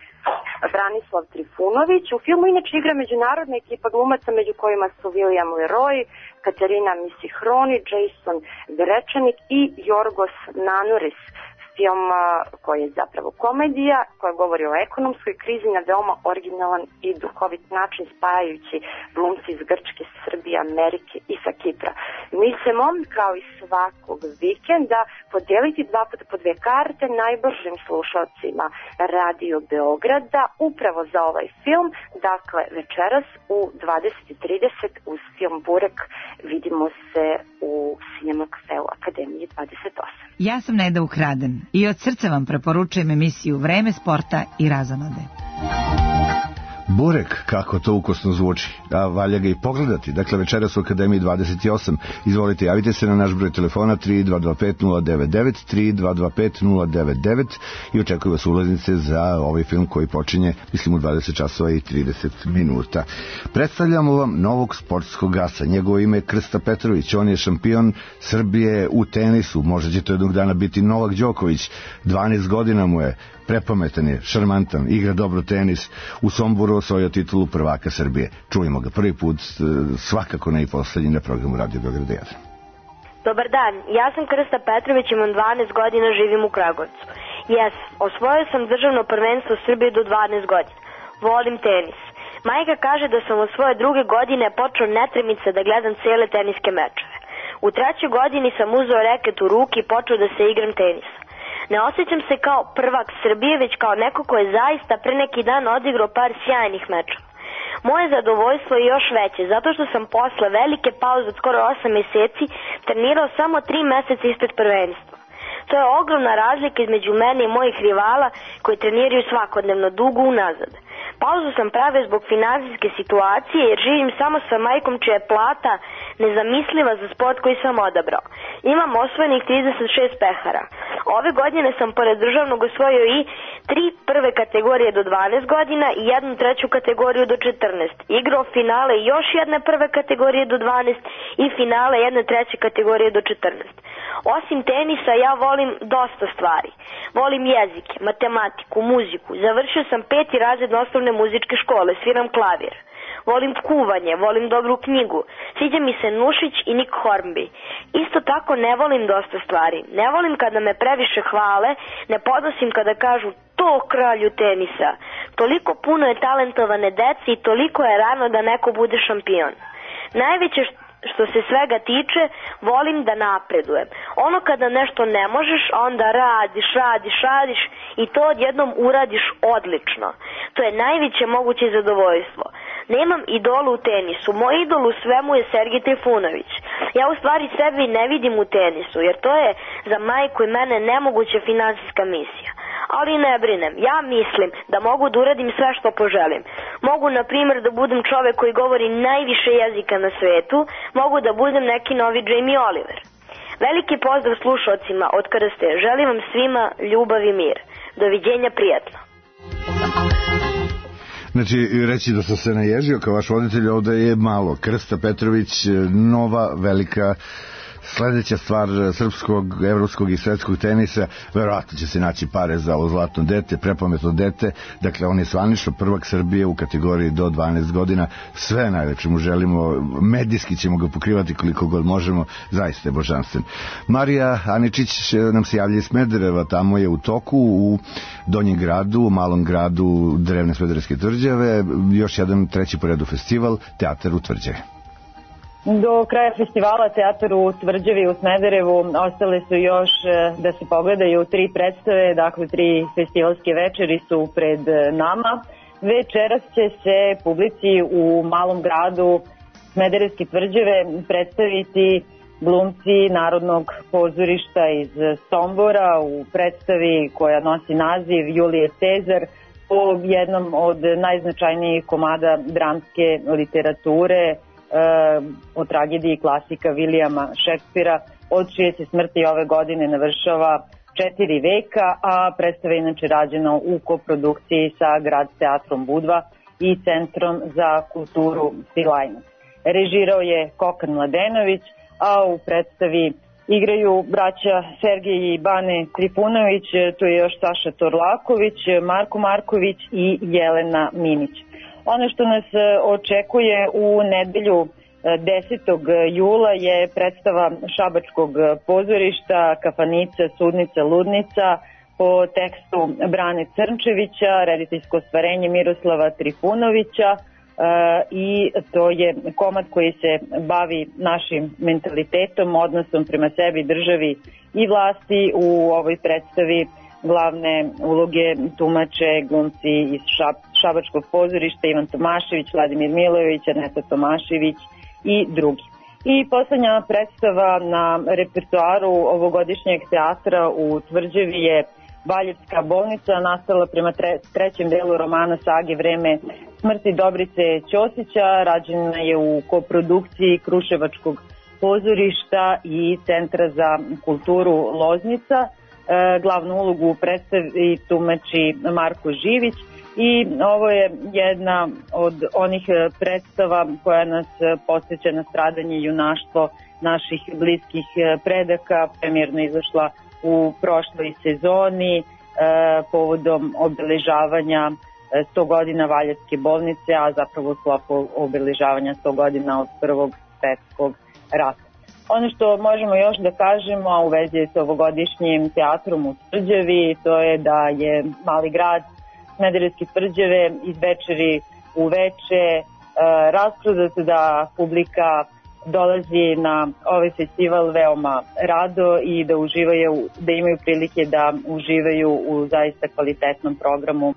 Branislav Trifunović. U filmu inače igra međunarodna ekipa glumaca među kojima su William Leroy, Katerina Misihroni, Jason Grečanik i Jorgos Nanuris. Film koji je zapravo komedija koja govori o ekonomskoj krizi na veoma originalan i duhovit način, spajajući glumci iz Grčke, Srbije, Amerike i sa Kipra. Mi ćemo, kao i svakog vikenda, podeliti dva puta po dve karte najbržim slušalcima Radio Beograda upravo za ovaj film. Dakle, večeras u dvadeset i trideset uz film Burek vidimo se u Cinema Cafeu Akademije dvadeset osam. Ja sam Neda Ukraden i od srca vam preporučujem emisiju Vreme sporta i razonode. Burek, kako to ukosno zvuči, a valja ga i pogledati. Dakle, večeras u Akademiji dvadeset osam. Izvolite, javite se na naš broj telefona tri dva dva pet nula devet devet, tri dva dva pet nula devet devet i očekuju vas ulaznice za ovaj film koji počinje, mislim, u dvadeset časova i trideset minuta. Predstavljamo vam novog sportskog asa. Njegovo ime je Krsta Petrović. On je šampion Srbije u tenisu. Možda će to jednog dana biti Novak Đoković. dvanaest godina mu je. Prepametan je, šarmantan, igra dobro tenis, u Somboru osvojio titulu prvaka Srbije. Čujemo ga prvi put, svakako ne i poslednji na programu Radio Beograd jedan. Dobar dan, ja sam Krsta Petrović, imam dvanaest godina, živim u Kragujevcu. Jes, osvojio sam državno prvenstvo Srbije do dvanaest godina. Volim tenis. Majka kaže da sam u svoje druge godine počeo netremice da gledam cele teniske mečeve. U trećoj godini sam uzeo reket u ruke i počeo da se igram tenisa. Ne osjećam se kao prvak Srbije, već kao neko ko je zaista pre neki dan odigrao par sjajnih mečeva. Moje zadovoljstvo je još veće, zato što sam posle velike pauze od skoro osam meseci trenirao samo tri meseca ispred prvenstva. To je ogromna razlika između mene i mojih rivala koji treniraju svakodnevno dugo unazad. Pauzu sam pravio zbog finansijske situacije jer živim samo sa majkom čija je plata nezamisliva za sport koji sam odabrao. Imam osvojenih trideset šest pehara. Ove godine sam pored državnog osvojio i tri prve kategorije do dvanaest godina i jednu treću kategoriju do četrnaest. Igrao finale još jedne prve kategorije do dvanaest i finale jedne treće kategorije do četrnaest. Osim tenisa ja volim dosta stvari. Volim jezike, matematiku, muziku. Završio sam peti razred osnovne muzičke škole, sviram klavir. Volim kuvanje, volim dobru knjigu. Sviđa mi se Nušić i Nick Hornby. Isto tako ne volim dosta stvari. Ne volim kada me previše hvale, ne podnosim kada kažu to kralju tenisa. Toliko puno je talentovane dece i toliko je rano da neko bude šampion. Najveće što Što se svega tiče, volim da napredujem. Ono kada nešto ne možeš, onda radiš, radiš, radiš i to odjednom uradiš odlično. To je najveće moguće zadovoljstvo. Nemam idola u tenisu. Moj idol u svemu je Sergej Trifunović. Ja u stvari sebi ne vidim u tenisu, jer to je za majku i mene nemoguća finansijska misija. Ali ne brinem, ja mislim da mogu da uradim sve što poželim. Mogu, na primjer, da budem čovek koji govori najviše jezika na svetu, mogu da budem neki novi Jamie Oliver. Veliki pozdrav slušalcima od Krste, želim vam svima ljubav i mir. Doviđenja, prijatno. Znači, reći da sam se naježio kao vaš voditelj, ovde je malo. Krsta Petrović, nova, velika sledeća stvar srpskog, evropskog i svetskog tenisa, verovatno će se naći pare za ovo zlatno dete, prepametno dete. Dakle, on je zvanično prvak Srbije u kategoriji do dvanaest godina. Sve najlepše mu želimo, medijski ćemo ga pokrivati koliko god možemo, zaista je božanstven. Marija Aničić nam se javlja iz Smedereva, tamo je u toku u Donjem gradu, u malom gradu drevne Smederevske tvrđave, još jedan treći po redu festival, Teatar u Tvrđavi. Do kraja festivala Teatar u Tvrđavi u Smederevu ostale su još da se pogledaju tri predstave, dakle tri festivalske večeri su pred nama. Večeras će se publici u malom gradu Smederevske Tvrđave predstaviti glumci Narodnog pozorišta iz Sombora u predstavi koja nosi naziv Julije Cezar, po jednom od najznačajnijih komada dramske literature o tragediji klasika Vilijama Šekspira, od čije se smrti ove godine navršava četiri veka, a predstava je inače rađena u koprodukciji sa Grad teatrom Budva i Centrom za kulturu Svilajnac. Režirao je Kokan Mladenović, a u predstavi igraju braća Sergej i Bane Trifunović, tu je još Saša Torlaković, Marko Marković i Jelena Minić. Ono što nas očekuje u nedelju desetog jula je predstava Šabačkog pozorišta Kafanica, Sudnica, Ludnica po tekstu Brane Crnčevića, rediteljsko ostvarenje Miroslava Trifunovića i to je komad koji se bavi našim mentalitetom, odnosom prema sebi, državi i vlasti. U ovoj predstavi glavne uloge tumače glumci iz Šabačkog pozorišta, Ivan Tomašević, Vladimir Milojević, Aneta Tomašević i drugi. I poslednja predstava na repertoaru ovogodišnjeg teatra u Tvrđavi je Valjevska bolnica, nastala prema tre, trećem delu romana sage Vreme smrti Dobrice Ćosića, rađena je u koprodukciji Kruševačkog pozorišta i Centra za kulturu Loznica. Glavnu ulogu u predstavi tumači Marko Živić i ovo je jedna od onih predstava koja nas podsjeća na stradanje i junaštvo naših bliskih predaka. Premijerno izašla u prošloj sezoni povodom obeležavanja sto godina Valjevske bolnice, a zapravo u sklopu obeležavanja sto godina od Prvog svetskog rata. Ono što možemo još da kažemo u vezi s ovogodišnjim teatrom u Tvrđavi, to je da je mali grad Smederevske Tvrđave iz večeri u veče rasprodat, da publika dolazi na ovaj festival veoma rado i da uživaju, da imaju prilike da uživaju u zaista kvalitetnom programu.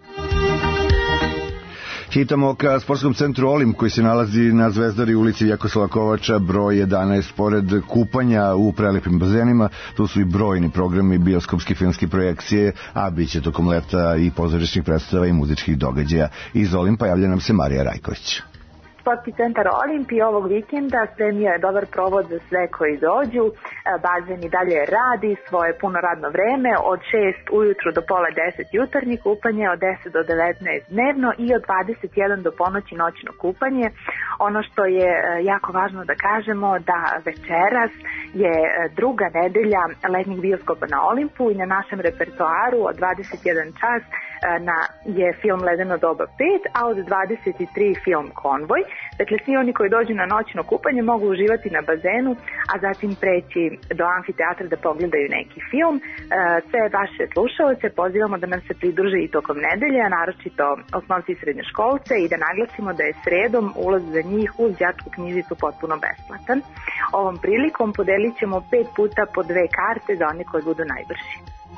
Hitamo ka sportskom centru Olimp koji se nalazi na Zvezdari ulici Vjekoslava Kovača broj jedanaest. Pored kupanja u prelepim bazenima, tu su i brojni programi, bioskopske filmske projekcije, a bit će tokom leta i pozorišnih predstava i muzičkih događaja. Iz Olimpa javlja nam se Marija Rajković. Sportski centar Olimpi ovog vikenda spremio je dobar provod za sve koji dođu. Bazen i dalje radi svoje puno radno vreme od šest ujutru do pola deset jutarnje kupanje, od deset do devetnaest dnevno i od dvadeset jedan do ponoći noćno kupanje. Ono što je jako važno da kažemo da večeras je druga nedelja letnjeg bioskopa na Olimpu i na našem repertoaru od dvadeset jedan čas na, je film Ledeno doba pet, a od dvadeset tri film Konvoj. Dakle, svi oni koji dođu na noćno kupanje mogu uživati na bazenu, a zatim preći do amfiteatra da pogledaju neki film. Sve vaše slušalce pozivamo da nam se pridruže i tokom nedelje, a naročito osnovci i srednjoškolce, i da naglasimo da je sredom ulaz za njih uz đačku knjižicu potpuno besplatan. Ovom prilikom podelit ćemo pet puta po dve karte za one koji budu najbrži.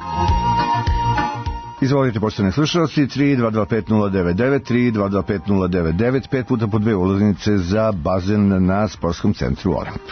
Izvolite, poštovani slušalci, tri dva dva pet nula devet devet, tri dva dva pet nula devet devet, pet puta po dve ulaznice za bazen na sportskom centru Olimp.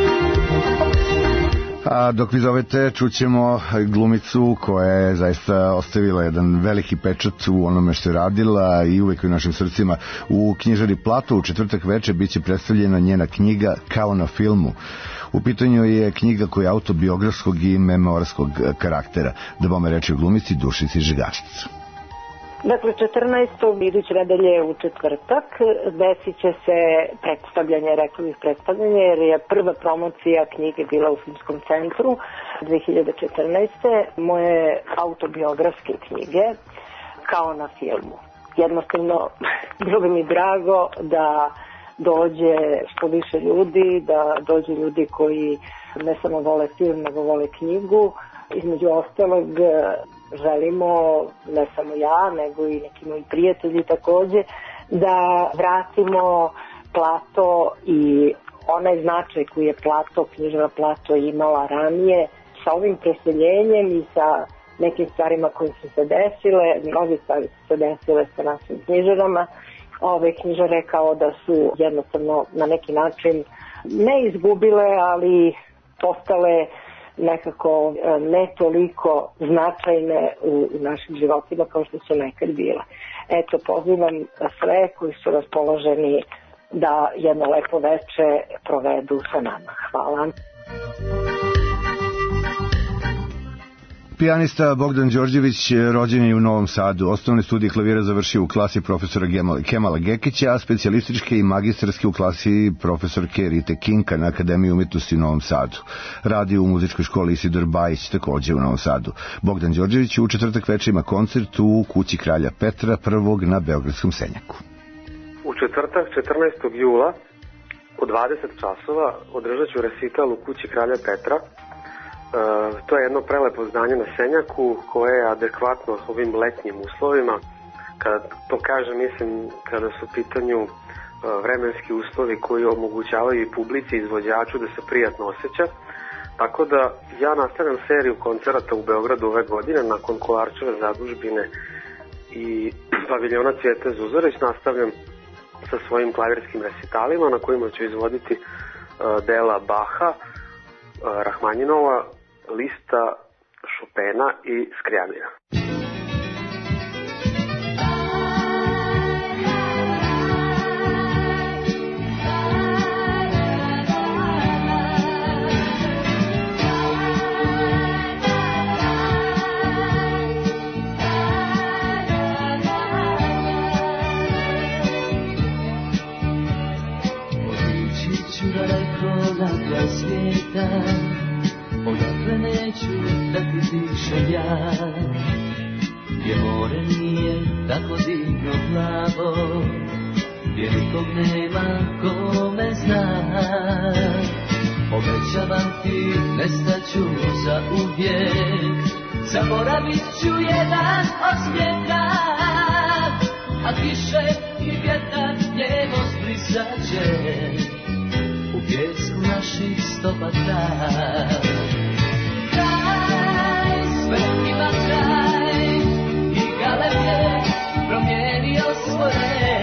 A dok vi zovete, čućemo glumicu koja je zaista ostavila jedan veliki pečat u onome što je radila i uvek u našim srcima. U knjižari Plato u četvrtak veče biće predstavljena njena knjiga Kao na filmu. U pitanju je knjiga koja je autobiografskog i memorskog karaktera. Da bome reći o glumici Dušici Žigašić. Dakle, četrnaestog iduće nedelje u četvrtak desit će se predstavljanje, rekao bih predstavljanje, jer je prva promocija knjige bila u Filmskom centru dve hiljade četrnaeste. Moje autobiografske knjige Kao na filmu. Jednostavno, bilo bi mi drago da dođe što više ljudi, da dođe ljudi koji ne samo vole film, nego vole knjigu. Između ostalog, želimo, ne samo ja, nego i neki moji prijatelji takođe, da vratimo Plato i onaj značaj koji je Plato, knjižara Plato imala ranije, sa ovim preseljenjem i sa nekim stvarima koje su se desile, mnogi stvari su se desile sa našim knjižarama. Ove knjižare kao da su jednostavno na neki način ne izgubile, ali postale nekako ne toliko značajne u, u našim životima kao što su nekad bile. Eto, pozivam sve koji su raspoloženi da jedno lepo veče provedu sa nama. Hvala. Pijanista Bogdan Đorđević rođen je u Novom Sadu. Osnovne studije klavira završio u klasi profesora Kemala Gekića, a specijalističke i magistarske u klasi profesorke Rite Kinka na Akademiji umjetnosti u Novom Sadu. Radi u muzičkoj školi Isidor Bajić, takođe u Novom Sadu. Bogdan Đorđević u četvrtak veče ima koncert u Kući kralja Petra prvog na Beogradskom Senjaku. U četvrtak četrnaestog jula u dvadeset časova održat ću recital u Kući kralja Petra. Uh, to je jedno prelepo zdanje na Senjaku koje je adekvatno ovim letnjim uslovima. Kada to kažem, mislim kada su u pitanju uh, vremenski uslovi koji omogućavaju i publici i izvođaču da se prijatno osjeća. Tako da ja nastavljam seriju koncerata u Beogradu ove godine nakon Kolarčeve zadužbine i paviljona Cvijete Zuzorić. Nastavljam sa svojim klavirskim recitalima na kojima ću izvoditi uh, dela Baha, uh, Rahmanjinova, Lista, Šopena i Skriabina. Otići ću daleko na kraj svijeta, odakle neću da ti dišem ja, gdje more nije tako divno plavo, gdje nikog nema ko me zna. Obećavam ti, nestaću za uvijek, zaboravit ću jedan osmijeh, a kiše i vjetar njevo zbrisat će. U pjesku naših stopa traj. Kraj, sve ima kraj i galeb je promijenio svoje.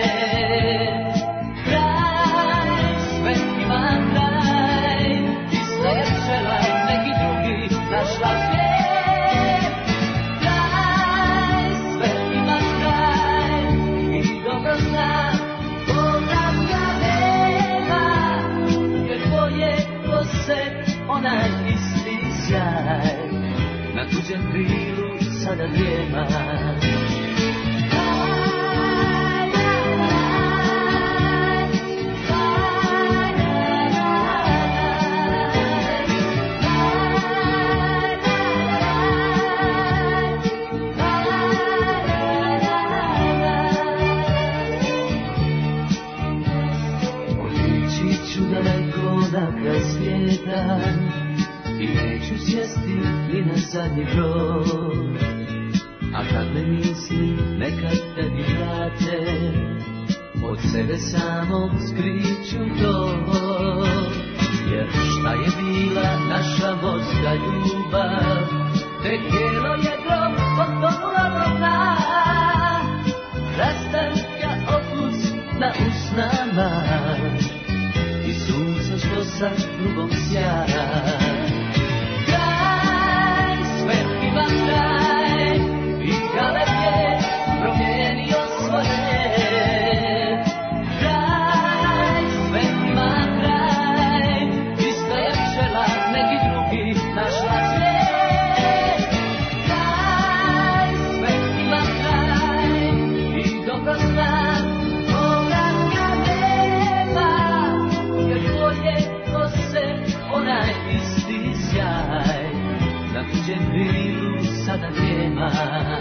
Kraj, sve ima kraj, ista je pčela neki drugi našla svijet. Kraj, sve ima kraj i dobro zna povratka nema, jer tvoje kose onaj isti sjaj na tuđem krilu sada drijema. I neću sjesti ni na zadnji brod, a kad me misli nekad tebi vrate, od sebe samog skriću to. Jer šta je bila naša morska ljubav, tek jelo je grob potonula dna. Rastanka okus na usnama i sunce što sa drugom sjaja. Kraj, sve ima kraj i galeb je promijenio svoje. Kraj, sve ima kraj, ista je pčela neki drugi našla svijet. Kraj, sve ima kraj i dobro zna povratka nema, jer tvoje kose onaj isti sjaj na tuđem krilu sada nema.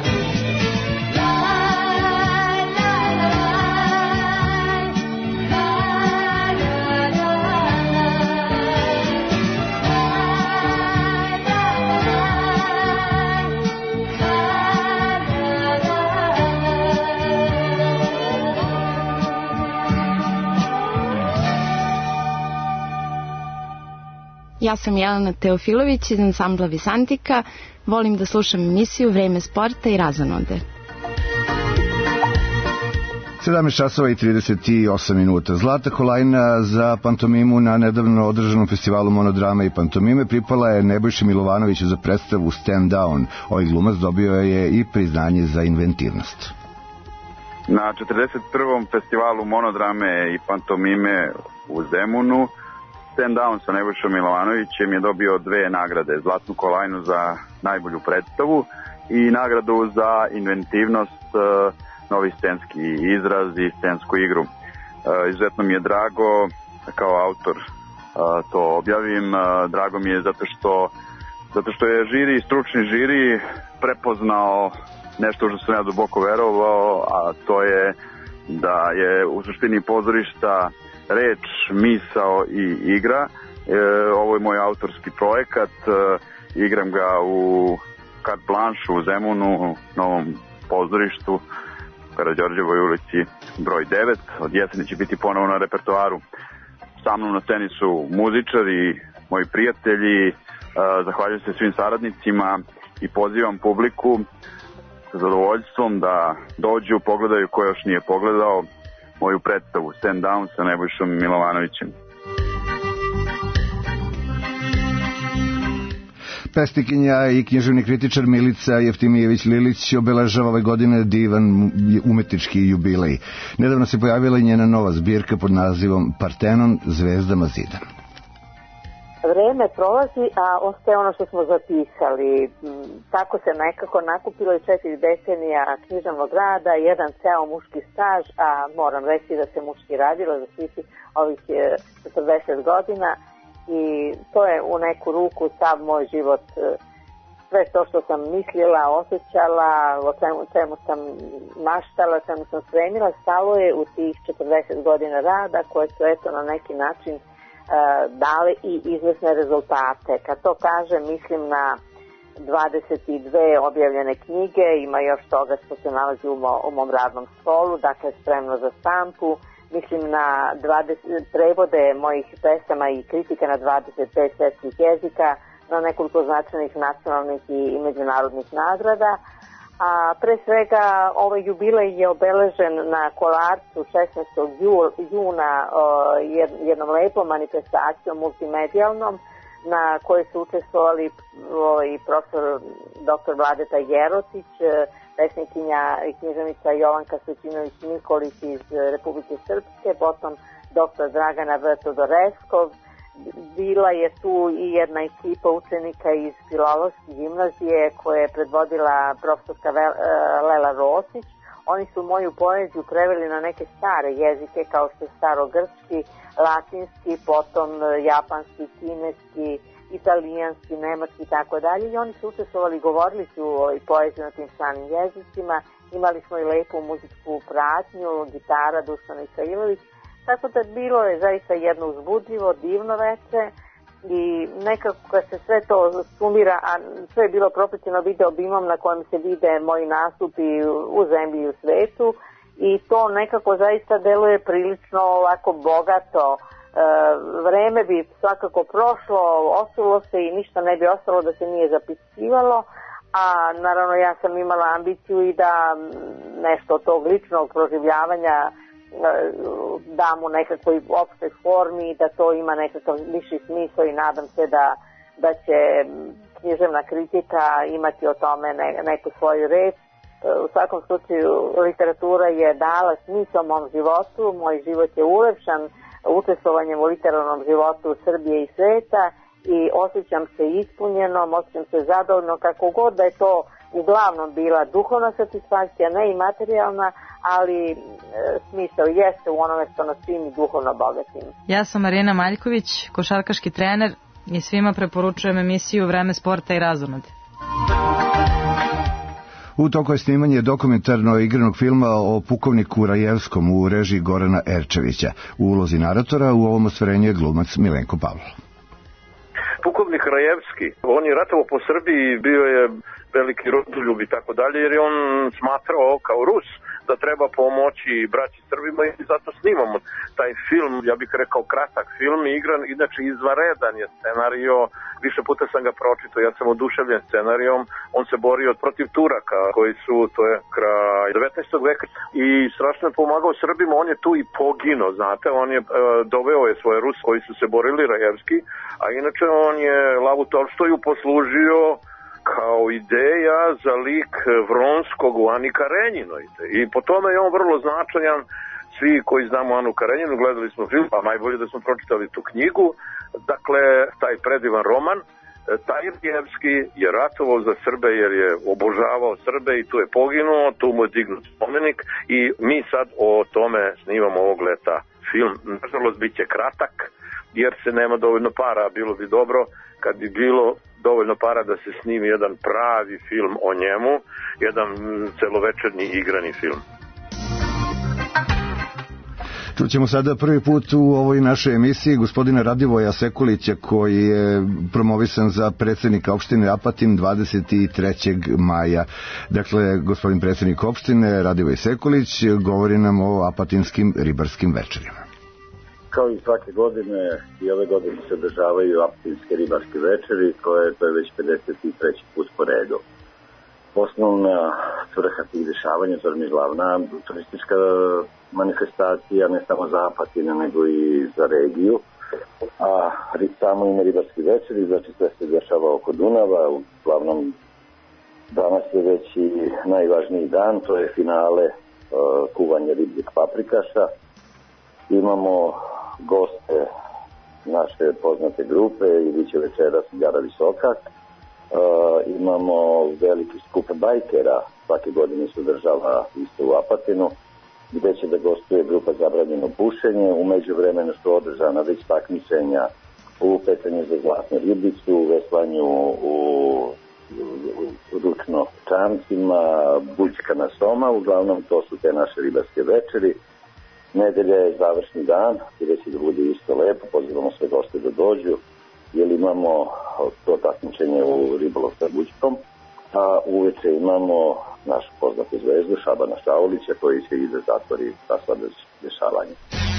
Ja sam Jelena Teofilović iz ansambla Visantika. Volim da slušam emisiju Vreme sporta i razonode. sedamnaest časova i trideset osam minuta. Zlata kolajna za pantomimu na nedavno održanom festivalu monodrame i pantomime pripala je Nebojši Milovanoviću za predstavu Stand Down. Ovaj glumac dobio je i priznanje za inventivnost. Na četrdeset prvom festivalu monodrame i pantomime u Zemunu Stand Down sa Nebojšom Milovanovićem je dobio dve nagrade, zlatnu kolajnu za najbolju predstavu i nagradu za inventivnost, novi scenski izraz i scensku igru. Izuzetno mi je drago kao autor to objavim, drago mi je zato što, zato što je žiri, stručni žiri prepoznao nešto što sam ja duboko verovao, a to je da je u suštini pozorišta reč, misao i igra. E, ovo je moj autorski projekat, e, igram ga u Carte Blanche u Zemunu, novom pozorištu, Karađorđevoj ulici broj devet. Od jeseni će biti ponovo na repertoaru. Sa mnom na sceni su muzičari, moji prijatelji, e, zahvaljujem se svim saradnicima i pozivam publiku sa zadovoljstvom da dođu, pogledaju ko još nije pogledao moju predstavu Stand Down sa Nebojšom Milovanovićem. Pesnikinja i književni kritičar Milica Jeftimijević-Lilić obeležava ove godine divan umetnički jubilej. Nedavno se pojavila i njena nova zbirka pod nazivom Partenon, zvezdama zidan. Vreme prolazi, a ostaje ono što smo zapisali. Tako se nekako nakupilo i četiri decenija književnog rada, jedan ceo muški staž, a moram reći da se muški radilo za svih ovih četrdeset godina i to je u neku ruku sav moj život, sve to što sam mislila, osjećala, o čemu, čemu sam maštala, čemu sam spremila, stalo je u tih četrdeset godina rada koje su eto na neki način dali i izvesne rezultate. Kad to kažem, mislim na dvadeset dve objavljene knjige, ima još toga što se nalazi u, mo, u mom radnom stolu, dakle spremno za štampu, mislim na dvadeset prevode mojih pesama i kritika na dvadeset pet svetskih jezika, na nekoliko značajnih nacionalnih i međunarodnih nagrada. A pre svega ovaj jubilej je obeležen na Kolarcu šesnaestog juna jednom lepom manifestacijom multimedijalnom na kojoj su učestvovali i profesor doktor Vladeta Jerotić, pesnikinja i književnica Jovanka Svećinović-Nikolić iz Republike Srpske, potom doktor Dragana V. Todoreskov. Bila je tu i jedna ekipa učenika iz Filološke gimnazije koje je predvodila profesorka Lela Rosić. Oni su moju poeziju preveli na neke stare jezike kao što je starogrčki, latinski, potom japanski, kineski, italijanski, nemački i tako dalje. I oni su učestvovali, govorili su o poeziju na tim stranim jezicima. Imali smo i lepu muzičku pratnju, gitara Dušana Isailović. Tako da bilo je zaista jedno uzbudljivo, divno veče i nekako kad se sve to sumira, a sve je bilo propraćeno video obimom na kojem se vide moji nastupi u zemlji i u svetu i to nekako zaista deluje prilično ovako bogato. E, vreme bi svakako prošlo, osulo se i ništa ne bi ostalo da se nije zapisivalo, a naravno ja sam imala ambiciju i da nešto od tog ličnog proživljavanja dam u nekakvoj opštoj formi, da to ima nekakav viši smisao i nadam se da, da će književna kritika imati o tome ne, neku svoju reč. U svakom slučaju literatura je dala smisao mom životu, moj život je ulepšan učestvovanjem u literarnom životu Srbije i sveta i osjećam se ispunjenom, osjećam se zadovoljno kako god da je to uglavnom bila duhovna satisfakcija, ne i materijalna, ali e, smisao jeste u onome što nas čini duhovno bogatim. Ja sam Marina Maljković, košarkaški trener i svima preporučujem emisiju Vreme sporta i razonode. U toku je snimanje dokumentarno igranog filma o pukovniku Rajevskom u režiji Gorana Erčevića. U ulozi naratora u ovom ostvarenju je glumac Milenko Pavlov. Pukovnik Rajevski, on je ratovao po Srbiji, bio je veliki rodoljub i tako dalje, jer je on smatrao kao Rus da treba pomoći braći Srbima i zato snimamo taj film, ja bih rekao kratak film, igran, inače izvanredan je scenario, više puta sam ga pročitao, ja sam oduševljen scenarijom, on se borio protiv Turaka koji su, to je kraj devetnaestog veka i strašno je pomagao Srbima, on je tu i poginuo, znate, on je e, doveo je svoje Rus koji su se borili Rajevski, a inače on je Lavu Tolstoju poslužio kao ideja za lik Vronskog u Ani Karenjinoj. I po tome je on vrlo značajan. Svi koji znamo Anu Karenjinu, gledali smo film, pa najbolje da smo pročitali tu knjigu. Dakle, taj predivan roman, taj Rajevski je ratovao za Srbe jer je obožavao Srbe i tu je poginuo, tu mu je dignut spomenik i mi sad o tome snimamo ovog leta film. Nažalost, bit će kratak jer se nema dovoljno para, bilo bi dobro kad bi bilo dovoljno para da se snimi jedan pravi film o njemu, jedan celovečernji igrani film. Čućemo sada prvi put u ovoj našoj emisiji gospodina Radivoja Sekulića koji je promovisan za predsjednika opštine Apatin dvadeset trećeg maja. Dakle, gospodin predsjednik opštine Radivoj Sekulić govori nam o apatinskim ribarskim večerima. Kao i svake godine, i ove godine se održavaju apatinske ribarske večeri, koje to je već pedeset treći put po redu. Osnovna svrha tih dešavanja, to je glavna turistička manifestacija, ne samo za Apatine, nego i za regiju. A samo ime ribarski večeri, znači sve se dešava oko Dunava, uglavnom danas je već i najvažniji dan, to je finale uh, kuvanja ribljeg paprikaša. Imamo goste naše poznate grupe i bit će večeras Gara Visoka. Uh, imamo veliki skup bajkera, svake godine se održava isto u Apatinu, gde će da gostuje grupa Zabranjeno pušenje. U međuvremenu su održana već takmičenja u pecanju za zlatnu ribicu, u veslanju u, u, u ručno čamcima, bućka na soma, uglavnom to su te naše ribarske večeri. Nedelja je završni dan, gdje će da bude isto lepo, pozivamo sve goste da dođu, jer imamo to takmičenje u ribolov sa bućkom, a uveče imamo našu poznatu zvezdu Šabana Šaulića koji će i da zatvori ta sva dešavanja.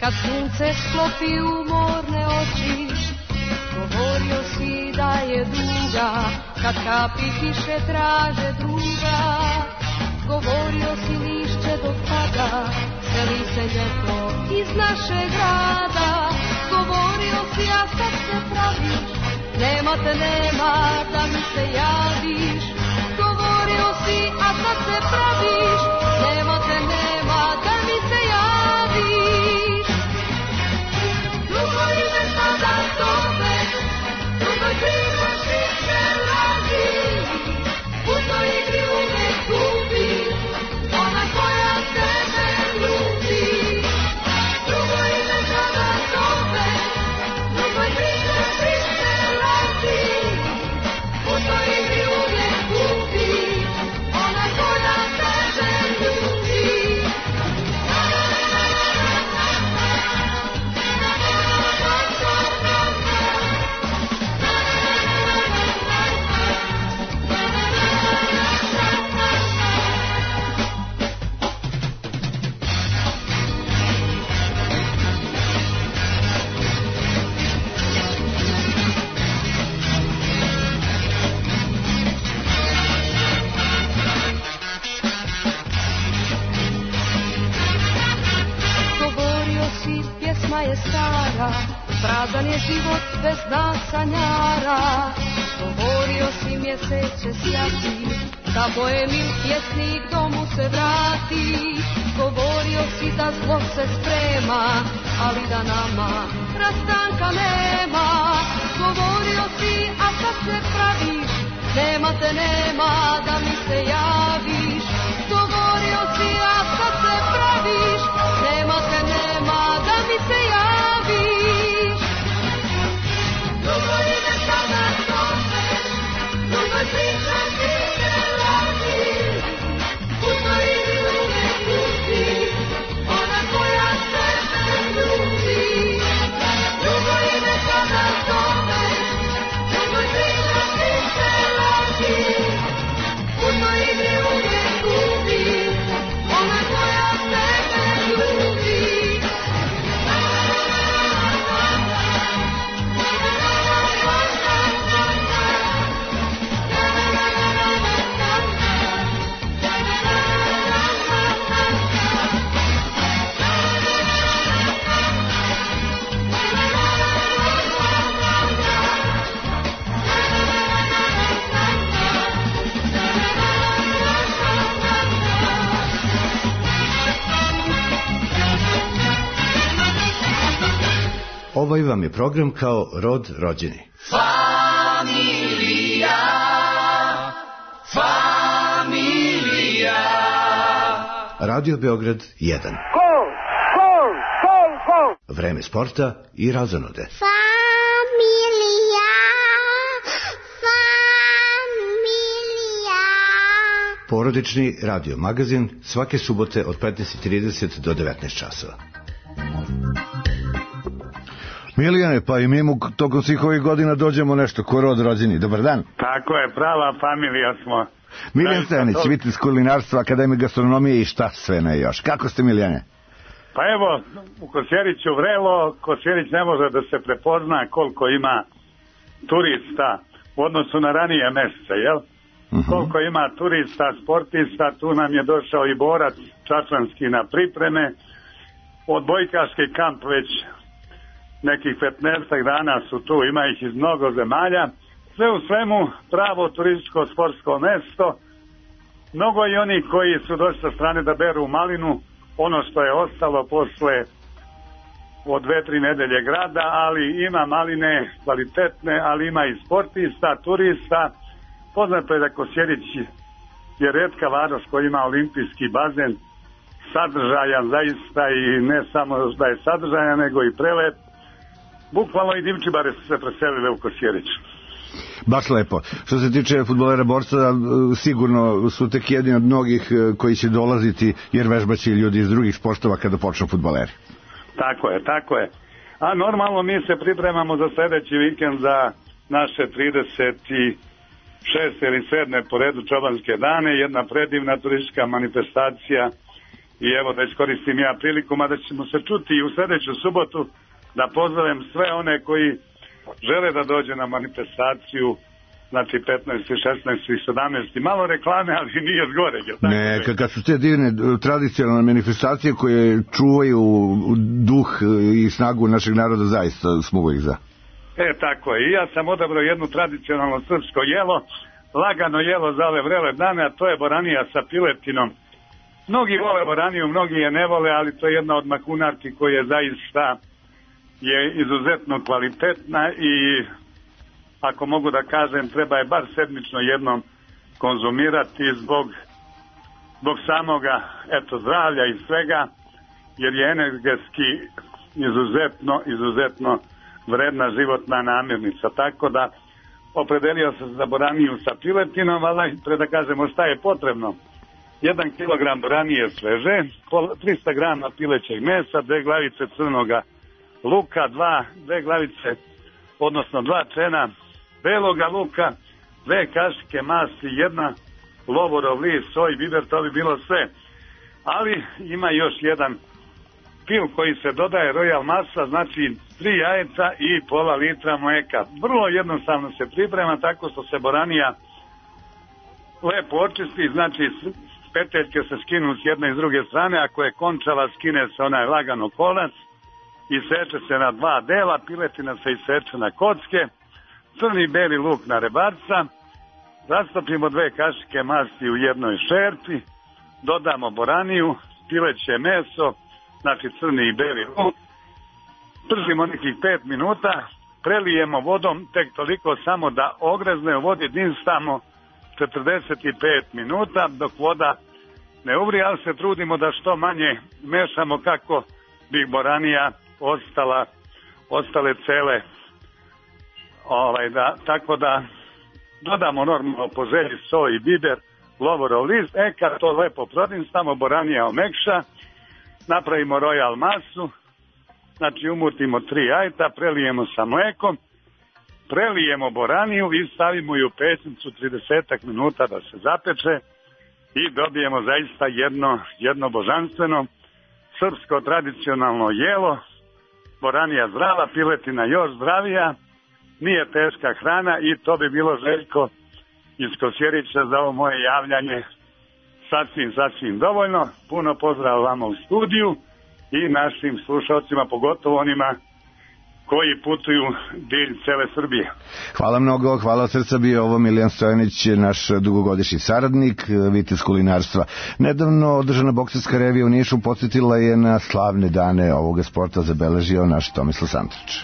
kad sunce sklopi u morne oči. Govorio si da je duga, kad kapi kiše traže druga. Govorio si nišće do pada, seli se ljeto iz našeg grada. Govorio si, a sad se praviš, nema te nema da mi se javiš. Govorio si, a sad se praviš, nema te nema da mi se javiš. Dugo ime sada tome, dugo krivo šiše laži, u toj igri uvijek gubi ona koja tebe ljubi. Dugo ime sada tome, dugo krivo šiše laži, u toj igri uvijek gubi ona koja tebe ljubi. Govorio si, pjesma je stara, prazan je život bez nas sanjara. Govorio si, mjesec će sjati, da bohemin pjesnik domu se vrati. Govorio si da zlo se sprema, ali da nama rastanka nema. Govorio si, a sad se praviš, nema te nema da mi se javiš. Govorio si, a sad se praviš, nema te nema da mi se javiš. Dugo ime sada zoveš, dugo pričaš ti se laži, u toj igri uvijek gubi ona koja tebe ljubi. Dugo ime sada zoveš, dugo pričaš ti se laži, u toj igri uvijek gubi ona koja tebe ljubi. Ovaj vam je program kao rod rođeni. Familija, familija. Radio Beograd jedan. Gol, gol, gol, gol. Vreme sporta i razonode. Familija, familija. Porodični radio magazin svake subote od petnaest i trideset do devetnaest časova. Milijane, pa i mi mu tokom svih ovih godina dođemo nešto ko rod rođeni. Dobar dan. Tako je, prava familija smo. Miljan Stenić, vitez kulinarstva, akademik gastronomije i šta sve ne još. Kako ste, Miljane? Pa evo, u Kosjeriću vrelo, Kosjerić ne može da se prepozna koliko ima turista u odnosu na ranije mesece, jel? Uh-huh. Koliko ima turista, sportista, tu nam je došao i borac čačanski na pripreme. Odbojkaški kamp već nekih petnaestak dana su tu, ima ih iz mnogo zemalja. Sve u svemu pravo turističko sportsko mesto. Mnogo i oni koji su došli sa strane da beru malinu, ono što je ostalo posle od dve, tri nedelje grada, ali ima maline kvalitetne, ali ima i sportista, turista. Poznato je da Kosjerić je retka varoš koji ima olimpijski bazen, sadržajan zaista i ne samo da je sadržajan, nego i prelep. Bukvalno i divčibare su se preselile u Kosjerić. Baš lepo. Što se tiče fudbalera borca, sigurno su tek jedni od mnogih koji će dolaziti, jer vežbaće ljudi iz drugih sportova kada počnu fudbaleri. Tako je, tako je. A normalno mi se pripremamo za sljedeći vikend za naše trideset šeste ili sedme po redu čobanske dane, jedna predivna turistička manifestacija i evo da iskoristim ja priliku, mada ćemo se čuti i u sljedeću subotu, da pozovem sve one koji žele da dođe na manifestaciju, znači petnaesti, šesnaesti, sedamnaesti Malo reklame, ali nije zgore. Ne, kad su te divne tradicionalne manifestacije koje čuvaju duh i snagu našeg naroda, zaista smo uvijek za. E, tako je. I ja sam odabrao jednu tradicionalno srpsko jelo, lagano jelo za ove vrele dane, a to je boranija sa piletinom. Mnogi vole boraniju, mnogi je ne vole, ali to je jedna od mahunarki koja je zaista je izuzetno kvalitetna i ako mogu da kažem, treba je bar sedmično jednom konzumirati zbog, zbog samoga eto, zdravlja i svega, jer je energetski izuzetno, izuzetno vredna životna namirnica. Tako da opredelio sam za boraniju sa piletinom, ali pre da kažemo šta je potrebno. jedan kilogram boranije sveže, trista grama pilećeg mesa, dve glavice crnoga luka, dva, dve glavice, odnosno dva čena beloga luka, dve kašike masti, jedna lovorov list, soj, biber, to bi bilo sve. Ali ima još jedan pil koji se dodaje, royal masa, znači tri jajca i pola litra mleka. Vrlo jednostavno se priprema tako što se boranija lepo očisti, znači peteljke se skinu s jedne i s druge strane, ako je končava skine se onaj lagano kolac, iseče se na dva dela, piletina se iseče na kocke, crni beli luk na rebarca, rastopimo dve kašike masti u jednoj šerpi, dodamo boraniju, pileće meso, znači crni i beli luk, pržimo nekih pet minuta, prelijemo vodom tek toliko samo da ogrezne u vodi dinstamo četrdeset pet minuta dok voda ne uvri, ali se trudimo da što manje mešamo kako bi boranija ostala, ostale cele. Ovaj, da, tako da dodamo normalno po želji soj i biber, lovorov list, e kad to lepo prodinstamo, boranija omekša, napravimo royal masu, znači umutimo tri jajta, prelijemo sa mlekom, prelijemo boraniju i stavimo ju u pećnicu trideset minuta da se zapeče i dobijemo zaista jedno, jedno božanstveno srpsko tradicionalno jelo, boranija zdrava, piletina još zdravija, nije teška hrana i to bi bilo Željko iz Kosjerića za ovo moje javljanje sasvim, sasvim dovoljno. Puno pozdrav vama u studiju i našim slušalcima, pogotovo onima koji putuju dilj cele Srbije. Hvala mnogo, hvala od srca, bio ovo Milijan Stojanić, naš dugogodišnji saradnik, vitez kulinarstva. Nedavno održana bokserska revija u Nišu podsjetila je na slavne dane ovoga sporta, zabeležio naš Tomislav Santrić.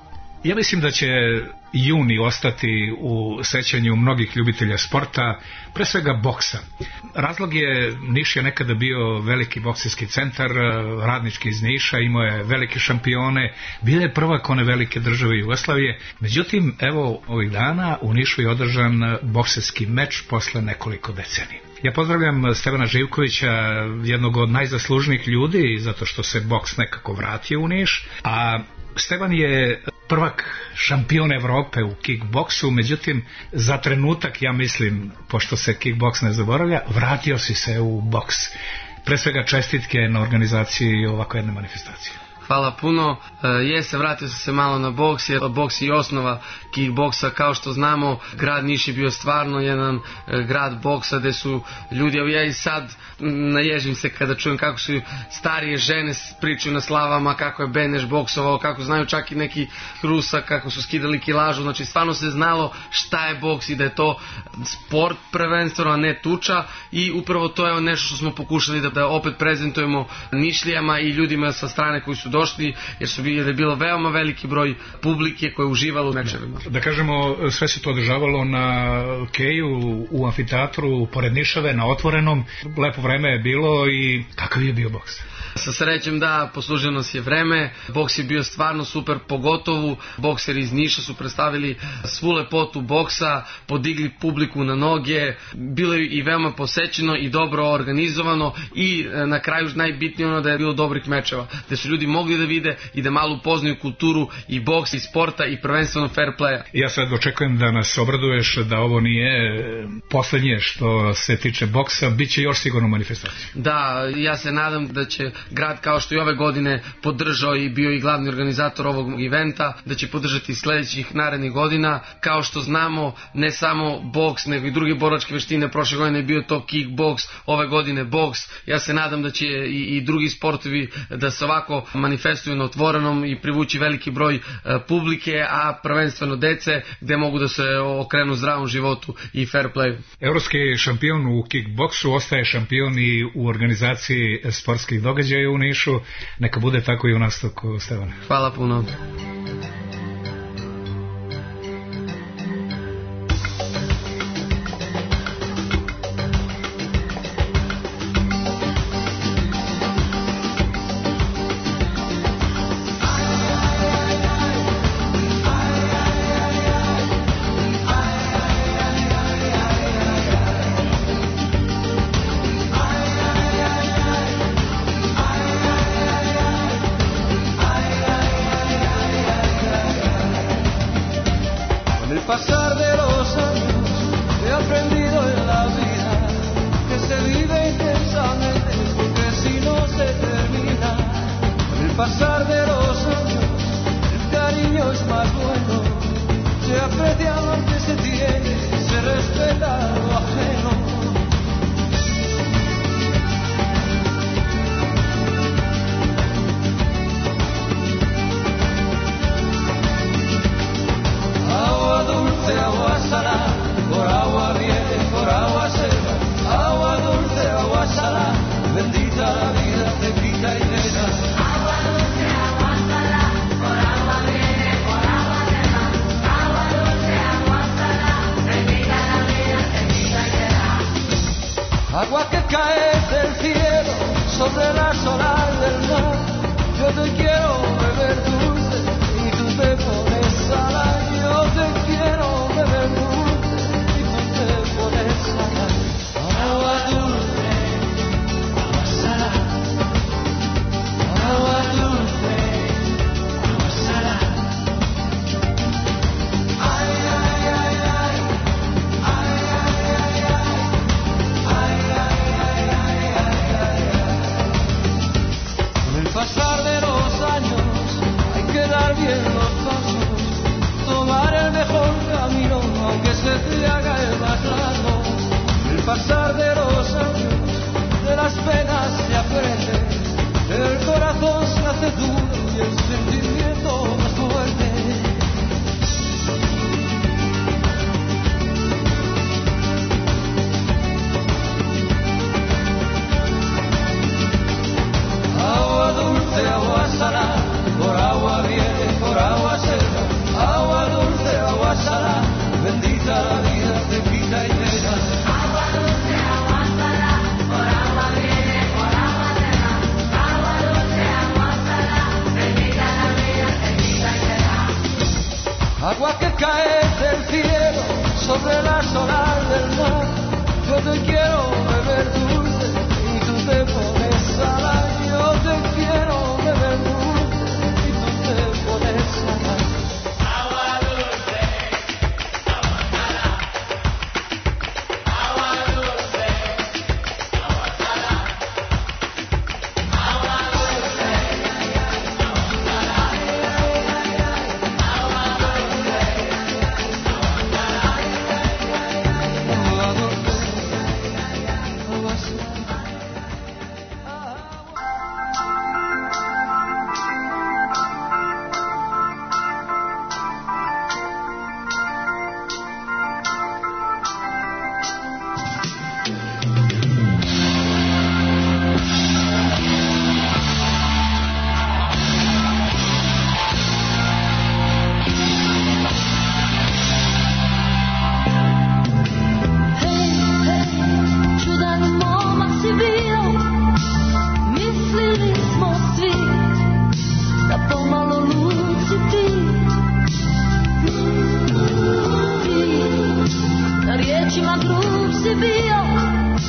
Ja mislim da će juni ostati u sećanju mnogih ljubitelja sporta, pre svega boksa. Razlog je, Niš je nekada bio veliki bokserski centar, radnički iz Niša, imao je velike šampione, bila je prvak one velike države Jugoslavije. Međutim, evo ovih dana u Nišu je održan bokserski meč posle nekoliko decenija. Ja pozdravljam Stevana Živkovića, jednog od najzaslužnijih ljudi, zato što se boks nekako vratio u Niš, a Stevan je prvak šampion Evrope u kickboksu, međutim za trenutak, ja mislim, pošto se kickboks ne zaboravlja, vratio si se u boks. Pre svega čestitke na organizaciji ovako jedne manifestacije. Hvala puno. E, jeste, vratio sam se malo na boks, jer boks je osnova kickboksa. Kao što znamo, grad Niš je bio stvarno jedan e, grad boksa gde su ljudi, ja i sad naježim se kada čujem kako su starije žene pričaju na slavama, kako je Beneš boksovao, kako znaju čak i neki Rusa, kako su skidali kilažu. Znači stvarno se znalo šta je boks i da je to sport prvenstveno, a ne tuča, i upravo to je nešto što smo pokušali da, da opet prezentujemo Nišlijama i ljudima sa strane koji su došli, jer su bili, je bilo veoma veliki broj publike koje je uživalo u mečevima. Da kažemo, sve se to održavalo na keju, u amfiteatru, pored Nišave, na otvorenom. Lepo vreme je bilo i kakav je bio boks? Sa srećem da, poslužilo nas je vreme, boks je bio stvarno super, pogotovo bokseri iz Niša su predstavili svu lepotu boksa, podigli publiku na noge, bilo je i veoma posećeno i dobro organizovano i na kraju najbitnije ono da je bilo dobrih mečeva, gde su ljudi mogli mogli da vide i da malo upoznaju kulturu i boks i sporta i prvenstveno fair playa. Ja sad očekujem da nas obraduješ da ovo nije poslednje što se tiče boksa, bit će još sigurno manifestacija. Da, ja se nadam da će grad, kao što i ove godine podržao i bio i glavni organizator ovog eventa, da će podržati sledećih narednih godina. Kao što znamo, ne samo boks, nego i druge borilačke veštine. Prošle godine je bio to kickboks, ove godine boks. Ja se nadam da će i, i drugi sportovi da se ovako manifestuju na otvorenom i privući veliki broj e, publike, a prvenstveno dece, gde mogu da se okrenu zdravom životu i fair play. Evropski šampion u kickboksu ostaje šampion i u organizaciji sportskih događaja u Nišu. Neka bude tako i u nastavku, Stevane. Hvala puno.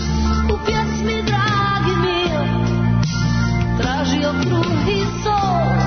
Tražio kruh i sol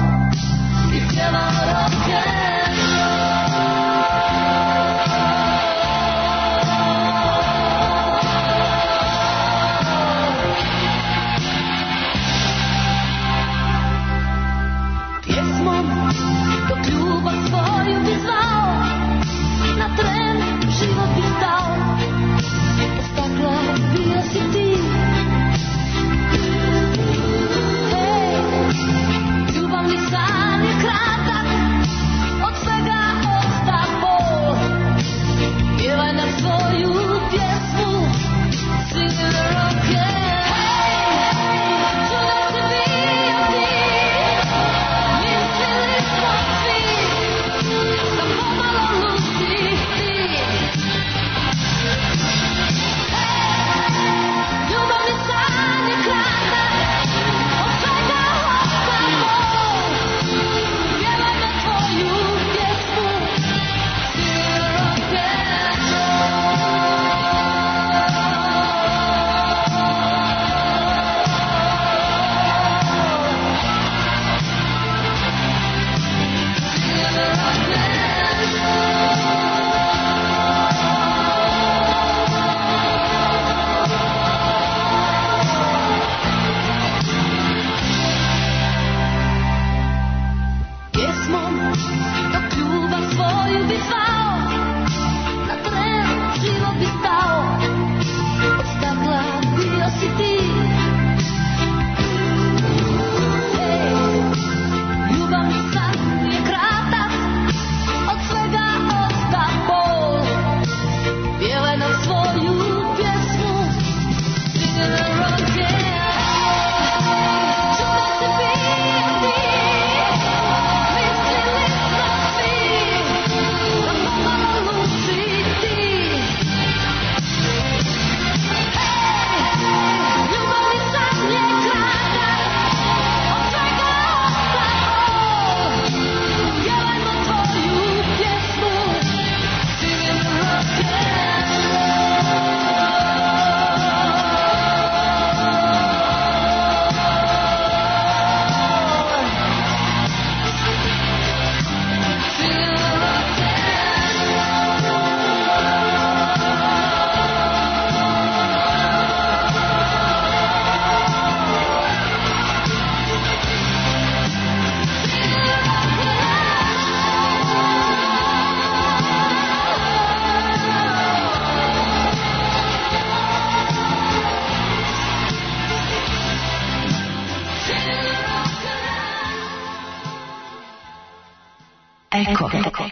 Eko.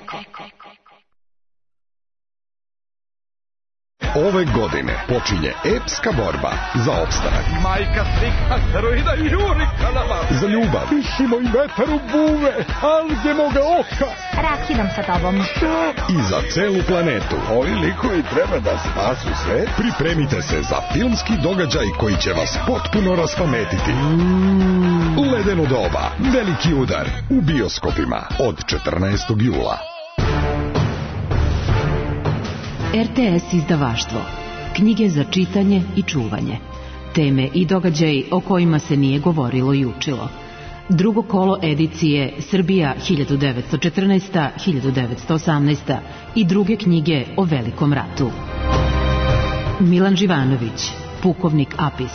Ove godine počinje epska borba za opstanak. Majka slika heroina i Jurika na vas. Za ljubav. Pišimo i vetar u buve, alge moga oka. Rakidam sa tobom. I za celu planetu. Ovi likovi treba da spasu svet. Pripremite se za filmski događaj koji će vas potpuno raspametiti. Ledeno doba. Veliki udar. U bioskopima od četrnaestog jula. R T S izdavaštvo. Knjige za čitanje i čuvanje. Teme i događaji o kojima se nije govorilo i učilo. Drugo kolo edicije Srbija hiljadu devetsto četrnaesta do hiljadu devetsto osamnaesta i druge knjige o Velikom ratu. Milan Živanović, Pukovnik Apis.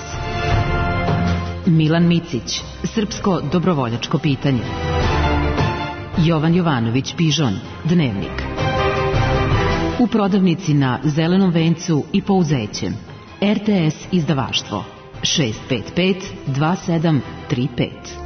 Milan Micić, Srpsko dobrovoljačko pitanje. Jovan Jovanović Pižon, Dnevnik. U prodavnici na Zelenom vencu i Pouzećem. R T S izdavaštvo šest pet pet dva sedam tri pet.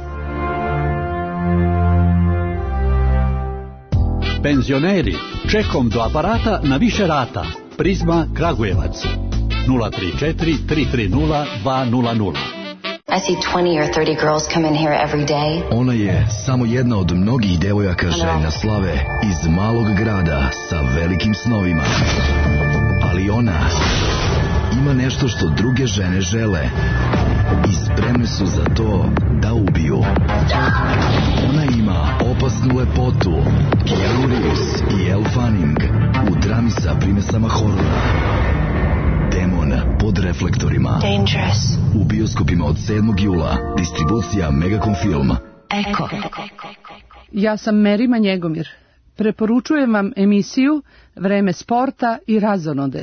Penzioneri, čekom do aparata na više rata. Prizma Kragujevac nula tri četiri tri tri nula dva nula nula. I see twenty or thirty girls come in here every day. Ona je samo jedna od mnogih devojaka željna slave iz malog grada sa velikim snovima. Ali ona ima nešto što druge žene žele i spremne su za to da ubiju. Ona ima opasnu lepotu, Keanu Reeves i Elle Fanning u drami sa primesama horora. Demon pod reflektorima. Dangerous. U bioskopima od sedmog jula. Distribucija Megacom Film. Eko. Ja sam Merima Njegomir. Preporučujem vam emisiju Vreme sporta i razonode.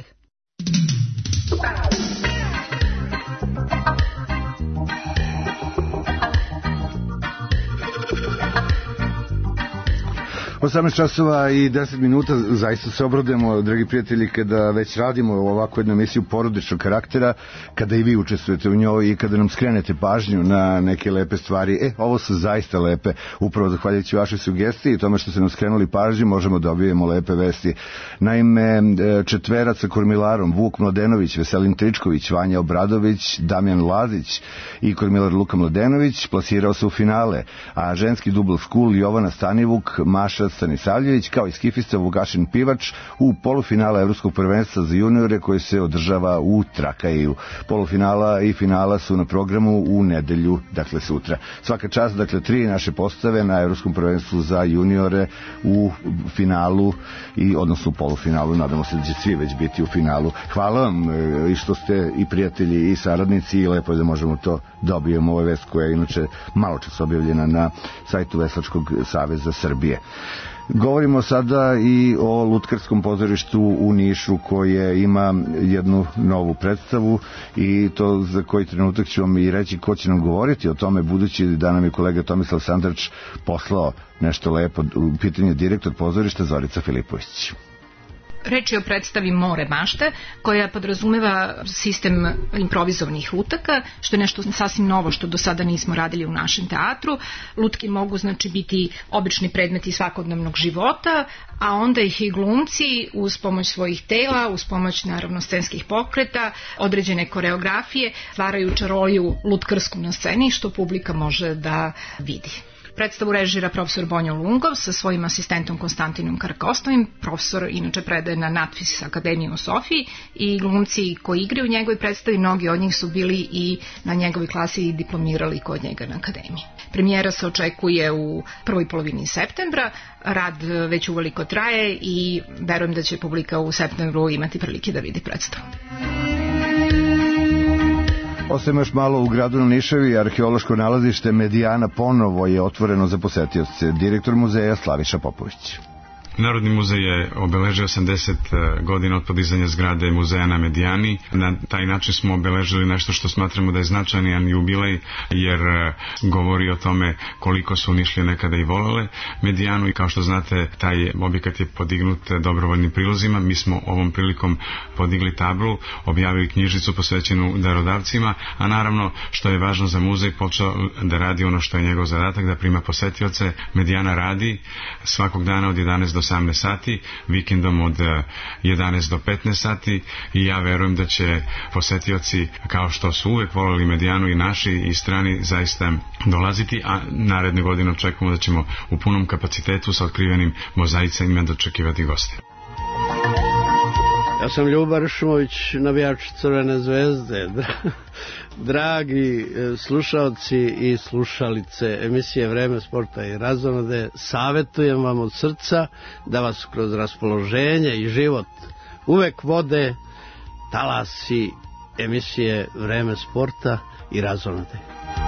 osamnaest časova i deset minuta, zaista se obradujemo, dragi prijatelji, kada već radimo ovako jednu emisiju porodičnog karaktera, kada i vi učestvujete u njoj i kada nam skrenete pažnju na neke lepe stvari. E, ovo su zaista lepe, upravo zahvaljujući vašoj sugestiji i tome što ste nam skrenuli pažnju, možemo da dobijemo lepe vesti. Naime, četverac sa kormilarom, Vuk Mladenović, Veselin Tričković, Vanja Obradović, Damjan Lazić i kormilar Luka Mladenović plasirao se u finale, a ženski dubl skul Jovana Stanivuk, Maša Stanisavljević, kao i skifista Vukašin Pivač u polufinala Evropskog prvenstva za juniore koji se održava u Trakaiju. Polufinala i finala su na programu u nedelju, dakle sutra. Svaka čast, dakle, tri naše postave na Evropskom prvenstvu za juniore u finalu i odnosno u polufinalu. Nadamo se da će svi već biti u finalu. Hvala vam i što ste i prijatelji i saradnici i lepo je da možemo to dobijemo. Ovo je vest koja je inače malo čas objavljena na sajtu Veslačkog saveza Srbije. Govorimo sada i o Lutkarskom pozorištu u Nišu koje ima jednu novu predstavu i to za koji trenutak ću vam i reći ko će nam govoriti o tome, budući da nam je kolega Tomislav Sandrač poslao nešto lepo. U pitanju je direktor pozorišta Zorica Filipović. Reč je o predstavi More mašte, koja podrazumeva sistem improvizovanih lutaka, što je nešto sasvim novo što do sada nismo radili u našem teatru. Lutke mogu znači biti obični predmeti svakodnevnog života, a onda ih i glumci uz pomoć svojih tela, uz pomoć naravno scenskih pokreta, određene koreografije, stvaraju čaroliju lutkarsku na sceni što publika može da vidi. Predstavu režira profesor Bonjo Lungov sa svojim asistentom Konstantinom Karakostovim. Profesor inače predaje na Natfis akademiji u Sofiji i glumci koji igraju u njegovoj predstavi, mnogi od njih su bili i na njegovoj klasi i diplomirali kod njega na akademiji. Premijera se očekuje u prvoj polovini septembra, rad već uveliko traje i verujem da će publika u septembru imati prilike da vidi predstavu. Ostajemo još malo u gradu na Niševi. Arheološko nalazište Medijana ponovo je otvoreno za posetioce. Direktor muzeja Slaviša Popović. Narodni muzej je obeležio osamdeset godina od podizanja zgrade muzeja na Medijani. Na taj način smo obeležili nešto što smatramo da je značajan jubilej, jer govori o tome koliko su Nišlije nekada i volele Medijanu i kao što znate taj objekat je podignut dobrovoljnim prilozima. Mi smo ovom prilikom podigli tablu, objavili knjižicu posvećenu darodavcima, a naravno što je važno za muzej, počeo da radi ono što je njegov zadatak, da prima posetioce. Medijana radi svakog dana od jedanaest do osamnaest sati, vikendom od jedanaest do petnaest sati i ja verujem da će posetioci, kao što su uvek voleli Medijanu i naši i strani, zaista dolaziti, a naredne godine očekujemo da ćemo u punom kapacitetu sa otkrivenim mozaicima dočekivati goste. Ja sam Ljuba Ršumović, navijač Crvene zvezde. Dragi slušalci i slušalice emisije Vreme sporta i razonode, savjetujem vam od srca da vas kroz raspoloženje i život uvek vode talasi emisije Vreme sporta i razonode.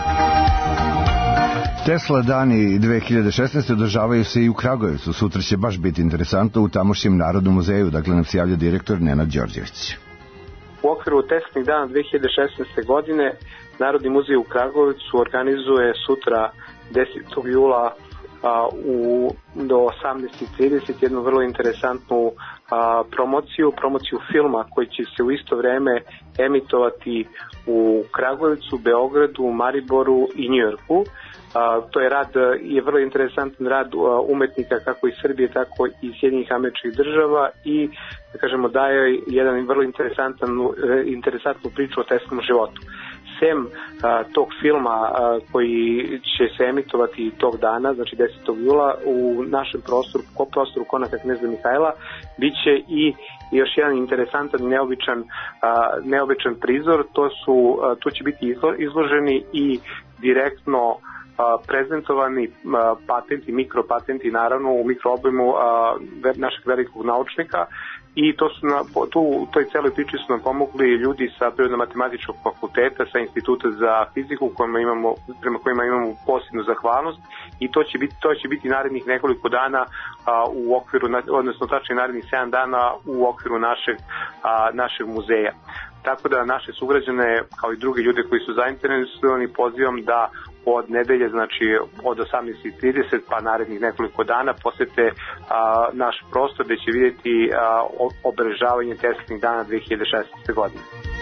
Tesla dani dve hiljade šesnaeste održavaju se i u Kragujevcu. Sutra će baš biti interesantno u tamošnjem Narodnom muzeju, dakle nam se javlja direktor Nenad Đorđević. U okviru Teslnih dana dve hiljade šesnaeste. godine Narodni muzej u Kragujevcu organizuje sutra desetog jula a, u, do osamnaest i trideset jednu vrlo interesantnu a, promociju, promociju filma koji će se u isto vreme emitovati u Kragujevcu, Beogradu, Mariboru i Njujorku. Uh, to je rad, je vrlo interesantan rad uh, umetnika kako iz Srbije, tako i Sjedinjenih Američkih Država i, da kažemo, daje jedan vrlo interesantan, interesantnu priču o Teslinom životu. Sem uh, tog filma uh, koji će se emitovati tog dana, znači desetog jula, u našem prostoru, ko prostoru Konaka Kneza Mihajla, bit će i još jedan interesantan, neobičan, uh, neobičan prizor. To su, uh, tu će biti izloženi i direktno prezentovani patenti, mikropatenti, naravno u mikroobjemu našeg velikog naučnika i to su na, tu, u toj celoj priči su nam pomogli ljudi sa Prirodno-matematičkog fakulteta, sa Instituta za fiziku kojima imamo, prema kojima imamo posebnu zahvalnost i to će biti, to će biti narednih nekoliko dana a, u okviru, odnosno tačnije narednih sedam dana u okviru našeg, a, našeg muzeja. Tako da naše sugrađane, kao i druge ljude koji su zainteresovani, pozivam da od nedelje, znači od osamnaest i trideset pa narednih nekoliko dana posete a, naš prostor gde će vidjeti a, obeležavanje Teslinih dana dve hiljade šesnaeste. godine.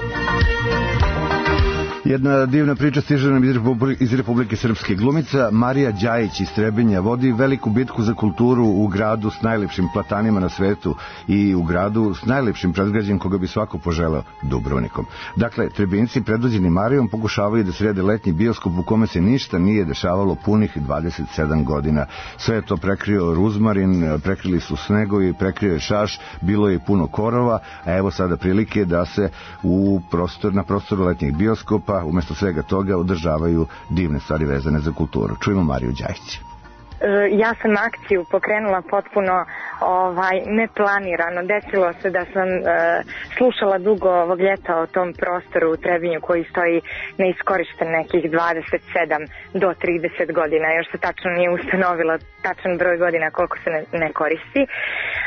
Jedna divna priča stiže nam iz Republike Srpske. Glumica Marija Đajić iz Trebinja vodi veliku bitku za kulturu u gradu s najlepšim platanima na svetu i u gradu s najlepšim predgrađem koga bi svako poželeo, Dubrovnikom. Dakle, Trebinci predvođeni Marijom pokušavaju da srede letnji bioskop u kome se ništa nije dešavalo punih dvadeset sedam godina. Sve je to prekrio ruzmarin, prekrili su snegovi, prekrio je šaš, bilo je puno korova, a evo sada prilike da se u prostor, na prostoru letnjih bioskopa umesto svega toga održavaju divne stvari vezane za kulturu. Čujemo Mariju Đajić. Ja sam akciju pokrenula potpuno ovaj, neplanirano. Desilo se da sam e, slušala dugo ovog ljeta o tom prostoru u Trebinju koji stoji neiskorišten nekih dvadeset sedam do trideset godina. Još se tačno nije ustanovila tačan broj godina koliko se ne, ne koristi. E,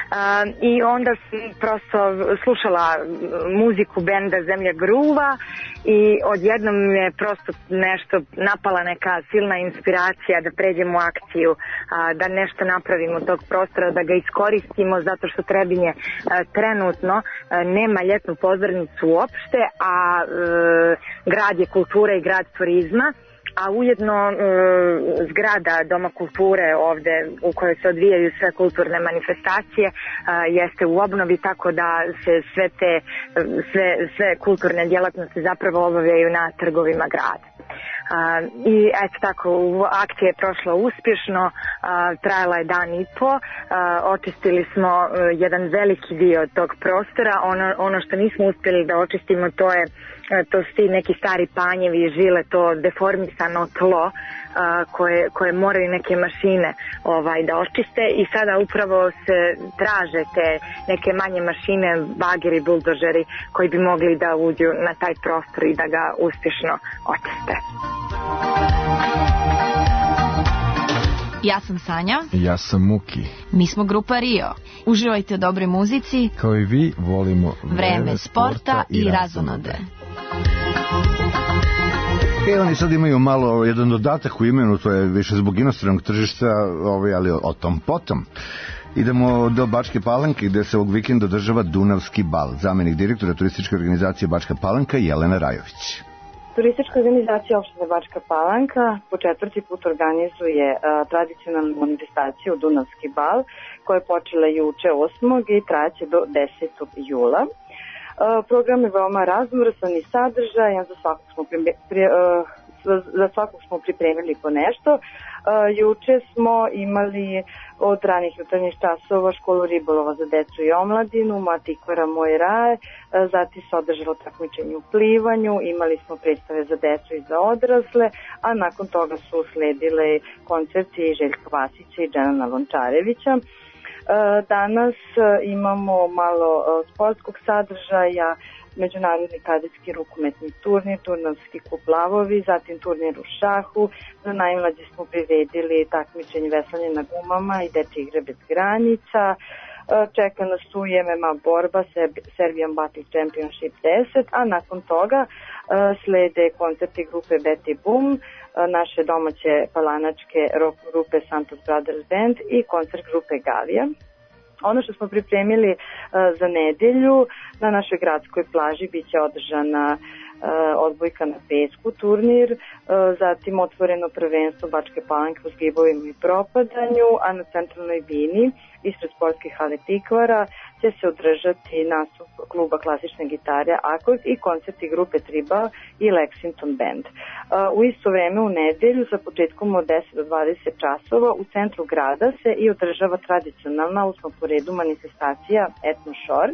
I onda sam prosto slušala muziku benda Zemlja gruva i odjednom mi je prosto nešto napala neka silna inspiracija da pređem u akciju, da nešto napravimo od tog prostora, da ga iskoristimo zato što Trebinje trenutno nema ljetnu pozornicu uopšte, a grad je kulture i grad turizma, a ujedno e, zgrada Doma kulture ovde u kojoj se odvijaju sve kulturne manifestacije e, jeste u obnovi, tako da se sve te sve, sve kulturne djelatnosti zapravo obavljaju na trgovima grada. Uh, I eto tako, akcija je prošla uspješno, uh, trajala je dan i po, uh, očistili smo uh, jedan veliki dio tog prostora. Ono, ono što nismo uspjeli da očistimo, to je to su ti neki stari panjevi i žile, to deformisano tlo uh, koje, koje moraju neke mašine ovaj, da očiste, i sada upravo se traže te neke manje mašine, bageri, buldožeri koji bi mogli da uđu na taj prostor i da ga uspješno očiste. Ja sam Sanja. Ja sam Muki. Mi smo grupa Rio. Uživajte u dobroj muzici. Kao i vi, volimo vreme, vreme sporta i, i razonode. E, oni sad imaju malo jedan dodatak u imenu, to je više zbog inostranog tržišta, ovaj, ali o, o tom potom. Idemo do Bačke Palanke gde se ovog vikenda održava Dunavski bal. Zamenik direktora turističke organizacije Bačka Palanka Jelena Rajović. Turistička organizacija opštine Bačka Palanka po četvrti put organizuje a, tradicionalnu manifestaciju Dunavski bal koja je počela juče osmog i traće do desetog jula. A, program je veoma raznovrstan i sadržajan, za svakog smo, pri, pri, a, za svakog smo pripremili po nešto. A, juče smo imali od ranih jutarnjih časova školu ribolova za decu i omladinu, Matikvara Moj raj, zatim se održalo takmičenje u plivanju, imali smo predstave za decu i za odrasle, a nakon toga su sledile koncerti Željka Vasića i Džanana Lončarevića. Danas imamo malo sportskog sadržaja, međunarodni kadetski rukometni turnir, Dunavski kup Lavovi, zatim turnir u šahu. Za najmlađe smo priredili takmičenje veslanje na gumama i dečje igre bez granica. Čeka nas tu i em em a borba Serbian Battle Championship deset, a nakon toga slede koncerti grupe Betty Boom, naše domaće palanačke rock grupe Santos Brothers Band i koncert grupe Galija. Ono što smo pripremili uh, za nedelju, na našoj gradskoj plaži biće održana uh, odbojka na pesku turnir, uh, zatim otvoreno prvenstvo Bačke Palanke u zgibovima i propadanju, a na centralnoj bini ispred sportskih hale Tikvara će se održati nastup kluba klasične gitare Akord i koncerti grupe Triba i Lexington Band. Uh, u isto vreme u nedelju sa početkom od deset do dvadeset časova u centru grada se i održava tradicionalna osma po redu manifestacija Etno Shore,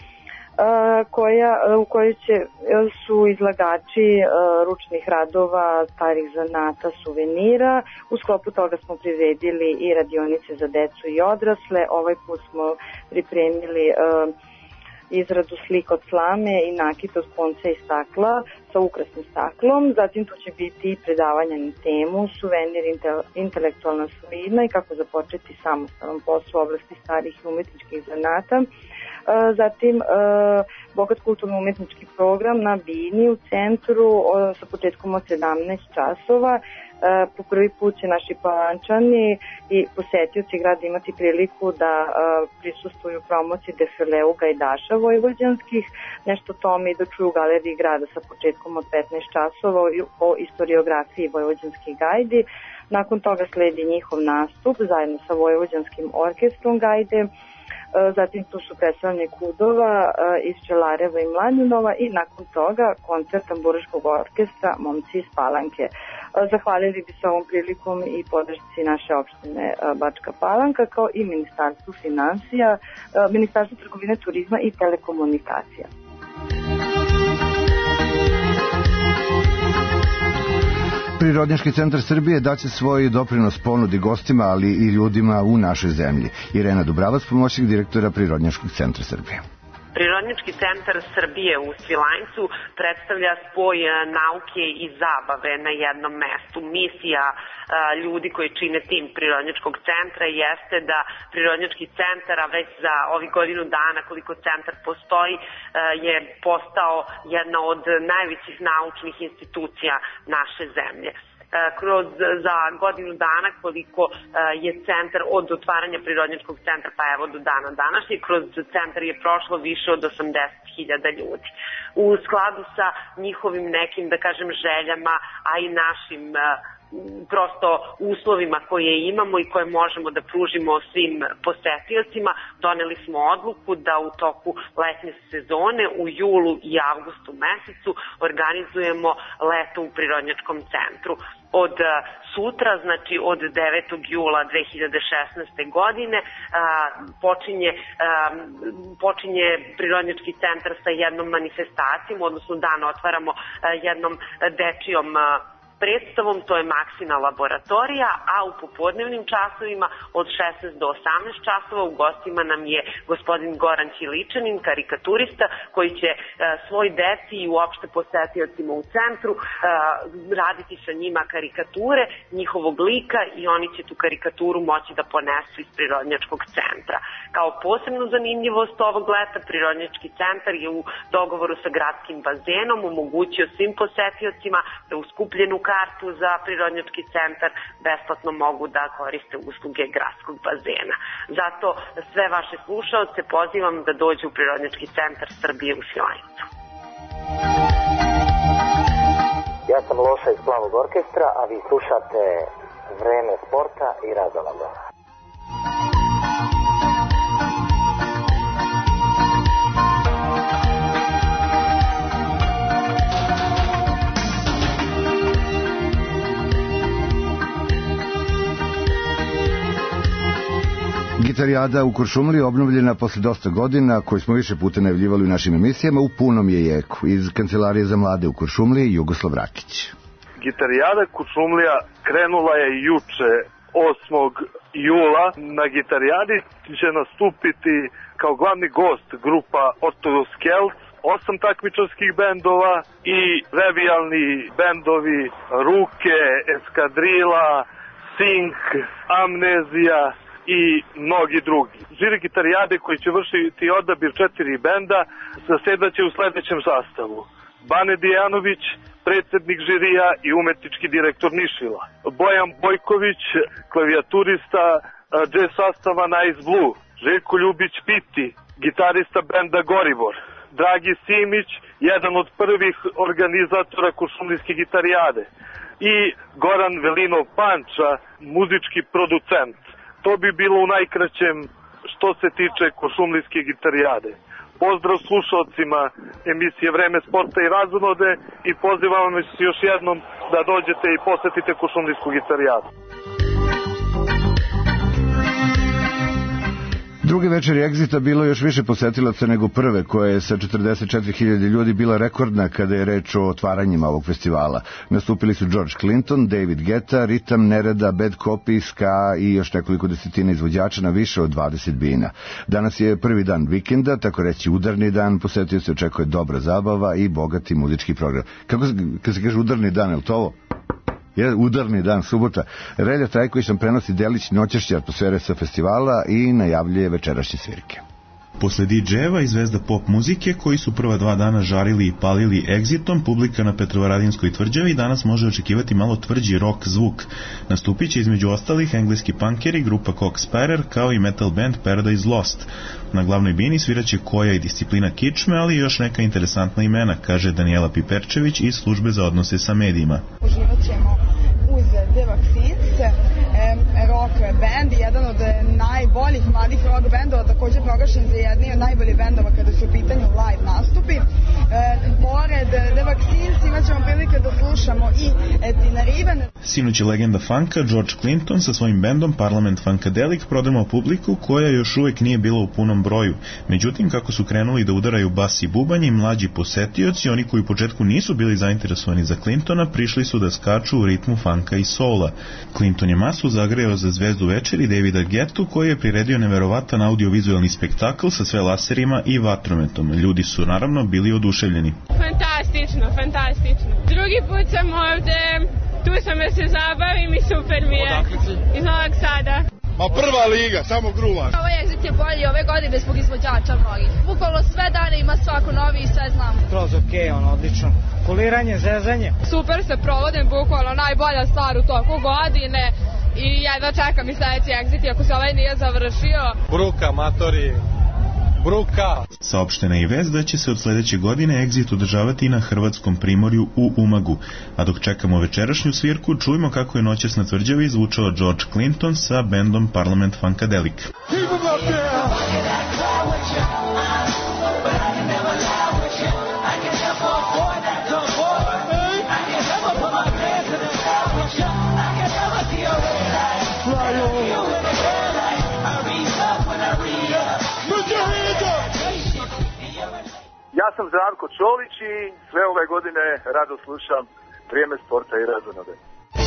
Uh, koja, uh, u kojoj će, uh, su izlagači uh, ručnih radova, starih zanata, suvenira. U sklopu toga smo priredili i radionice za decu i odrasle. Ovaj put smo pripremili uh, izradu slika od slame i nakit od konca i stakla sa ukrasnim staklom, zatim tu će biti i predavanja na temu, suvenir, intelektualna svojina i kako započeti samostalan posao u oblasti starih i umetničkih zanata. Zatim bogat kulturno-umetnički program na Bini u centru sa početkom od sedamnaest časova. Po prvi put će naši Palančani i posetioci grada imati priliku da prisustuju promociji defileu gajdaša vojvođanskih, nešto tome i da čuju u galeriji grada sa početkom od petnaest časova o istoriografiji vojvođanskih gajdi. Nakon toga sledi njihov nastup zajedno sa vojvođanskim orkestrom gajde. Zatim tu su predstavljanje Kudova iz Čelareva i Mladinova i nakon toga koncert tamburaškog orkestra Momci iz Palanke. Zahvalili bi se ovom prilikom i podršci naše opštine Bačka Palanka kao i Ministarstvu finansija, Ministarstvu trgovine, turizma i telekomunikacija. Prirodnjački centar Srbije daće svoj doprinos ponudi gostima, ali i ljudima u našoj zemlji. Irena Dubravac, pomoćnik direktora Prirodnjačkog centra Srbije. Prirodnjački centar Srbije u Svilajncu predstavlja spoj nauke i zabave na jednom mestu. Misija ljudi koji čine tim Prirodnjačkog centra jeste da Prirodnjački centar, a već za ovih godinu dana koliko centar postoji, je postao jedna od najvećih naučnih institucija naše zemlje. Kroz za godinu dana koliko je centar od otvaranja Prirodnjačkog centra pa evo do dana današnjeg, kroz centar je prošlo više od osamdeset hiljada ljudi. U skladu sa njihovim nekim, da kažem, željama, a i našim prosto uslovima koje imamo i koje možemo da pružimo svim posetiocima, doneli smo odluku da u toku letnje sezone u julu i avgustu mesecu organizujemo leto u Prirodnjačkom centru. Od sutra, znači od devetog jula dve hiljade šesnaeste. godine, počinje, počinje Prirodnjački centar sa jednom manifestacijom, odnosno dan otvaramo jednom dečijom predstavom, to je Maksina laboratorija, a u popodnevnim časovima od šesnaest do osamnaest časova u gostima nam je gospodin Goran Ćiličanin, karikaturista, koji će e, svoj deci i uopšte posetiocima u centru e, raditi sa njima karikature njihovog lika i oni će tu karikaturu moći da ponesu iz Prirodnjačkog centra. Kao posebnu zanimljivost ovog leta, Prirodnjački centar je u dogovoru sa gradskim bazenom omogućio svim posetiocima da u skupljenu kartu za Prirodnjački centar besplatno mogu da koriste usluge gradskog bazena. Zato sve vaše slušaoce pozivam da dođu u Prirodnjački centar Srbije u Svilajncu. Ja sam Loša iz Plavog orkestra, a vi slušate Vreme sporta i razonoda. Gitarijada u Kuršumliji obnovljena posle dosta godina, koju smo više puta najavljivali u našim emisijama, u punom je jeku. Iz Kancelarije za mlade u Kuršumliji, Jugoslav Rakić. Gitarijada Kuršumlija krenula je juče, osmog jula. Na Gitarijadi će nastupiti kao glavni gost grupa Ortodox Celts, osam takmičarskih bendova i revijalni bendovi Ruke, Eskadrila, Sink, Amnezija i mnogi drugi. Žiri Gitarijade koji će vršiti odabir četiri benda zasedaće u sledećem sastavu: Bane Dijanović, predsjednik žirija i umetnički direktor Nišvila; Bojan Bojković, klavijaturista jazz sastava Nice Blue; Željko Ljubić Piti, gitarista benda Goribor; Dragi Simić, jedan od prvih organizatora Kuršumlijske Gitarijade; i Goran Velinov Panča, muzički producent. To bi bilo u najkraćem što se tiče Kuršumlijske Gitarijade. Pozdrav slušalcima emisije Vreme sporta i razonode i pozivam vas još jednom da dođete i posetite Kuršumlijsku Gitarijadu. druge večeri Exita bilo još više posetilaca nego prve, koja je sa četrdeset četiri hiljade ljudi bila rekordna kada je reč o otvaranjima ovog festivala. Nastupili su George Clinton, David Guetta, Ritam Nereda, Bad Copy, Ska i još nekoliko desetina izvođača na više od dvadeset bina. Danas je prvi dan vikenda, tako reći udarni dan, posetio se očekuje dobra zabava i bogati muzički program. Kako kad se kaže udarni dan, je li to ovo? Je udarni dan, subota. Relja Trajković nam prenosi delić noćašće atmosfere sa festivala i najavljuje večerašnje svirke. Posle di džejeva i zvezda pop muzike koji su prva dva dana žarili i palili Exitom, publika na Petrovaradinskoj tvrđavi danas može očekivati malo tvrđi rock zvuk. Nastupit će između ostalih engleski punkeri, grupa Cock Sparrer kao i metal band Paradise Lost. Na glavnoj bini sviraće Koja i Disciplina Kičme, ali i još neka interesantna imena, kaže Danijela Piperčević iz službe za odnose sa medijima. Uživat ćemo uz The Vaccines, rock band, jedan od najboljih mladih rock bandova, također proglašen za jedni od najboljih bendova kada su u pitanju live nastupi. E, pored The Vaccines imat ćemo prilike da slušamo i Tina Riven. Sinoć je legenda funka George Clinton sa svojim bendom Parliament Funkadelic prodrmao publiku koja još uvek nije bila u punom broju. Međutim, kako su krenuli da udaraju bas i bubanj i mlađi posetioci, oni koji u početku nisu bili zainteresovani za Clintona, prišli su da skaču u ritmu funka i soula. Clinton je masu zagrejao za zvezdu večeri Davida Guettu, koji je priredio neverovatan audiovizualni spektakl sa sve laserima i vatrometom. Ljudi su naravno bili oduševljeni. Fantastično, fantastično. Drugi put sam ovde, tu sam da se zabavim i super mi je. Iz Novog Sada. Ma prva liga, samo gruvaš. Ovaj Exit je bolji ove godine zbog izvođača mnogih. Bukvalno sve dane ima svako novi i sve znam. Skroz okej, ono, odlično. Kuliranje, zezanje. Super se provodim, bukvalno najbolja stvar u toku godine i jedva čekam i sledeći Exit, iako se ovaj nije završio. Bruka, matori. Bruka. Saopštena je vest da će se od sledeće godine Exit održavati na hrvatskom primorju u Umagu. A dok čekamo večerašnju svirku, čujemo kako je noćas na tvrđavi zvučao George Clinton sa bendom Parliament Funkadelic. Ja sam Zdravko Čolić i sve ove godine rado slušam Vrijeme sporta i razonode.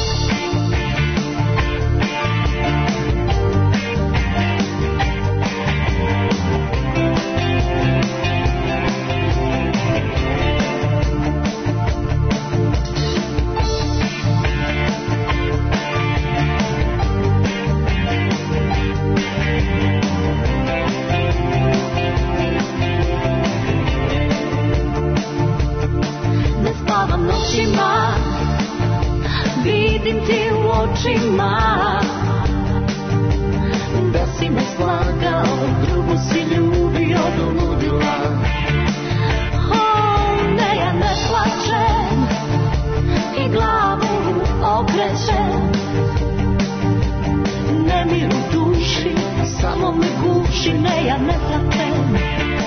Vidim ti u očima da si me slagao, drugu si ljubio do ludila. Oh, ne, ja ne plačem i glavu okrećem, nemir u duši samo me guši. Ne, ja ne plačem,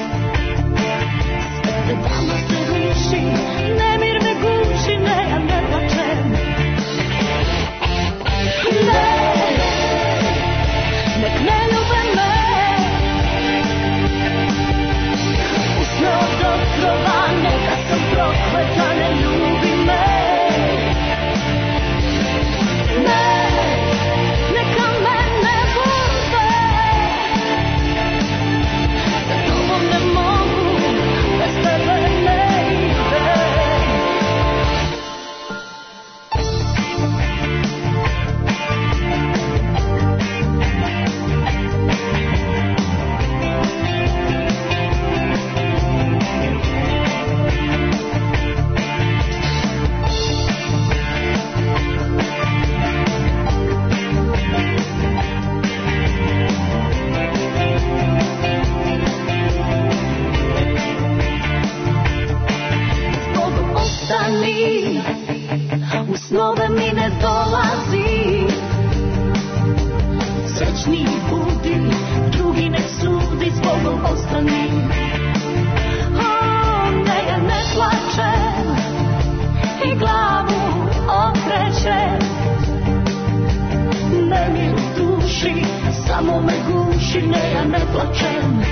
sve dama se ruši, nemir me guši. Ne, ja ne plačem. Ne, nek ne ljube me, usno do krova, neka sam prokleta, ne ljubi me. Ne, neka me ne vole, sa tobom ne mogu, bez tebe ne ide. U snove mi ne dolazi, srećni budi, drugi nek sudi, zbogom ostani. Oh, ne, ja ne plačem i glavu okrećem, nemir u duši samo me guši. guši, ne, ja ne plačem.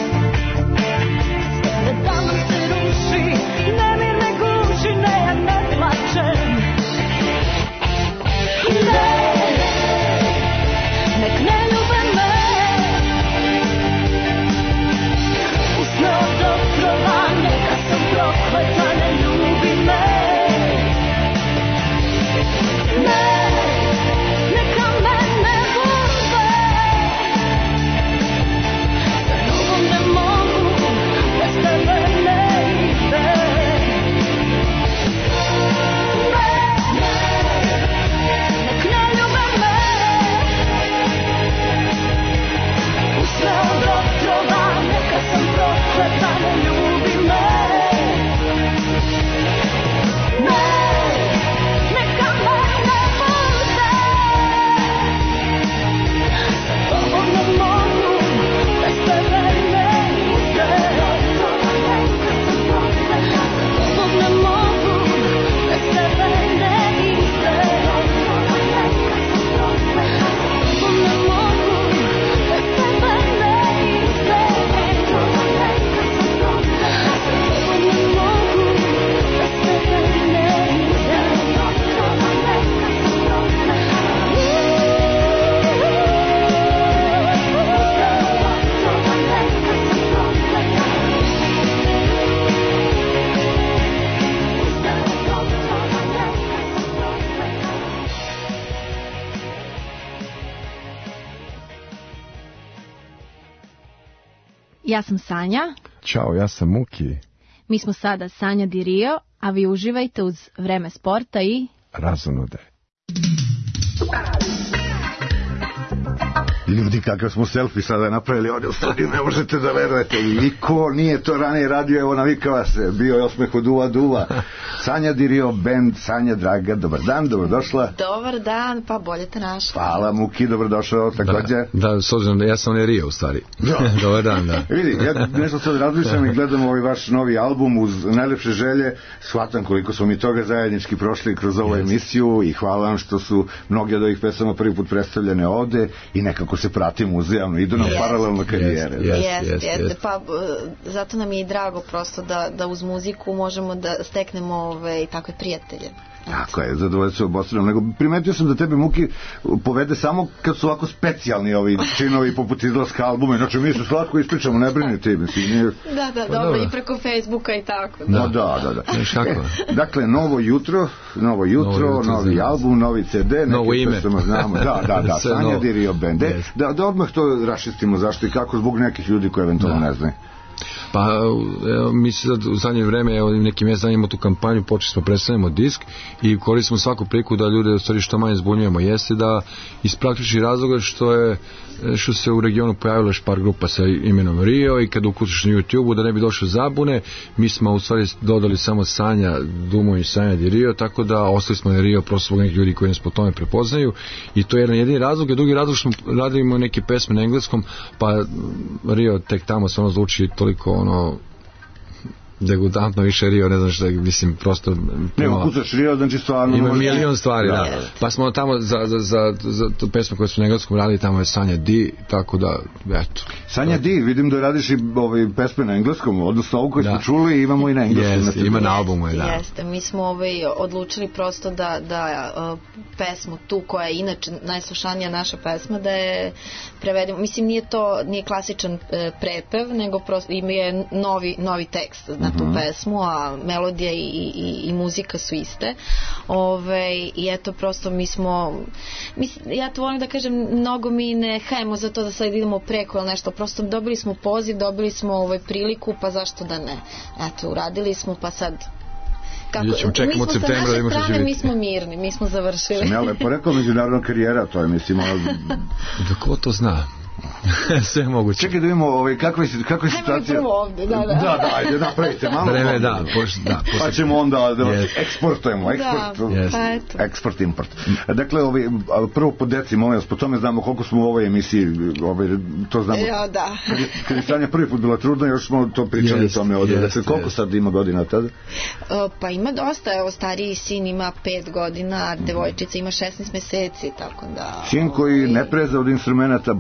Sve danas se ruši, nemir me guši, ne, ja ne plačem. Ne, nek ne ljube me, usne od otrova, neka sam prokleta, ne ljubi me. Ne, neka me ne bude, sa tobom ne mogu, bez tebe ne ide. Ne, nek ne ljube me, usne od otrova, neka sam prokleta, ne ljubi me. Ne, neka me ne bude, sa tobom ne mogu, bez tebe ne ide. Sa tobom ne mogu, bez tebe ne ide. Sa tobom ne mogu, bez tebe ne ide. Sa tobom ne mogu, bez tebe ne Ja sam Sanja, Ćao, ja sam Muki. mi smo sada Sanja Di Rio, a vi uživajte uz Vreme sporta i... Razonode. Ljudi, kakav smo selfie sada napravili ovdje u studiju, ne možete da verujete. I ko nije to ranije radio, evo navikava se. Bio je osmeh od duva duva. Sanja Di Rio band. Sanja, draga, dobar dan, dobrodošla. Dobar dan, pa bolje te našla. Hvala, Muki, dobrodošao također. Da, da, s obzirom da ja sam ne Rio u stvari. Dobar dan, da. Vidi, ja nešto sad razmišljam i gledam ovaj vaš novi album uz najlepše želje. Shvatam koliko smo mi toga zajednički prošli kroz ovu emisiju i hvala vam što su mnogi od ovih pesama prvi put predstavljene ovde i nekako se pratimo uzajamno, idu nam yes, paralelno karijere. Jeste, yes, yes, yes, yes. Pa zato nam je i drago prosto da, da uz muziku možemo da steknemo ove, takve prijatelje. Tako je, zadovoljstvo obostrano. Nego primetio sam da tebe, Muki, povede samo kad su ovako specijalni ovi činovi poput izlaska albuma. Znači mi se slatko ispričamo, ne brinite. Mislim, nije... Da, da, pa, dobro, i preko Facebooka i tako. Da, da, da. da. E, dakle, novo jutro, novo jutro, novo jutro novi znam. album, novi ce de, novo ime. Znamo. Da, da, da, Sanja Di Rio band. Yes. Da, da odmah to raščistimo zašto i kako zbog nekih ljudi koji eventualno ne znaju. Pa evo, mi sad u zadnje vreme evo, nekim mjesec danima tu kampanju počeli smo predstavljamo disk i koristimo svaku priliku da ljude u stvari što manje zbunjujemo, jeste da iz praktičnih razloga što je što se u regionu pojavilo još par grupa sa imenom Rio i kad ukucaš na YouTube da ne bi došlo zabune, mi smo u stvari dodali samo Sanja Dumo i Sanja Di Rio, tako da ostali smo na Rio prosto zbog nekih ljudi koji nas po tome prepoznaju i to je jedan jedini razlog, a drugi razlog što radimo neke pesme na engleskom, pa Rio tek tamo se ono zvuči toliko ono degutantno više Rio, ne znam što, mislim, prosto... Ne, ukucaš Rio, znači stvarno... Ima milion stvari, da. da. Pa smo tamo za, za, za, za tu pesmu koju smo na engleskom radili, tamo je Sanja Di, tako da, eto. Sanja Di, vidim da radiš i ovaj, pesme na engleskom, odnosno ovo koje smo čuli imamo i na engleskom. Yes, ima na albumu, da. Jeste, mi smo ovaj, odlučili prosto da, da uh, pesmu tu koja je inače najslušanija naša pesma, da je prevedemo, mislim nije to, nije klasičan uh, prepev, nego prosto ima je novi, novi tekst na tu pesmu, a melodija i, i, i muzika su iste. Ove, i eto, prosto mi smo, mi, ja to volim da kažem, mnogo mi ne hajemo za to da sad idemo preko ili nešto, prosto dobili smo poziv, dobili smo ovaj priliku, pa zašto da ne? Eto, uradili smo, pa sad kako, mi smo sa naše strane, mi smo mirni, mi smo završili. Ja lepo rekao međunarodna karijera, to je mislim... Da ko to zna? Sve moguće. Čekaj da vidimo ovaj, kakva je, kakva je situacija. Hajmo ovdje, da, da. Da, da, ajde, napravite malo. Vreme, da, poš, da poš, pa ćemo onda da yes. eksportujemo, eksport, da, yes. pa eto. eksport, import. Dakle, ovaj, prvo po deci, molim vas, po tome znamo koliko smo u ovoj emisiji, ovaj, to znamo. Ja, da. Kad je, kad je Sanja prvi put bila trudna, još smo to pričali yes, o tome ovdje. Yes, dakle, koliko yes. sad ima godina tada? Uh, pa ima dosta, evo, stariji sin ima pet godina, devojčica ima šesnaest meseci, tako da... Sin koji ne preza od instrumenta, Bogu. Ne,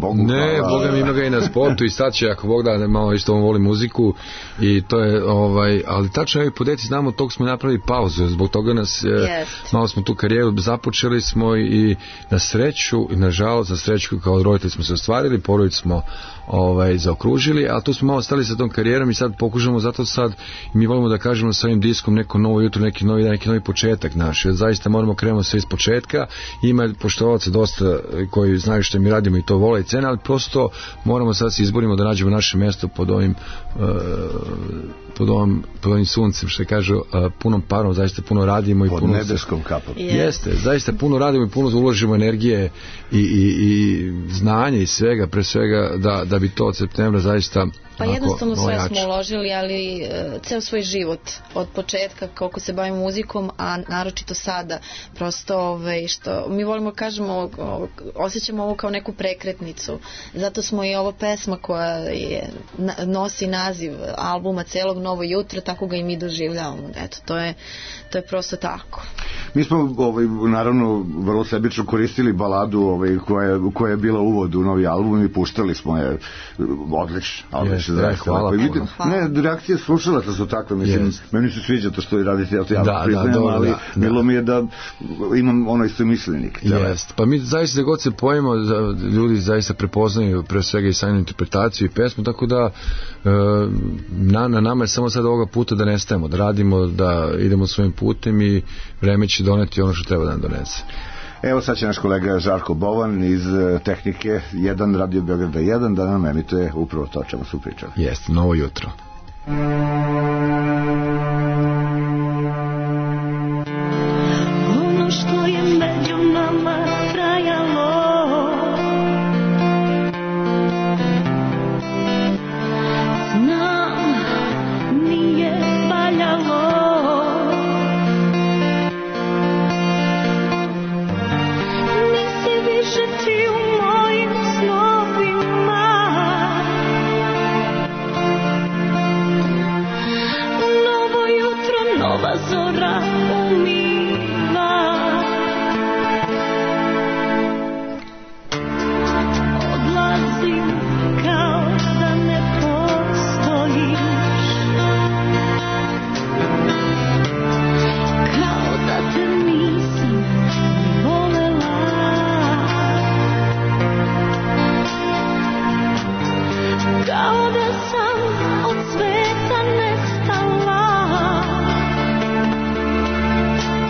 E, Boga mi ima ga i na sportu i sad će, ako Bog da, malo isto on voli muziku i to je, ovaj, ali tačno je podeti, znamo, tog smo napravili pauzu, zbog toga nas, yes. malo smo tu karijeru započeli smo i na sreću i na žalost, na sreću kao roditelji smo se ostvarili, porodicu smo ovaj, zaokružili, ali tu smo malo stali sa tom karijerom i sad pokušamo, zato sad mi volimo da kažemo sa ovim diskom neko novo jutro, neki novi dan, neki novi početak naš, jer zaista moramo krenuti sve iz početka, ima poštovaca dosta koji znaju što mi radimo i to vole i cene, ali prosto moramo sad se izborimo da nađemo naše mjesto pod ovim uh, pod ovim, pod ovim suncem, što kažu, uh, punom parom, zaista puno radimo i pod puno nebeskom kapom. Jeste, zaista puno radimo i puno uložimo energije i, i, i znanje i svega, pre svega da, da bi to od septembra zaista pa jednostavno sve smo uložili, ali uh, ceo svoj život od početka koliko se bavimo muzikom, a naročito sada prosto ovaj, što mi volimo kažemo, osjećamo ovo kao neku prekretnicu, zato smo i ovo pesma koja je, nosi naziv albuma celog Novo jutro, tako ga i mi doživljavamo, eto, to je, to je prosto tako. Mi smo ovaj, naravno vrlo sebično koristili baladu ovaj, koja, koja je bila uvod u novi album i puštali smo je odlično, odlično. Yes, yes, hvala, vidite, ne, reakcije slušalaca su takve, mislim, yes. meni se sviđa to što radite, ja to ja da, priznajem, da, ali da, bilo da. mi je da imam ono isto mišljenik. Jest, pa mi zaista god se pojemo, ljudi zaista prepoznaju pre svega i sajnu interpretaciju i pesmu, tako da e, na, na nama je samo sad ovoga puta da nestajemo, da radimo, da idemo svojim putem i vreme će doneti ono što treba da nam donese. Evo sad će naš kolega Žarko Bovan iz Tehnike jedan, Radio Beograda jedan, da nam emituje upravo to čemu su pričali. Jeste, Novo jutro. Ono što je među nama trajalo, znam, nije valjalo. Nova zora umiva, odlazim kao da ne postojiš, kao da te nisam volela, kao da sam od sveta nestala.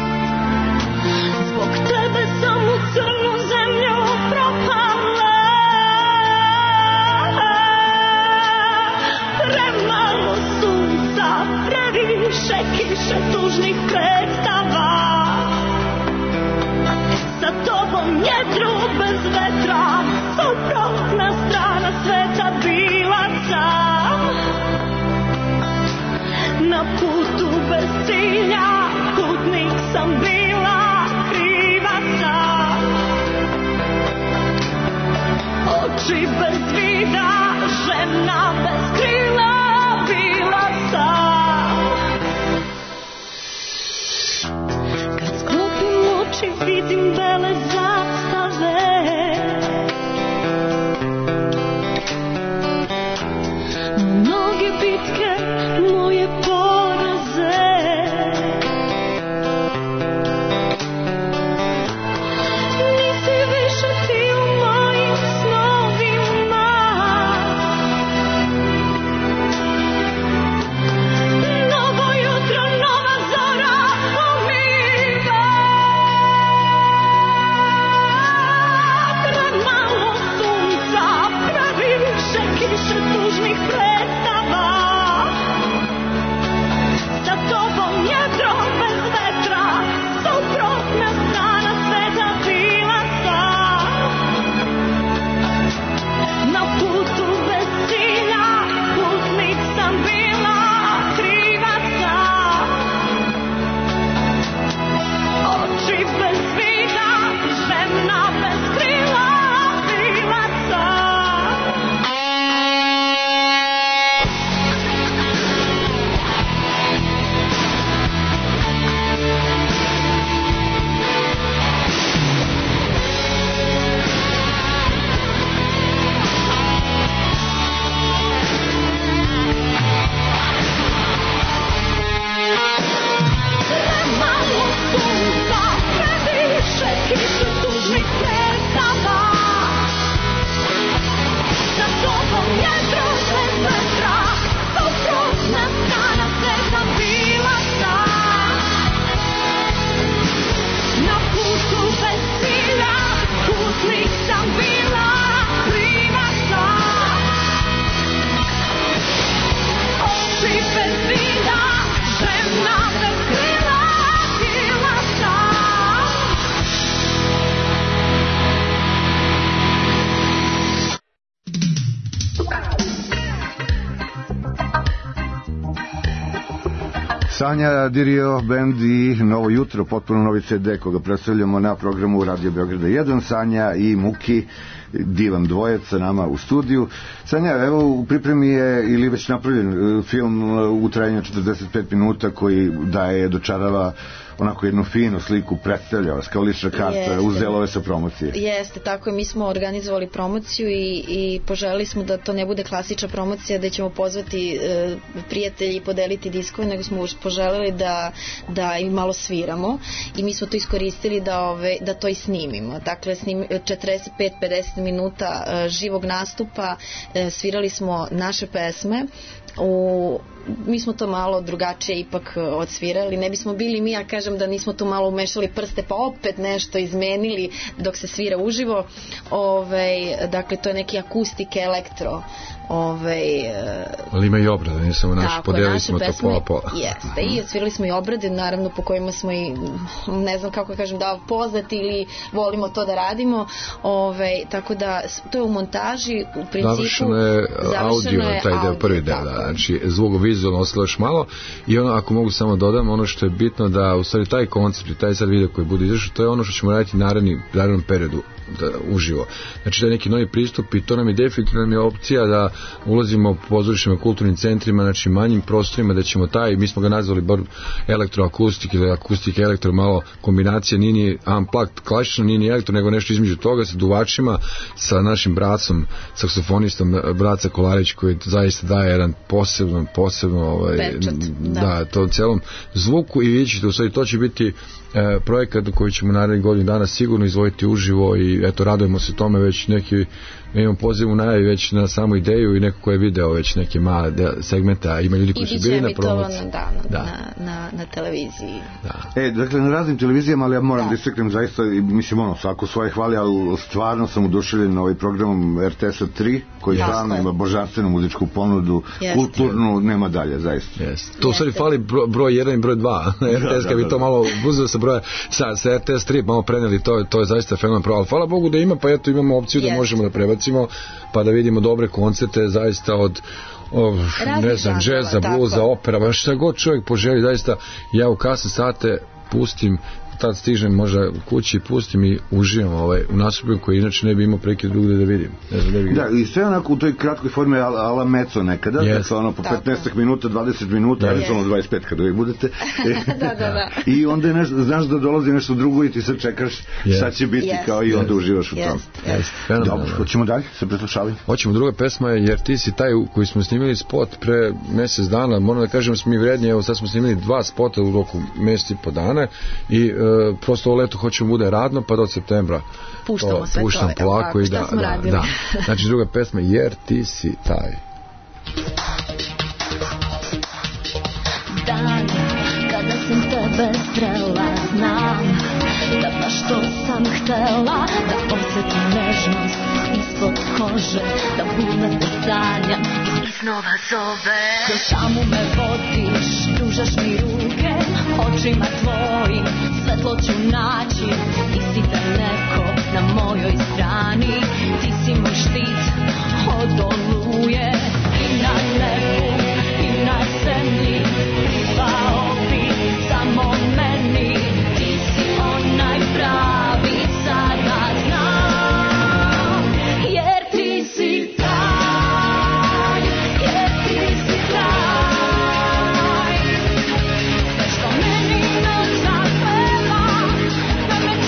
Sanja Dirio band i Novo jutro, potpuno novi ce de koga predstavljamo na programu Radio Beograda jedan. Sanja i Muki, divan dvojec sa nama u studiju. Sanja, evo u pripremi je ili već napravljen film u trajanju četrdeset pet minuta koji daje, dočarava onako jednu finu sliku, predstavlja vas kao lična karta, uzelo je sa promocije. Jeste, tako je, mi smo organizovali promociju i, i poželili smo da to ne bude klasična promocija da ćemo pozvati e, prijatelji i podeliti diskove, nego smo poželili da, da im malo sviramo i mi smo to iskoristili da, ove, da to i snimimo. Dakle, snim, četrdeset pet do pedeset minuta e, živog nastupa, e, svirali smo naše pesme. U, mi smo to malo drugačije ipak odsvirali, ne bismo bili mi, ja kažem da nismo tu malo umešali prste pa opet nešto izmenili dok se svira uživo. Ove, dakle to je neki akustik elektro. Ove, ali ima i obrade, ne samo naši, podelili smo to pola pola. Jeste, i odsvirali smo i obrade naravno po kojima smo i ne znam kako kažem da poznati ili volimo to da radimo. Ove, tako da to je u montaži u principu završeno je audio, je taj deo, prvi deo, da, znači zvuk vizualno ostalo još malo i ono, ako mogu samo dodam, ono što je bitno da u stvari taj koncept i taj sad video koji bude izašao, to je ono što ćemo raditi naredni, narednom periodu da, uživo. Znači da je neki novi pristup i to nam je definitivno nam je opcija da ulazimo u pozorištima, kulturnim centrima, znači manjim prostorima, da ćemo taj, mi smo ga nazvali bar elektroakustik ili akustik elektro, malo kombinacija, nije ni unplugged, klasično nije ni elektro, nego nešto između toga sa duvačima, sa našim bracom, saksofonistom Braca Kolarić koji zaista daje jedan posebno, posebno ovaj, Pečat, da. da, to celom zvuku i vidjet ćete, u stvari to će biti e, projekat koji ćemo narednih godinu dana sigurno izvojiti uživo i eto, radujemo se tome, već neki imamo poziv u najavi već na samu ideju i neko ko je video već neke male segmenta, ima ljudi koji su bili na promociji. Da, da. Na, na, na televiziji. Da. E, dakle, na raznim televizijama, ali ja moram da, da istaknem zaista, mislim, ono, svako svoje hvali, ali stvarno sam oduševljen na ovaj programom er te esa tri, koji stvarno ima božanstvenu muzičku ponudu, Jeste. kulturnu, nema dalje, zaista. Jeste. To u stvari fali broj, broj jedan i broj dva. er te es, kad bi to malo uzeo sa broja, sa, sa er te es tri malo preneli, to, to je zaista fenomen pravo. Hvala Bogu da ima, pa eto imamo opciju da Jeste. možemo da prebacimo, pa da vidimo dobre koncerte, zaista od Oh, ne znam, džeza, bluza, opera, baš šta god čovjek poželi, zaista ja u kasne sate pustim, tad stižem možda kući i pustim i uživam ovaj, u nastupima koji inače ne bi imao prekid drugde da vidim. Ne znam, ne bi da, i sve onako u toj kratkoj formi ala, ala meco nekada, yes. Dakle ono po petnaest minuta, dvadeset minuta, ali samo dvadeset pet kada uvijek budete. da, da, da. I onda je nešto, znaš da dolazi nešto drugo i ti sad čekaš yes. šta će biti yes. kao i onda yes. uživaš u yes. tom. Yes. Dobro, hoćemo dalje, se preslušali. Hoćemo, druga pesma je Jer ti si taj koji smo snimili spot pre mjesec dana, moram da kažem smo mi vrednije, evo sad smo snimili dva spota u roku mjesec i po dana i uh, prosto ovo leto hoćemo bude radno, pa do septembra puštamo sve puštam to, polako i da, da, da. Znači druga pesma Jer ti si taj. Dan kada sam tebe srela, znam da baš to sam htela, da osjetim nežnost ispod kože, da bude te sanjam i iznova zove. Kroz samu me vodiš, pružaš mi ruke, očima tvojim svetlo ću naći. Ti si da neko na mojoj strani, ti si moj štit od oluje. I na nebu i na zemlji pripao bi samo meni. Ti si onaj pravi, sada znam. Jer ti si taj, jer ti si taj. Sve što meni noć zapeva, da me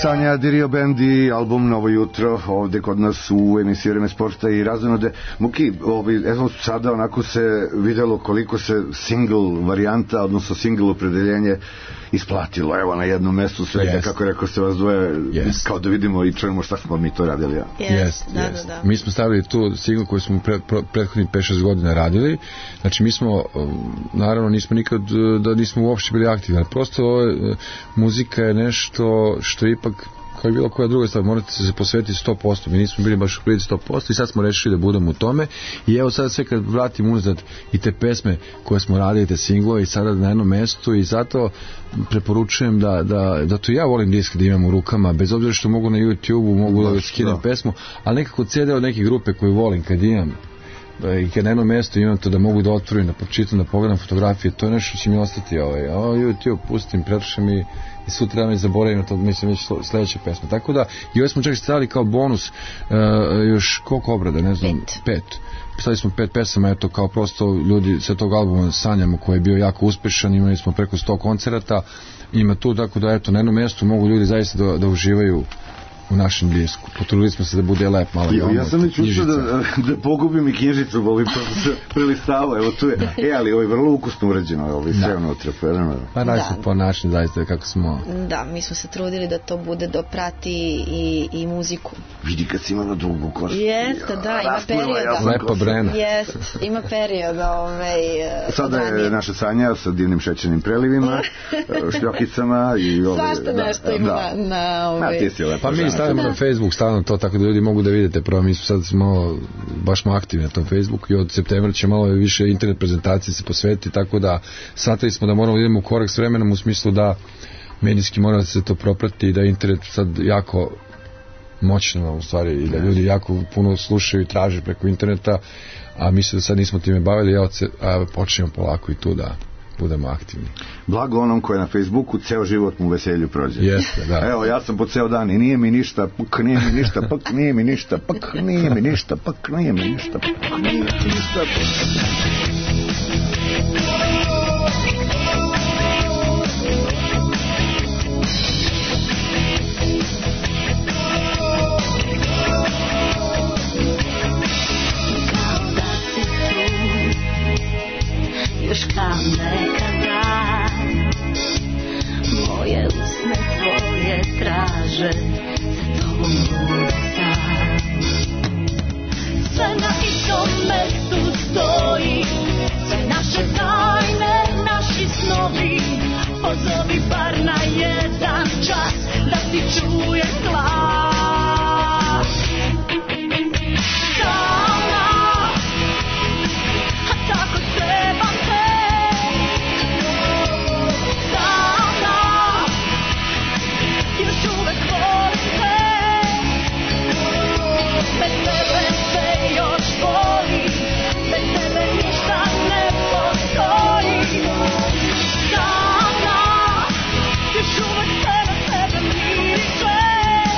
Sanja Dirio Band i album Novo jutro ovde kod nas u emisiji Vreme sporta i razonode. Muki, ovaj, evo sada onako se videlo koliko se single varijanta, odnosno single opredeljenje isplatilo. Evo na jednom mestu svega, yes. Kako rekao se vas dvoje, yes. Kao da vidimo i čujemo šta smo mi to radili. Ja. Yes, yes, da, yes. Da, da. Mi smo stavili tu single koji smo pre, pre, prethodnih pet šest godina radili. Znači mi smo, naravno nismo nikad, da nismo uopšte bili aktivni, ali prosto ovo, muzika je nešto što je ipak kao je bilo koja druga stvar, morate se posvetiti sto posto, mi nismo bili baš u prilici sto posto i sad smo rešili da budemo u tome i evo sad sve kad vratim unazad i te pesme koje smo radili, te singlove i sada na jednom mestu i zato preporučujem da, da, da to ja volim disk da imam u rukama, bez obzira što mogu na YouTube-u, mogu da skinem pesmu, ali nekako C D od neke grupe koju volim kad imam i kad na jednom mjestu imam to da mogu da otvorim, da pročitam, da pogledam fotografije, to je nešto će mi ostati ovaj, o, YouTube pustim, pretušam i, i sutra da mi zaboravim na to, mislim već sledeća pesma, tako da i ovo smo čak stavili kao bonus uh, još koliko obrada, ne znam, pet, pet. Stavili smo pet pesama, eto kao prosto ljudi sa tog albuma Sanjamo koji je bio jako uspešan, imali smo preko sto koncerata, ima tu, tako da eto na jednom mjestu mogu ljudi zaista da, da uživaju u našem disku. Potrudili smo se da bude lep malo. Ja, ja sam već učio da, da pogubim i knjižicu, volim to se prelistava, evo tu je. E, ali ovo je vrlo ukusno urađeno, ovo je sve unutra. Pa radi se po način, zaista, kako smo... Da, mi smo se trudili da to bude doprati i, i muziku. Vidi kad si imala dugu kosu. Jeste, da, ima perioda. Lepa brena. Jeste, ima perioda. Ovaj, sada je naša Sanja sa divnim šećernim prelivima, šljokicama i... Ove, svašta nešto ima da. na... na ovaj... A, ti si lepa. Pa mi stavimo na Facebook stavno to tako da ljudi mogu da vidite. Prvo mi smo sad malo, baš smo aktivni na tom Facebooku i od septembra će malo više internet prezentacije se posvetiti, tako da shvatili smo da moramo da idemo u korak s vremenom u smislu da medijski mora da se to proprati i da internet sad jako moćno u stvari i da ljudi jako puno slušaju i traže preko interneta, a mi se da sad nismo time bavili, a počnemo polako i tu da budemo aktivni. Blago onom ko je na Facebooku, ceo život mu veselju prođe. Jeste, da. Evo, ja sam po ceo dan i nije mi ništa, puk, nije mi ništa, puk, nije mi ništa, puk, nije mi ništa, puk, nije mi ništa, puk, nije mi ništa, puk. Još kao nekada moje usne tvoje traže, za tobom bude sam. Sve na istom mestu stoji, sve naše tajne, naši snovi. Pozovi bar na jedan čas da ti čujem glas. Sama, a tako trebam te. Još uvek sve na tebe miriše.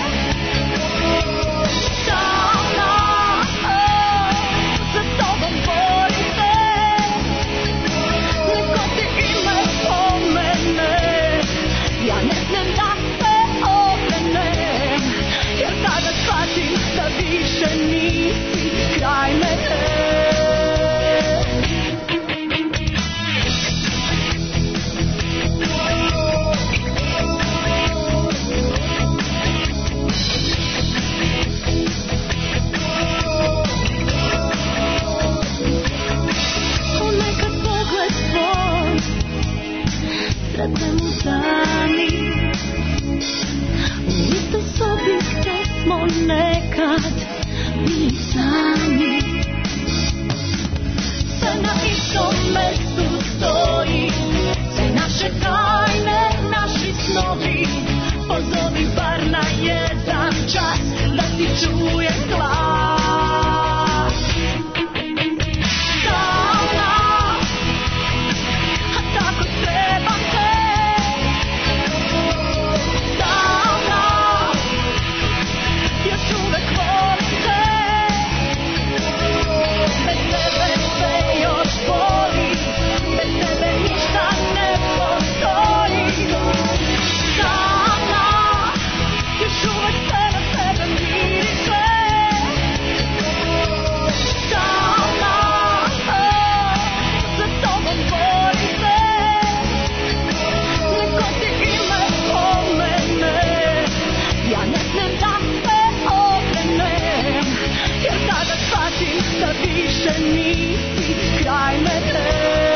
nisi kraj mene.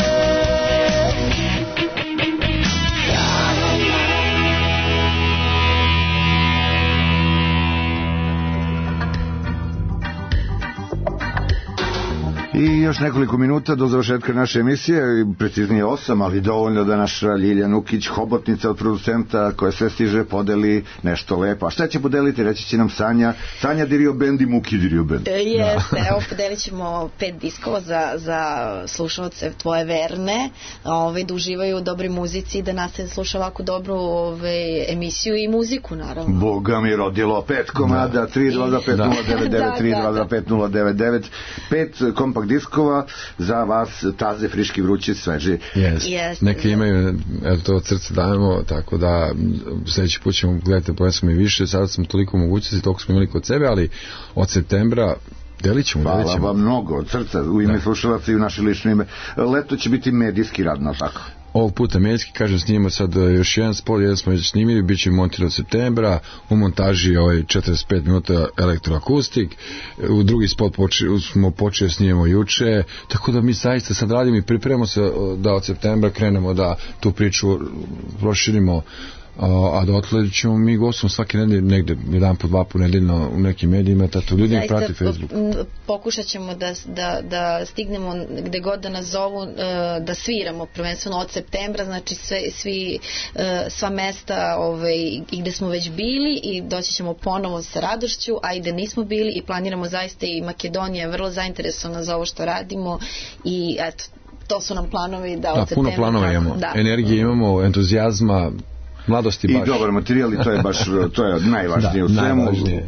I još nekoliko minuta do završetka naše emisije, preciznije osam, ali dovoljno da naša Ljiljana Ukić, hobotnica od producenta koja sve stiže, podeli nešto lepo. A šta će podeliti, reći će nam Sanja. Sanja Dirio Band i Muki Dirio Band. E, jeste, da. Evo podelit ćemo pet diskova za, za slušalce tvoje verne, ove, da uživaju u dobroj muzici, da nastave sluša ovako dobru ove, emisiju i muziku, naravno. Boga mi rodilo, pet komada, tri dva dva pet nula devet devet, tri dva dva pet nula devet devet, pet kompakt diskova za vas, taze, friški, vrući, sveži. Yes. Yes. Neki imaju, eto to od srca dajemo, tako da sljedeći put ćemo gledati, pojasnimo i više, sada smo toliko mogućnosti, toliko smo imali kod sebe, ali od septembra delit ćemo. Hvala delit ćemo. vam mnogo, od srca, u ime slušalaca i u naše lično ime. Leto će biti medijski rad, no tako? Ovog puta medijski, kažem, snimamo sad još jedan spot, jedan smo već snimili, bit će montiran od septembra, u montaži ovaj četrdeset pet minuta elektroakustik, u drugi spot poči, smo počeli snimamo juče, tako da mi zaista sad radimo i pripremamo se da od septembra krenemo da tu priču proširimo, a da otle ćemo mi gostom svake nedelje negde, jedan po dva po nedeljno u nekim medijima, tato ljudi ne prati Facebook. Pokušat ćemo da, da, da stignemo gde god da nas zovu, da sviramo prvenstveno od septembra, znači sve, svi, sva mesta ovaj, i gde smo već bili i doći ćemo ponovo sa radošću, a i gde nismo bili i planiramo zaista, i Makedonija je vrlo zainteresovana za ovo što radimo i eto, to su nam planovi da od da, septembra. Puno planova imamo, da. Energije imamo, entuzijazma, mladosti baš. I dobar materijal i to je baš to je najvažnije u svemu.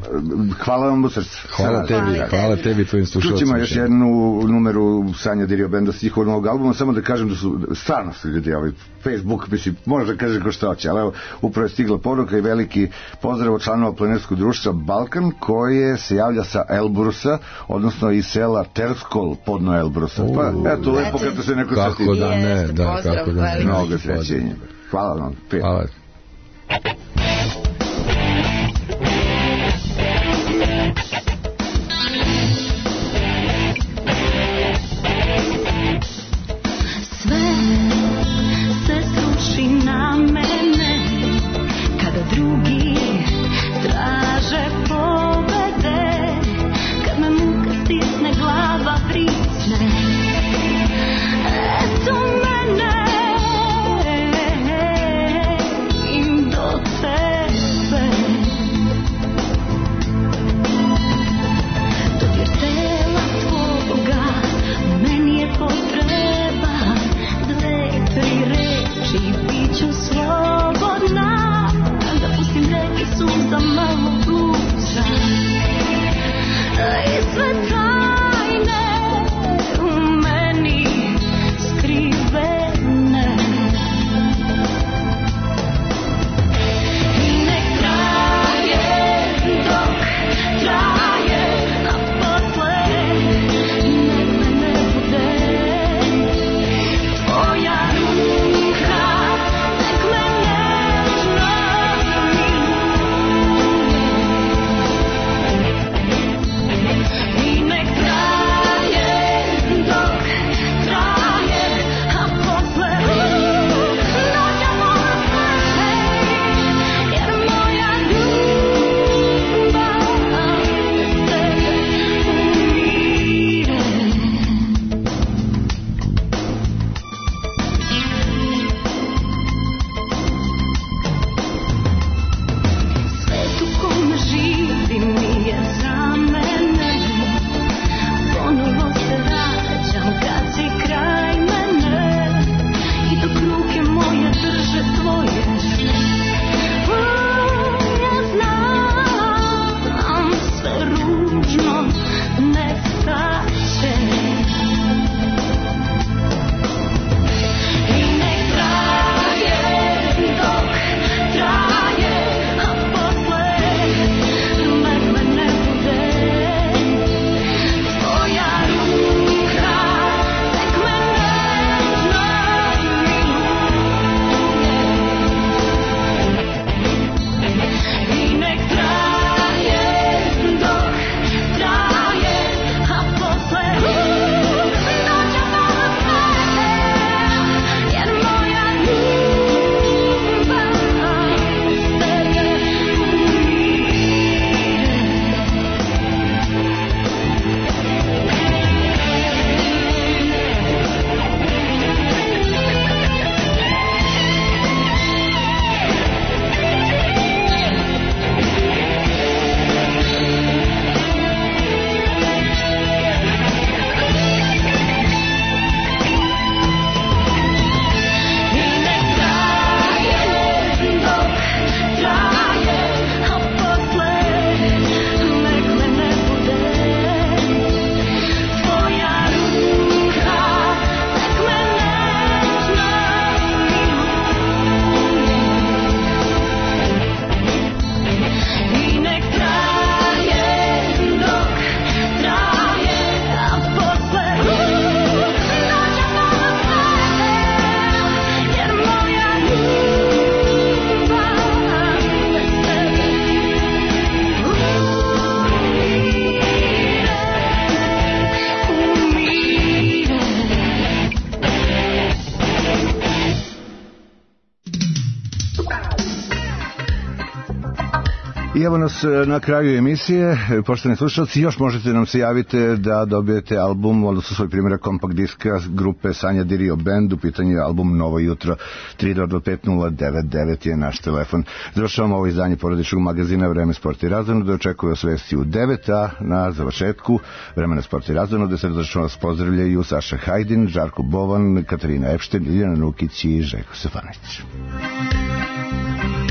Hvala vam u srcu. Hvala tebi, hvala, hvala tebi tvojim slušalcima. Čućemo još jednu numeru Sanja Dirio Benda s njihovog novog albuma, samo da kažem da su stvarno su ljudi, ovaj Facebook, mislim, može da kaže ko što hoće, ali evo, upravo je stigla poruka i veliki pozdrav od članova planinarskog društva Balkan, koje se javlja sa Elbrusa, odnosno iz sela Terskol podno Elbrusa. Pa, eto, lepo kada se neko sreti. Kako da ne, da, kako da ne. Mnogo srećenja. Hvala vam. Hvala. Sve se sruši na mene kada drugi traže pobede, kad me muka stisne, glava vrisne. Eto mene slobodna, da pustim reke suza malo bluza i sve tajne u meni skrivene. I nek traje dok traje, a posle nek me ne bude tvoja ruka. Ooh. evo nas na kraju emisije. Poštovani slušalci, još možete nam se javiti da dobijete album, odnosno svoj primjerak kompakt diska grupe Sanja Di Rio Band. U pitanju je album Novo jutro. tri dva dva pet nula devet devet je naš telefon. Završavamo ovo izdanje porodičnog magazina Vreme, sport i razonode. Očekuje vas vesti u devet, a na završetku Vremena, sport i razonode srdačno vas pozdravljaju Saša Hajdin, Žarko Bovan, Katarina Epšten, Iljana Nukić i Željko Stefanović.